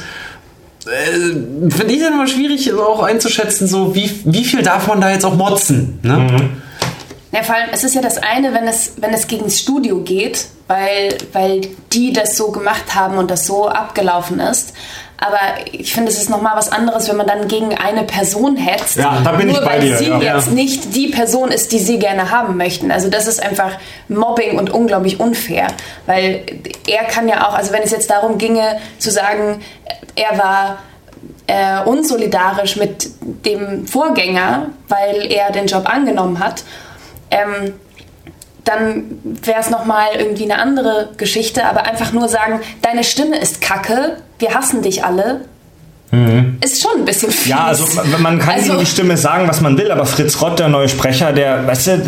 Äh, Finde ich dann immer schwierig auch einzuschätzen, so wie, wie viel darf man da jetzt auch motzen. Ne? Mhm. Ja, vor allem, es ist ja das eine, wenn es, wenn es gegen das Studio geht, weil, weil die das so gemacht haben und das so abgelaufen ist. Aber ich finde, es ist nochmal was anderes, wenn man dann gegen eine Person hetzt. Ja, da bin nur ich bei weil dir. sie Ja. jetzt nicht die Person ist, die sie gerne haben möchten. Also das ist einfach Mobbing und unglaublich unfair. Weil er kann ja auch, also wenn es jetzt darum ginge, zu sagen, er war äh, unsolidarisch mit dem Vorgänger, weil er den Job angenommen hat, ähm, dann wäre es nochmal irgendwie eine andere Geschichte, aber einfach nur sagen, deine Stimme ist kacke, wir hassen dich alle, mhm. ist schon ein bisschen fies. Ja, also man kann also, gegen die Stimme sagen, was man will, aber Fritz Rott, der neue Sprecher, der, weißt du,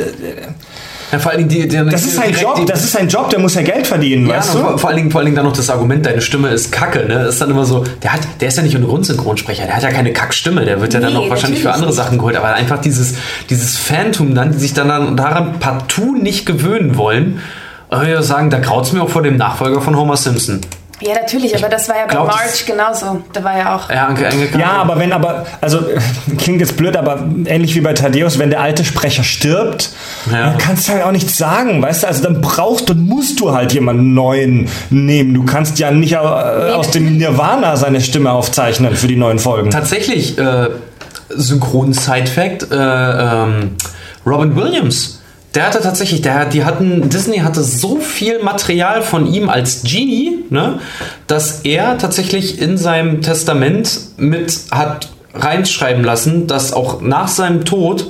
ja, vor allen Dingen die, die, das ist sein Job, das ist sein Job, der muss ja Geld verdienen, ja, weißt no, du? Vor, vor, allen Dingen, vor allen Dingen dann noch das Argument, deine Stimme ist kacke, ne? Das ist dann immer so, der hat, der ist ja nicht nur ein Grundsynchronsprecher, der hat ja keine Kackstimme, der wird ja dann nee, auch wahrscheinlich für andere nicht. Sachen geholt, aber einfach dieses, dieses Phantom dann, die sich dann, dann daran partout nicht gewöhnen wollen, und ich würde sagen, da graut's mir auch vor dem Nachfolger von Homer Simpson. Ja, natürlich, aber das war ja bei glaub, Marge genauso. Da war ja auch... Ja, ja, aber wenn, aber, also, klingt jetzt blöd, aber ähnlich wie bei Thaddeus, wenn der alte Sprecher stirbt, ja. dann kannst du halt auch nichts sagen, weißt du, also dann brauchst und musst du halt jemanden neuen nehmen. Du kannst ja nicht äh, aus dem Nirvana seine Stimme aufzeichnen für die neuen Folgen. Tatsächlich, äh, Synchron-Side-Fact, äh, ähm, Robin Williams, der hatte tatsächlich, der, die hatten, Disney hatte so viel Material von ihm als Genie, ne, dass er tatsächlich in seinem Testament mit hat reinschreiben lassen, dass auch nach seinem Tod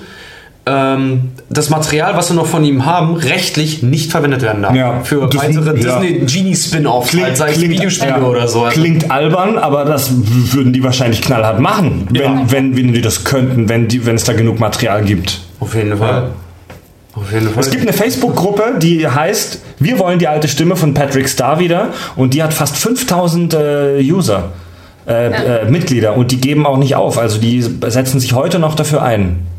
ähm, das Material, was wir noch von ihm haben, rechtlich nicht verwendet werden darf. Ja, für das- weitere ja. Disney Genie Spin-Offs, halt, sei es Videospiele ja, oder so. Also, Klingt albern, aber das würden die wahrscheinlich knallhart machen, wenn, Ja. wenn, wenn die das könnten, wenn, die, wenn es da genug Material gibt. auf jeden Fall. Auf jeden Fall. Es gibt eine Facebook-Gruppe, die heißt Wir wollen die alte Stimme von Patrick Star wieder und die hat fast fünftausend äh, User, äh, Ja. äh, Mitglieder und die geben auch nicht auf, also die setzen sich heute noch dafür ein.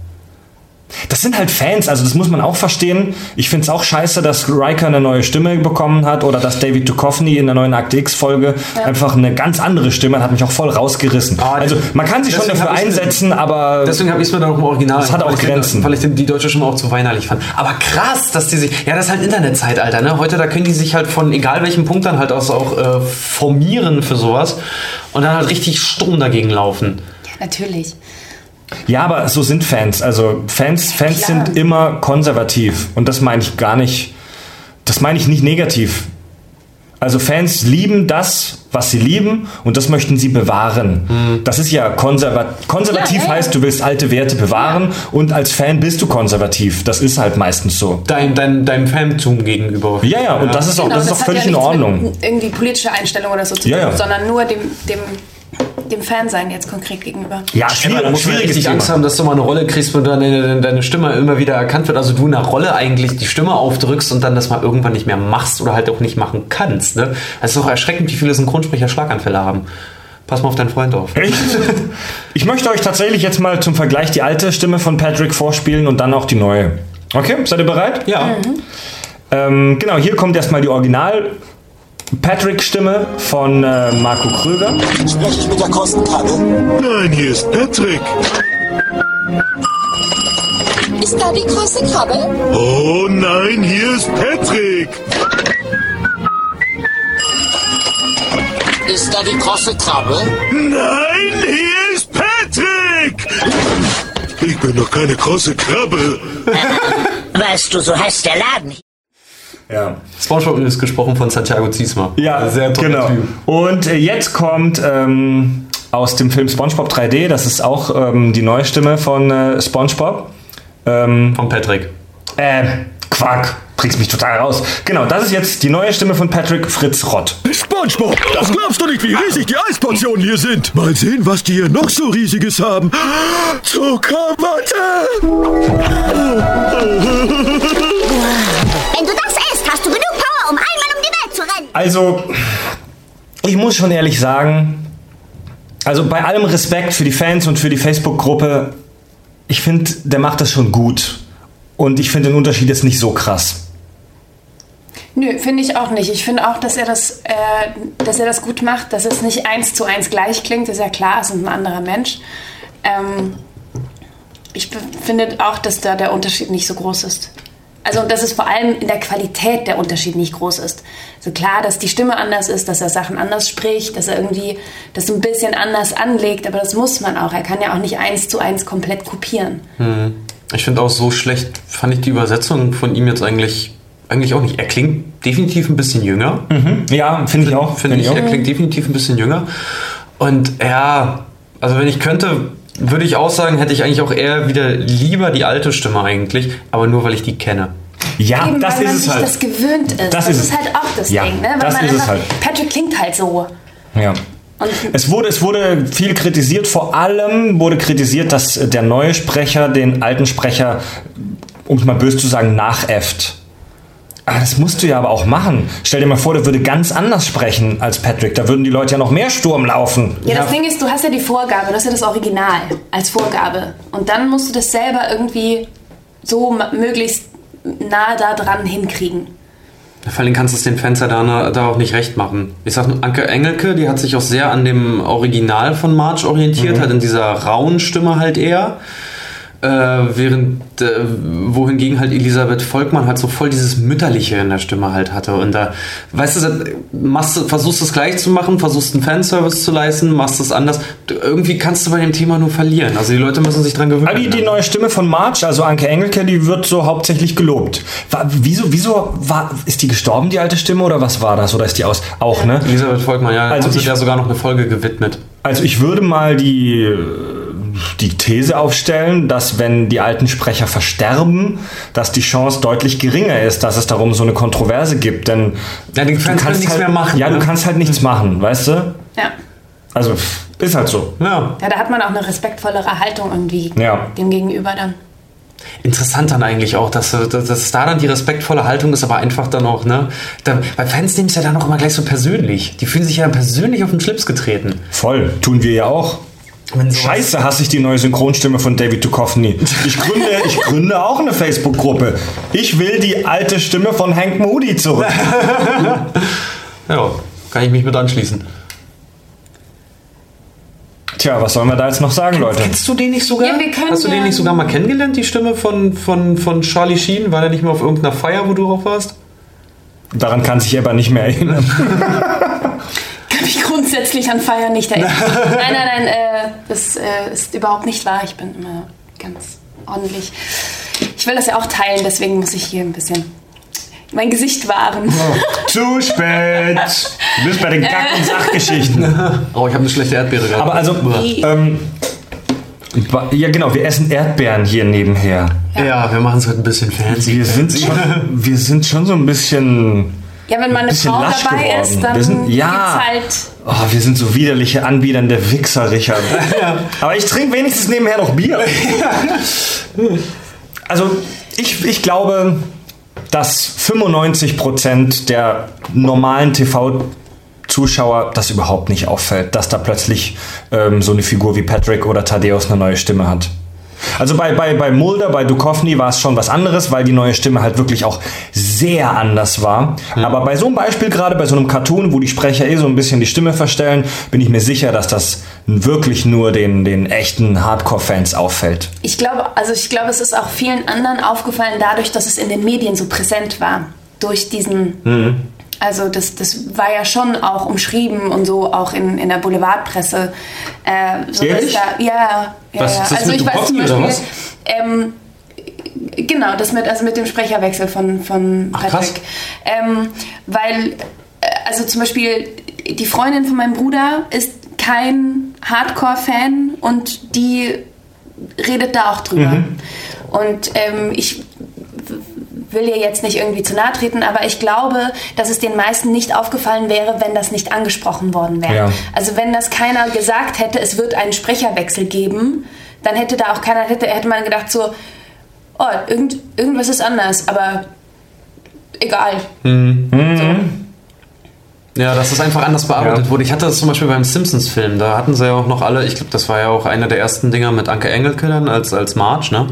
Das sind halt Fans, also das muss man auch verstehen. Ich finde es auch scheiße, dass Riker eine neue Stimme bekommen hat oder dass David Duchovny in der neuen Akte X-Folge Ja. einfach eine ganz andere Stimme hat, hat mich auch voll rausgerissen. Ah, Also man kann sich schon deswegen dafür hab ich's- einsetzen, aber Deswegen habe ich es mir dann auch im Original. Das hat auch weil ich den- Grenzen. Weil ich den, die deutsche Stimme auch zu weinerlich fand. Aber krass, dass die sich. Ja, das ist halt Internetzeitalter, ne? Heute, da können die sich halt von egal welchem Punkt dann halt aus auch äh, formieren für sowas und dann halt richtig Sturm dagegen laufen. Ja, natürlich. ja, aber so sind Fans. Also Fans, Fans klar. sind immer konservativ und das meine ich gar nicht. Das meine ich nicht negativ. Also Fans lieben das, was sie lieben und das möchten sie bewahren. Das ist ja konservat konservativ Ja, ja, ja. heißt, du willst alte Werte bewahren und als Fan bist du konservativ. Das ist halt meistens so. Dein, dein, deinem Fantum gegenüber. Ja, ja, und das ist auch, Genau, das ist auch hat völlig ja in nichts Ordnung. mit irgendwie politische Einstellung oder so zu tun, Ja, ja. sondern nur dem, dem, dem Fan-Sein jetzt konkret gegenüber. Ja, Aber da schwierig, muss man schwieriges richtig Thema. Angst haben, dass du mal eine Rolle kriegst, wo deine, deine Stimme immer wieder erkannt wird. Also du in einer Rolle eigentlich die Stimme aufdrückst und dann das mal irgendwann nicht mehr machst oder halt auch nicht machen kannst. Ne? Es ist auch erschreckend, wie viele Synchronsprecher Schlaganfälle haben. Pass mal auf deinen Freund auf. Echt? Ich möchte euch tatsächlich jetzt mal zum Vergleich die alte Stimme von Patrick vorspielen und dann auch die neue. Okay, seid ihr bereit? Ja. Ähm, genau, hier kommt erstmal die Original Patrick-Stimme von äh, Marco Kröger. Spreche ich mit der Kostenkrabbe? Nein, hier ist Patrick. Ist da die große Krabbe? Oh nein, hier ist Patrick. Ist da die große Krabbe? Nein, hier ist Patrick! Ich bin doch keine große Krabbe. Weißt du, so heißt der Laden. Ja. SpongeBob ist gesprochen von Santiago Ziesmer. Ja, sehr toll. Genau. Typ. Und äh, jetzt kommt ähm, aus dem Film SpongeBob drei D, das ist auch ähm, die neue Stimme von äh, SpongeBob. Ähm, von Patrick. Äh, Quark. Bringst mich total raus. Genau, das ist jetzt die neue Stimme von Patrick Fritz Rott. SpongeBob, das glaubst du nicht, wie riesig die Eisportionen hier sind. Mal sehen, was die hier noch so riesiges haben. Zuckerwatte! Wenn du das isst, hast du genug Power, um einmal um die Welt zu rennen. Also, ich muss schon ehrlich sagen, also bei allem Respekt für die Fans und für die Facebook-Gruppe, ich finde, der macht das schon gut. Und ich finde den Unterschied jetzt nicht so krass. Nö, finde ich auch nicht. Ich finde auch, dass er das, äh, dass er das gut macht, dass es nicht eins zu eins gleich klingt. Das ist ja klar, es ist ein anderer Mensch. Ähm, ich finde auch, dass da der Unterschied nicht so groß ist. Also, dass es vor allem in der Qualität der Unterschied nicht groß ist. Also klar, dass die Stimme anders ist, dass er Sachen anders spricht, dass er irgendwie das ein bisschen anders anlegt, aber das muss man auch. Er kann ja auch nicht eins zu eins komplett kopieren. Hm. Ich finde auch so schlecht, fand ich die Übersetzung von ihm jetzt eigentlich Eigentlich auch nicht. Er klingt definitiv ein bisschen jünger. Mhm. Ja, finde ich auch. Finde find ich, ich auch. Er klingt definitiv ein bisschen jünger. Und ja, also wenn ich könnte, würde ich auch sagen, hätte ich eigentlich auch eher wieder lieber die alte Stimme eigentlich, aber nur, weil ich die kenne. Ja, Eben, das weil ist man es sich halt. das gewöhnt ist. Das, das ist, ist halt auch das ja, Ding. Ne? Weil das man ist einfach, es halt. Patrick klingt halt so. Ja. Und Es wurde, es wurde viel kritisiert, vor allem wurde kritisiert, dass der neue Sprecher den alten Sprecher, um es mal böse zu sagen, nachäfft. Ah, das musst du ja aber auch machen. Stell dir mal vor, der würde ganz anders sprechen als Patrick. Da würden die Leute ja noch mehr Sturm laufen. Ja, das ja. Ding ist, du hast ja die Vorgabe, du hast ja das Original als Vorgabe. Und dann musst du das selber irgendwie so möglichst nah da dran hinkriegen. Vor allem kannst du es den Fans ja da, da auch nicht recht machen. Ich sag nur, Anke Engelke, die hat sich auch sehr an dem Original von Marge orientiert, mhm. hat in dieser rauen Stimme halt eher. Äh, während äh, wohingegen halt Elisabeth Volkmann halt so voll dieses Mütterliche in der Stimme halt hatte. Und da, weißt du, machst du, versuchst es gleich zu machen, versuchst einen Fanservice zu leisten, machst es anders. Du, irgendwie kannst du bei dem Thema nur verlieren. Also die Leute müssen sich dran gewöhnen. Die, die neue Stimme von Marge, also Anke Engelke, die wird so hauptsächlich gelobt. War, wieso, wieso war, ist die gestorben, die alte Stimme, oder was war das? Oder ist die aus? Auch, ne? Elisabeth Volkmann, ja. Also ich, ja sogar noch eine Folge gewidmet. Also ich würde mal die... die These aufstellen, dass wenn die alten Sprecher versterben, dass die Chance deutlich geringer ist, dass es darum so eine Kontroverse gibt, denn ja, die Fans können nichts halt, mehr machen. Ja, ne? Du kannst halt nichts machen, weißt du? Ja. Also, ist halt so. Ja. Ja, da hat man auch eine respektvollere Haltung irgendwie ja. dem Gegenüber dann. Interessant dann eigentlich auch, dass, dass da dann die respektvolle Haltung ist, aber einfach dann auch, ne? Da, bei Fans nehmen es ja dann auch immer gleich so persönlich. Die fühlen sich ja persönlich auf den Schlips getreten. Voll, tun wir ja auch. Scheiße, hasse ich die neue Synchronstimme von David Duchovny. Ich gründe, ich gründe auch eine Facebook-Gruppe. Ich will die alte Stimme von Hank Moody zurück. Ja, kann ich mich mit anschließen. Tja, was sollen wir da jetzt noch sagen, Leute? Kennst du den nicht sogar? Ja, wir können Hast du den ja nicht sogar mal kennengelernt, die Stimme von, von, von Charlie Sheen? War der nicht mal auf irgendeiner Feier, wo du drauf warst? Daran kann sich aber nicht mehr erinnern. Kann mich grundsätzlich an Feiern nicht erinnern. Nein, nein, nein, äh, das äh, ist überhaupt nicht wahr. Ich bin immer ganz ordentlich. Ich will das ja auch teilen, deswegen muss ich hier ein bisschen mein Gesicht wahren. Oh, zu spät. Du bist bei den Kack- und Sachgeschichten. Oh, ich habe eine schlechte Erdbeere gehabt. Aber also, ähm, ja genau, wir essen Erdbeeren hier nebenher. Ja, ja, wir machen es heute ein bisschen fancy. Wir sind schon, wir sind schon so ein bisschen... Ja, wenn mal eine Frau dabei geworden. ist, dann wir sind, ja, gibt's halt... Oh, wir sind so widerliche anbiedernde Wichser, Richard. Ja. Aber ich trinke wenigstens nebenher noch Bier. Also, ich, ich glaube, dass fünfundneunzig Prozent der normalen T V-Zuschauer das überhaupt nicht auffällt, dass da plötzlich ähm, so eine Figur wie Patrick oder Thaddeus eine neue Stimme hat. Also bei, bei, bei Mulder, bei Duchovny war es schon was anderes, weil die neue Stimme halt wirklich auch sehr anders war. Mhm. Aber bei so einem Beispiel, gerade bei so einem Cartoon, wo die Sprecher eh so ein bisschen die Stimme verstellen, bin ich mir sicher, dass das wirklich nur den, den echten Hardcore-Fans auffällt. Ich glaube, also ich glaube, es ist auch vielen anderen aufgefallen, dadurch, dass es in den Medien so präsent war. Durch diesen... Mhm. Also das, das war ja schon auch umschrieben und so auch in, in der Boulevardpresse. Äh, so Ehrlich? Da, ja, ja, Was, ja. ist das Also mit ich weiß Dubrovnik zum Beispiel, oder was? Ähm, genau, das mit, also mit dem Sprecherwechsel von, von Ach, Patrick. krass. Ähm, weil, äh, also zum Beispiel die Freundin von meinem Bruder ist kein Hardcore-Fan und die redet da auch drüber. Mhm. Und ähm, ich will ihr jetzt nicht irgendwie zu nahe treten, aber ich glaube, dass es den meisten nicht aufgefallen wäre, wenn das nicht angesprochen worden wäre. Ja. Also wenn das keiner gesagt hätte, es wird einen Sprecherwechsel geben, dann hätte da auch keiner, hätte, hätte man gedacht so, oh, irgend, irgendwas ist anders, aber egal. Mhm. So. Ja, dass das einfach anders bearbeitet Ja. wurde. Ich hatte das zum Beispiel beim Simpsons-Film. Da hatten sie ja auch noch alle, ich glaube, das war ja auch einer der ersten Dinger mit Anke Engelke dann als, als Marge, ne?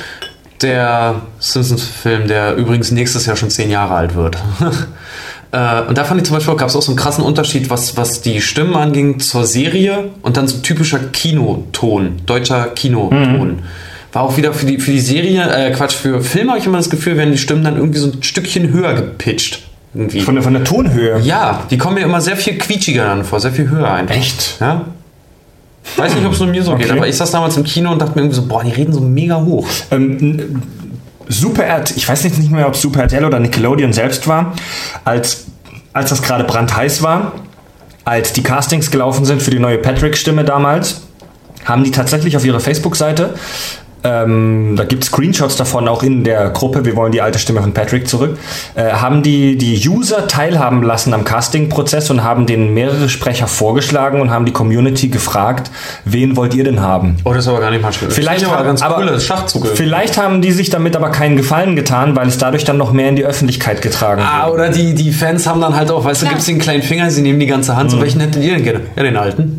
Der Simpsons-Film, der übrigens nächstes Jahr schon zehn Jahre alt wird. äh, und da fand ich zum Beispiel, gab es auch so einen krassen Unterschied, was, was die Stimmen anging zur Serie und dann so typischer Kinoton, deutscher Kinoton. Mhm. War auch wieder für die, für die Serie, äh, Quatsch, für Filme habe ich immer das Gefühl, werden die Stimmen dann irgendwie so ein Stückchen höher gepitcht. Irgendwie. Von der, von der Tonhöhe. Ja, die kommen mir immer sehr viel quietschiger dann vor, sehr viel höher einfach. Echt? Ja. Weiß nicht, ob es nur mir so Okay. geht, aber ich saß damals im Kino und dachte mir irgendwie so, boah, die reden so mega hoch. Ähm, Super R T L, ich weiß jetzt nicht mehr, ob es Super R T L oder Nickelodeon selbst war, als, als das gerade brandheiß war, als die Castings gelaufen sind für die neue Patrick-Stimme damals, haben die tatsächlich auf ihrer Facebook-Seite, ähm, da gibt es Screenshots davon, auch in der Gruppe, wir wollen die alte Stimme von Patrick zurück, äh, haben die, die User teilhaben lassen am Casting-Prozess und haben denen mehrere Sprecher vorgeschlagen und haben die Community gefragt, wen wollt ihr denn haben? Oh, das ist aber gar nicht mal schön. Vielleicht das ist aber haben- ganz aber- coole Schachzug. Vielleicht haben die sich damit aber keinen Gefallen getan, weil es dadurch dann noch mehr in die Öffentlichkeit getragen Ah, wurde. oder die, die Fans haben dann halt auch, weißt du, gibt es den kleinen Finger, sie nehmen die ganze Hand, so welchen hättet ihr denn gerne? Ja, den alten.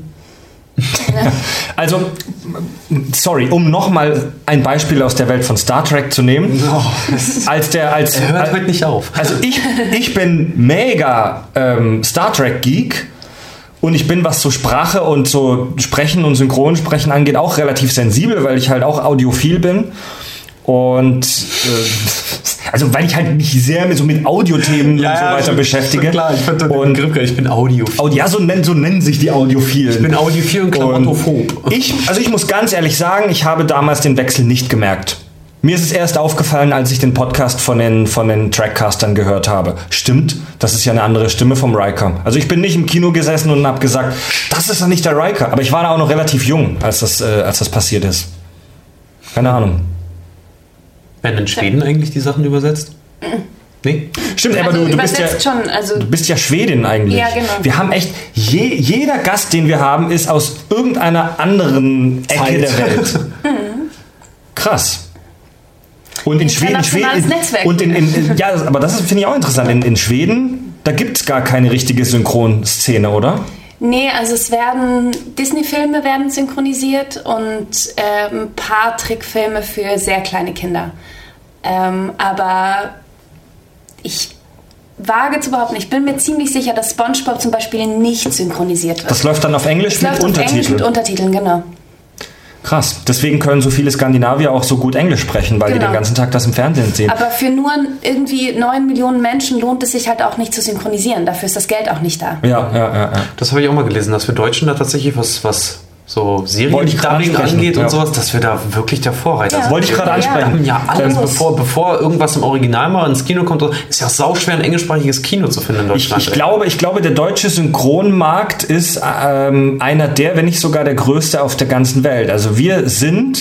Also, sorry, um nochmal ein Beispiel aus der Welt von Star Trek zu nehmen. Oh, das Als der, als, er hört als, heute nicht auf. Also ich, ich bin mega ähm, Star Trek Geek und ich bin, was so Sprache und so Sprechen und Synchronsprechen angeht, auch relativ sensibel, weil ich halt auch audiophil bin. Und äh, also weil ich halt mich sehr mit, so mit Audiothemen und so weiter schon- beschäftige. schon klar, ich fand den und Begriff, ich bin audiophil. Audi- ja, so nennen, so nennen sich die Audiophilen. Ich bin audiophil und klamottophob. Ich, also ich muss ganz ehrlich sagen, ich habe damals den Wechsel nicht gemerkt. Mir ist es erst aufgefallen, als ich den Podcast von den, von den Trackcastern gehört habe. Stimmt, das ist ja eine andere Stimme vom Riker. Also ich bin nicht im Kino gesessen und habe gesagt, das ist doch nicht der Riker. Aber ich war da auch noch relativ jung, als das, äh, als das passiert ist. Keine Ahnung. Werden in Schweden eigentlich die Sachen übersetzt? Nee? Stimmt, aber Also du, du, bist ja, übersetzt schon, also du bist ja Schwedin eigentlich. Ja, genau. Wir haben echt, je, jeder Gast, den wir haben, ist aus irgendeiner anderen Ecke Zeit. der Welt. Krass. Und in Schweden, Internationales Schweden Netzwerk. und in, in, in ja, aber das finde ich auch interessant. In, in Schweden, da gibt es gar keine richtige Synchronszene, oder? nee, also es werden Disney-Filme werden synchronisiert und äh, ein paar Trickfilme für sehr kleine Kinder. Ähm, aber ich wage zu behaupten, ich bin mir ziemlich sicher, dass SpongeBob zum Beispiel nicht synchronisiert wird. Das läuft dann auf Englisch Es mit läuft auf Englisch Untertiteln. mit Untertiteln, genau. Krass. Deswegen können so viele Skandinavier auch so gut Englisch sprechen, weil die Genau. den ganzen Tag das im Fernsehen sehen. Aber für nur irgendwie neun Millionen Menschen lohnt es sich halt auch nicht zu synchronisieren. Dafür ist das Geld auch nicht da. Ja, ja, ja, ja. Das habe ich auch mal gelesen, dass wir Deutschen da tatsächlich was, was so Wollte ich gerade Serien-Dubbing ansprechen, angeht ja. und sowas, dass wir da wirklich der Vorreiter Ja. sind. Wollte ich gerade Ja. ansprechen. Ja, alles, Ähm, bevor, bevor irgendwas im Original mal ins Kino kommt, ist ja sauschwer, ein englischsprachiges Kino zu finden in Ich, Deutschland. ich, glaube, ich glaube, der deutsche Synchronmarkt ist ähm, einer der, wenn nicht sogar der größte auf der ganzen Welt. Also wir sind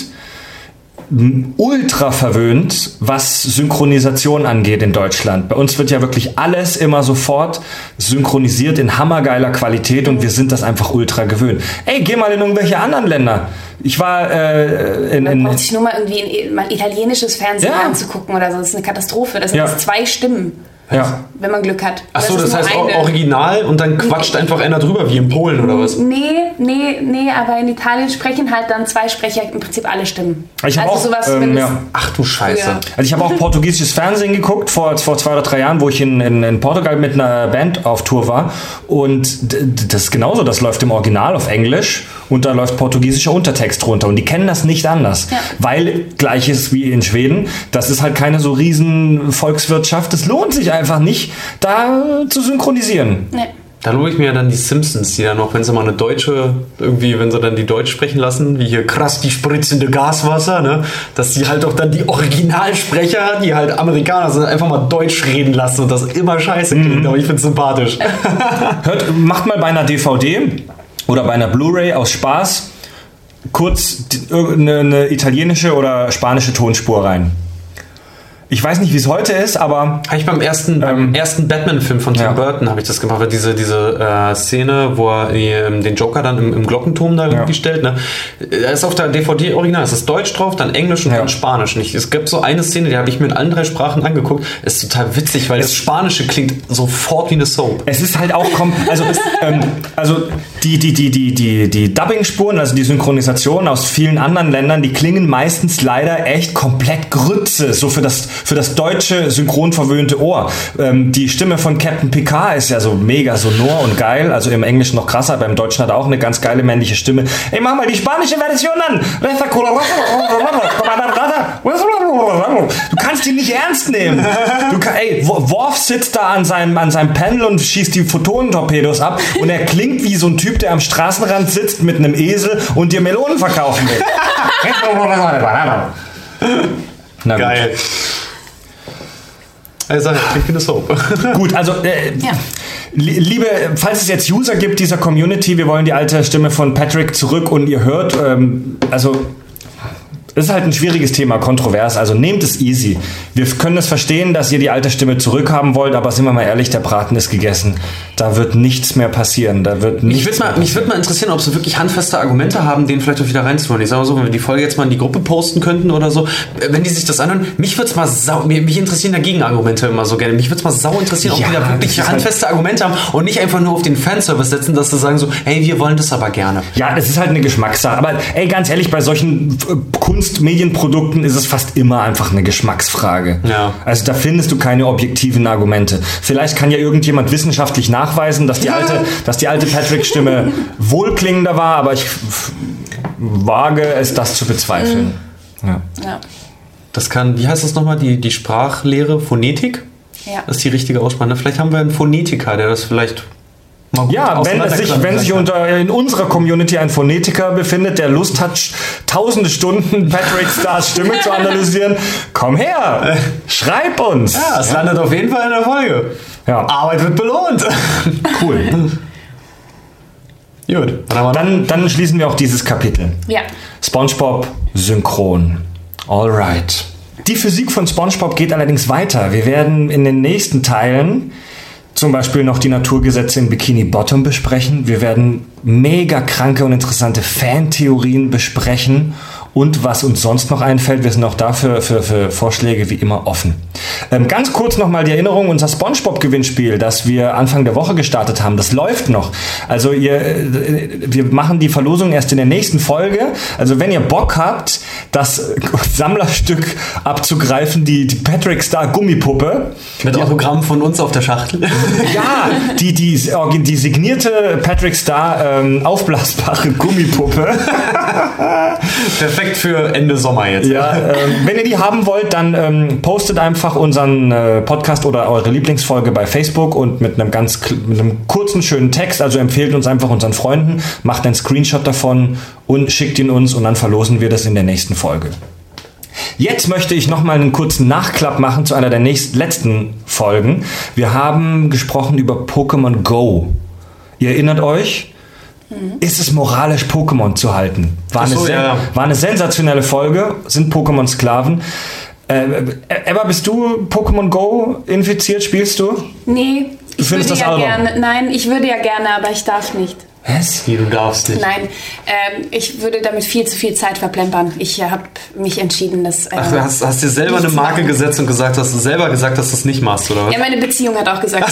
m, ultra verwöhnt, was Synchronisation angeht in Deutschland. Bei uns wird ja wirklich alles immer sofort synchronisiert in hammergeiler Qualität und wir sind das einfach ultra gewöhnt. Ey, geh mal in irgendwelche anderen Länder. Ich war äh, in... Man in braucht sich nur mal irgendwie ein, mal italienisches Fernsehen Ja. anzugucken oder so. Das ist eine Katastrophe. Das sind Ja. jetzt zwei Stimmen, ja. wenn man Glück hat. Achso, Oder es das ist heißt nur auch eine. Original und dann quatscht einfach einer drüber, wie in Polen oder was? Nee, nee, nee, aber in Italien sprechen halt dann zwei Sprecher im Prinzip alle Stimmen. Ich hab also auch, sowas, ähm, wenn es ja. Ach du Scheiße. früher- Also ich habe auch portugiesisches Fernsehen geguckt vor, vor zwei oder drei Jahren, wo ich in, in, in Portugal mit einer Band auf Tour war. Und d- d- das ist genauso, das läuft im Original auf Englisch und da läuft portugiesischer Untertext drunter. Und die kennen das nicht anders. Ja. Weil gleiches wie in Schweden, das ist halt keine so riesen Volkswirtschaft. Das lohnt sich einfach nicht, da zu synchronisieren. Nee. Da lobe ich mir ja dann die Simpsons, die dann noch, wenn sie mal eine deutsche, irgendwie, wenn sie dann die Deutsch sprechen lassen, wie hier krass die spritzende Gaswasser, ne, dass die halt auch dann die Originalsprecher, die halt Amerikaner sind, einfach mal Deutsch reden lassen und das immer scheiße klingt, mhm. aber ich find's sympathisch. Hört, macht mal bei einer D V D oder bei einer Blu-ray aus Spaß kurz eine, eine italienische oder spanische Tonspur rein. Ich weiß nicht, wie es heute ist, aber... Habe ich beim ersten, ähm, beim ersten Batman-Film von Tim ja. Burton habe ich das gemacht, diese, diese äh, Szene, wo er die, den Joker dann im, im Glockenturm da irgendwie ja. stellt. Ne? Da ist auf der D V D original, es ist Deutsch drauf, dann Englisch und ja. dann Spanisch. Nicht? Es gibt so eine Szene, die habe ich mir in allen drei Sprachen angeguckt. Ist total witzig, weil es das Spanische klingt sofort wie eine Soap. Es ist halt auch... Also, ähm, also die, die, die, die, die, die Dubbing-Spuren, also die Synchronisation aus vielen anderen Ländern, die klingen meistens leider echt komplett Grütze, so für das für das deutsche synchronverwöhnte Ohr. Ähm, die Stimme von Captain Picard ist ja so mega sonor und geil, also im Englischen noch krasser, beim Deutschen hat er auch eine ganz geile männliche Stimme. Ey, mach mal die spanische Version an! Du kannst die nicht ernst nehmen. Du kann, ey, Worf sitzt da an seinem, an seinem Panel und schießt die Photonentorpedos ab und er klingt wie so ein Typ, der am Straßenrand sitzt mit einem Esel und dir Melonen verkaufen will. Na geil. Gut. Also, klingt wie eine Soap. Gut, also äh, ja. liebe, falls es jetzt User gibt dieser Community, wir wollen die alte Stimme von Patrick zurück und ihr hört, ähm, also es ist halt ein schwieriges Thema, kontrovers, also nehmt es easy. Wir können es verstehen, dass ihr die alte Stimme zurückhaben wollt, aber sind wir mal ehrlich, der Braten ist gegessen. Da wird nichts mehr passieren. Da wird mich würde mal, mich würd mal interessieren, ob sie wirklich handfeste Argumente haben, den vielleicht auch wieder reinzuholen. Ich sage mal so, wenn wir die Folge jetzt mal in die Gruppe posten könnten oder so, wenn die sich das anhören, mich würde es mal sau, mich interessieren da Gegenargumente immer so gerne. Mich würde es mal sau interessieren, ob ja, die da wirklich handfeste halt Argumente haben und nicht einfach nur auf den Fanservice setzen, dass sie sagen so, hey, wir wollen das aber gerne. Ja, es ist halt eine Geschmackssache. Aber ey, ganz ehrlich, bei solchen Kunstmedienprodukten ist es fast immer einfach eine Geschmacksfrage. Ja. Also da findest du keine objektiven Argumente. Vielleicht kann ja irgendjemand wissenschaftlich nachweisen, dass die alte, dass die alte Patrick-Stimme wohlklingender war, aber ich f- wage es, das zu bezweifeln. Mhm. Ja. Ja. Das kann, wie heißt das nochmal, die, die Sprachlehre, Phonetik? Ja. Das ist die richtige Aussprache. Vielleicht haben wir einen Phonetiker, der das vielleicht mal gut Ja, wenn es sich, wenn sich unter, in unserer Community ein Phonetiker befindet, der Lust hat, tausende Stunden Patrick Stars Stimme zu analysieren, komm her, schreib uns. Ja, es landet auf jeden Fall in der Folge. Ja. Arbeit wird belohnt. Cool. Gut. Dann, dann schließen wir auch dieses Kapitel. Ja. SpongeBob synchron. Alright. Die Physik von SpongeBob geht allerdings weiter. Wir werden in den nächsten Teilen zum Beispiel noch die Naturgesetze in Bikini Bottom besprechen. Wir werden mega kranke und interessante Fantheorien besprechen und was uns sonst noch einfällt. Wir sind auch dafür für, für Vorschläge wie immer offen. Ähm, ganz kurz nochmal die Erinnerung, unser SpongeBob-Gewinnspiel, das wir Anfang der Woche gestartet haben, das läuft noch. Also ihr, äh, wir machen die Verlosung erst in der nächsten Folge. Also wenn ihr Bock habt, das Sammlerstück abzugreifen, die, die Patrick Star Gummipuppe. Mit Autogramm von uns auf der Schachtel. Ja, die, die, die signierte Patrick Star ähm, aufblasbare Gummipuppe. Perfekt für Ende Sommer jetzt. Ja, ähm, wenn ihr die haben wollt, dann ähm, postet einfach unseren äh, Podcast oder eure Lieblingsfolge bei Facebook und mit einem ganz mit einem kurzen, schönen Text. Also empfehlt uns einfach unseren Freunden, macht einen Screenshot davon und schickt ihn uns und dann verlosen wir das in der nächsten Folge. Jetzt möchte ich nochmal einen kurzen Nachklapp machen zu einer der nächsten, letzten Folgen. Wir haben gesprochen über Pokémon Go. Ihr erinnert euch? Mhm. Ist es moralisch, Pokémon zu halten? War, so, eine, ja. war eine sensationelle Folge, sind Pokémon-Sklaven. Äh, Ebba, bist du Pokémon Go infiziert? Spielst du? Nee, du ich findest würde das ja Album? gerne. Nein, ich würde ja gerne, aber ich darf nicht. Was? Wie, du darfst nicht? Nein, ähm, ich würde damit viel zu viel Zeit verplempern. Ich habe mich entschieden, dass... Äh, Ach, du hast, hast dir selber eine Marke gesetzt und gesagt, hast du selber gesagt, dass du es nicht machst, oder was? Ja, meine Beziehung hat auch gesagt...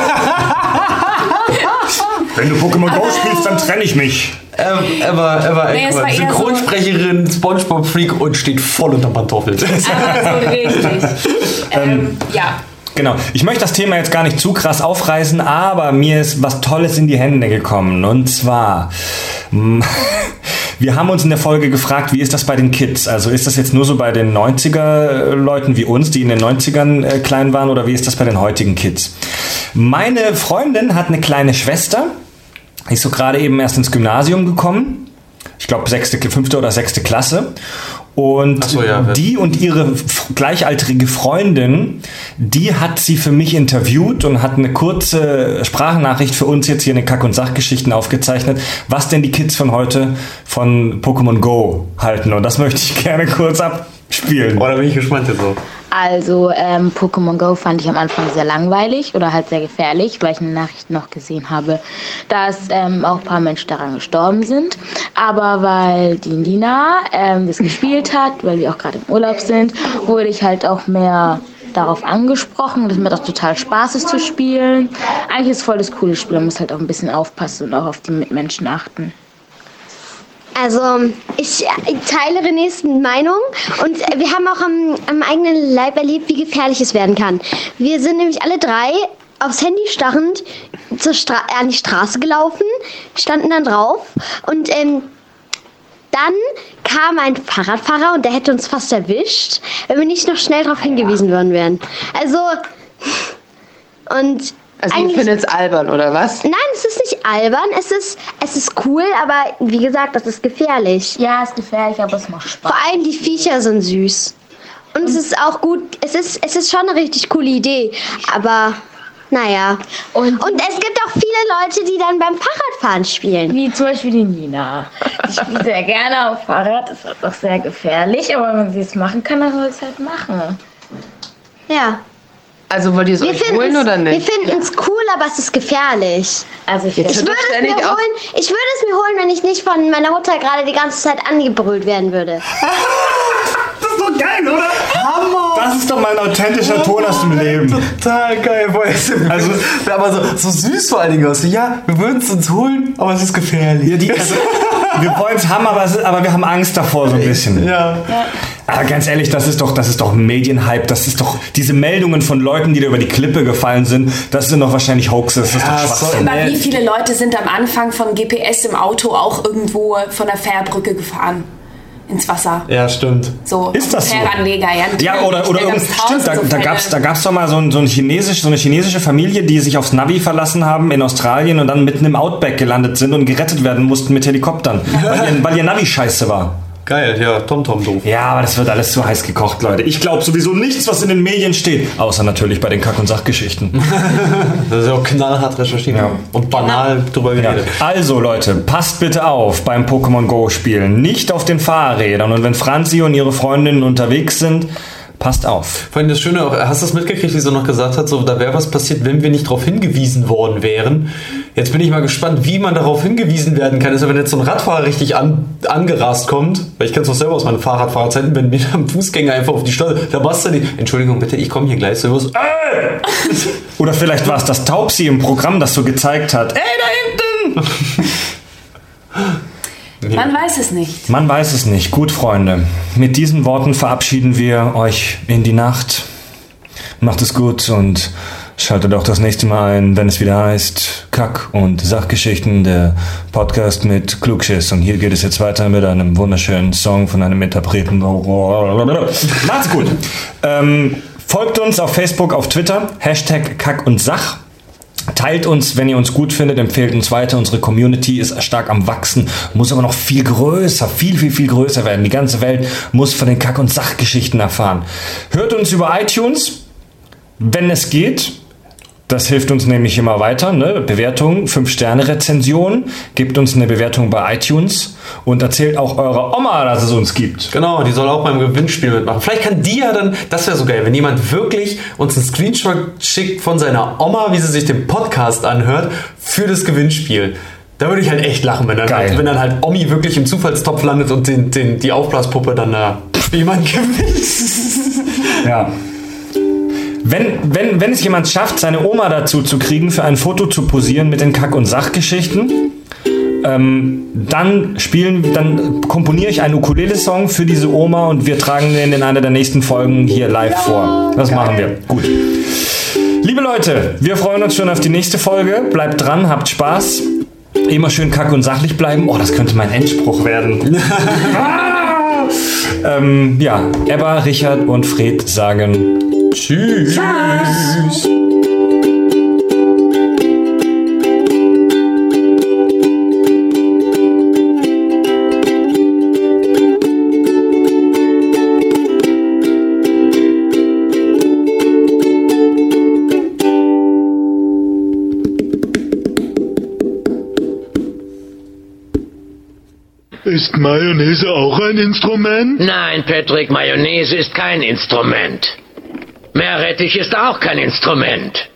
Wenn du Pokémon Go spielst, dann trenne ich mich. Ähm, Ebba, Ebba nee, Eckmann, Synchronsprecherin, so Spongebob-Freak und steht voll unter Pantoffel. Also so richtig. ähm, ja. Genau. Ich möchte das Thema jetzt gar nicht zu krass aufreißen, aber mir ist was Tolles in die Hände gekommen. Und zwar, Wir haben uns in der Folge gefragt, wie ist das bei den Kids? Also ist das jetzt nur so bei den neunziger-Leuten wie uns, die in den neunzigern äh, klein waren, oder wie ist das bei den heutigen Kids? Meine Freundin hat eine kleine Schwester, die ist so gerade eben erst ins Gymnasium gekommen. Ich glaube, sechste, fünfte oder sechste Klasse. Und so, ja, die und ihre gleichaltrige Freundin, die hat sie für mich interviewt und hat eine kurze Sprachnachricht für uns jetzt hier in den Kack- und Sachgeschichten aufgezeichnet, was denn die Kids von heute von Pokémon Go halten. Und das möchte ich gerne kurz abspielen. Oh, da bin ich gespannt jetzt so. Also ähm, Pokémon Go fand ich am Anfang sehr langweilig oder halt sehr gefährlich, weil ich eine Nachricht noch gesehen habe, dass ähm, auch ein paar Menschen daran gestorben sind. Aber weil die Nina ähm, das gespielt hat, weil wir auch gerade im Urlaub sind, wurde ich halt auch mehr darauf angesprochen, dass mir das total Spaß ist zu spielen. Eigentlich ist es voll das coole Spiel, man muss halt auch ein bisschen aufpassen und auch auf die Mitmenschen achten. Also ich teile Renés Meinung und wir haben auch am, am eigenen Leib erlebt, wie gefährlich es werden kann. Wir sind nämlich alle drei aufs Handy starrend zur Stra- an die Straße gelaufen, standen dann drauf und ähm, dann kam ein Fahrradfahrer und der hätte uns fast erwischt, wenn wir nicht noch schnell darauf hingewiesen worden wären. Also und Also ihr findet es albern, oder was? Nein, es ist nicht albern, es ist, es ist cool, aber wie gesagt, das ist gefährlich. Ja, es ist gefährlich, aber es macht Spaß. Vor allem die Viecher sind süß. Und, Und es ist auch gut, es ist, es ist schon eine richtig coole Idee, aber naja. Und, Und es gibt auch viele Leute, die dann beim Fahrradfahren spielen. Wie zum Beispiel die Nina. Ich spiele sehr gerne auf Fahrrad, das ist auch sehr gefährlich, aber wenn sie es machen kann, dann soll es halt machen. Ja. Also wollt ihr es euch holen oder nicht? Wir finden es cool, aber es ist gefährlich. Also ich, ich, würde es mir holen, ich würde es mir holen, wenn ich nicht von meiner Mutter gerade die ganze Zeit angebrüllt werden würde. Das ist doch geil, oder? Hammer! Das ist doch mein authentischer Hammer. Ton aus dem Leben. Total geil. Also, aber so, so süß vor allen Dingen aus. Ja, wir würden es uns holen, aber es ist gefährlich. Ja, die, also, wir wollen es haben, aber, aber wir haben Angst davor so ein bisschen. Ja. ja. Aber ganz ehrlich, das ist doch, das ist doch Medienhype. Das ist doch diese Meldungen von Leuten, die da über die Klippe gefallen sind. Das sind doch wahrscheinlich Hoaxes. Das ist ja, doch Schwachsinn. Aber wie viele Leute sind am Anfang von G P S im Auto auch irgendwo von der Fährbrücke gefahren? Ins Wasser. Ja, stimmt. So, ist das so? Fähranleger, ja. Ja, oder, oder irgend, stimmt, da, da gab es da gab's doch mal so, ein, so, ein chinesisch, so eine chinesische Familie, die sich aufs Navi verlassen haben in Australien und dann mitten im Outback gelandet sind und gerettet werden mussten mit Helikoptern, weil, ihr, weil ihr Navi scheiße war. Geil, ja, TomTom doof. Ja, aber das wird alles zu heiß gekocht, Leute. Ich glaube sowieso nichts, was in den Medien steht. Außer natürlich bei den Kack- und Sachgeschichten. Das ist ja auch knallhart recherchiert ja. und banal ja. drüber geredet. Ja. Also Leute, passt bitte auf beim Pokémon Go spielen. Nicht auf den Fahrrädern. Und wenn Franzi und ihre Freundinnen unterwegs sind, passt auf. Vor allem das Schöne auch, hast du das mitgekriegt, wie sie noch gesagt hat, so, da wäre was passiert, wenn wir nicht darauf hingewiesen worden wären. Jetzt bin ich mal gespannt, wie man darauf hingewiesen werden kann. Also wenn jetzt so ein Radfahrer richtig an, angerast kommt, weil ich kenne es doch selber aus meinen Fahrradfahrerzeiten, wenn mir ein Fußgänger einfach auf die Straße, da machst du nicht, Entschuldigung bitte, ich komme hier gleich so los. Äh! Oder vielleicht war es das Taubsi im Programm, das so gezeigt hat. Ey, da hinten! Man weiß es nicht. Man weiß es nicht. Gut, Freunde. Mit diesen Worten verabschieden wir euch in die Nacht. Macht es gut und schaltet auch das nächste Mal ein, wenn es wieder heißt Kack- und Sachgeschichten, der Podcast mit Klugschiss. Und hier geht es jetzt weiter mit einem wunderschönen Song von einem Interpreten. Macht's gut. ähm, folgt uns auf Facebook, auf Twitter. Hashtag Kack und Sach. Teilt uns, wenn ihr uns gut findet, empfehlt uns weiter. Unsere Community ist stark am Wachsen, muss aber noch viel größer, viel, viel, viel größer werden. Die ganze Welt muss von den Kack- und Sachgeschichten erfahren. Hört uns über iTunes, wenn es geht. Das hilft uns nämlich immer weiter. Ne? Bewertung, fünf Sterne Rezension. Gebt uns eine Bewertung bei iTunes und erzählt auch eurer Oma, dass es uns gibt. Genau, die soll auch beim Gewinnspiel mitmachen. Vielleicht kann die ja dann, das wäre so geil, wenn jemand wirklich uns einen Screenshot schickt von seiner Oma, wie sie sich den Podcast anhört, für das Gewinnspiel. Da würde ich halt echt lachen, wenn dann, halt, wenn dann halt Omi wirklich im Zufallstopf landet und den, den, die Aufblaspuppe dann da äh, jemand gewinnt. Ja. Wenn, wenn, wenn es jemand schafft, seine Oma dazu zu kriegen, für ein Foto zu posieren mit den Kack- und Sachgeschichten, ähm, dann spielen, dann komponiere ich einen Ukulele-Song für diese Oma und wir tragen den in einer der nächsten Folgen hier live ja, vor. Das geil. Machen wir. Gut. Liebe Leute, wir freuen uns schon auf die nächste Folge. Bleibt dran, habt Spaß. Immer schön kack und sachlich bleiben. Oh, das könnte mein Endspruch werden. ah! ähm, ja, Ebba, Richard und Fred sagen Tschüss. Tschüss. Ist Mayonnaise auch ein Instrument? Nein, Patrick, Mayonnaise ist kein Instrument. Meerrettich ist auch kein Instrument.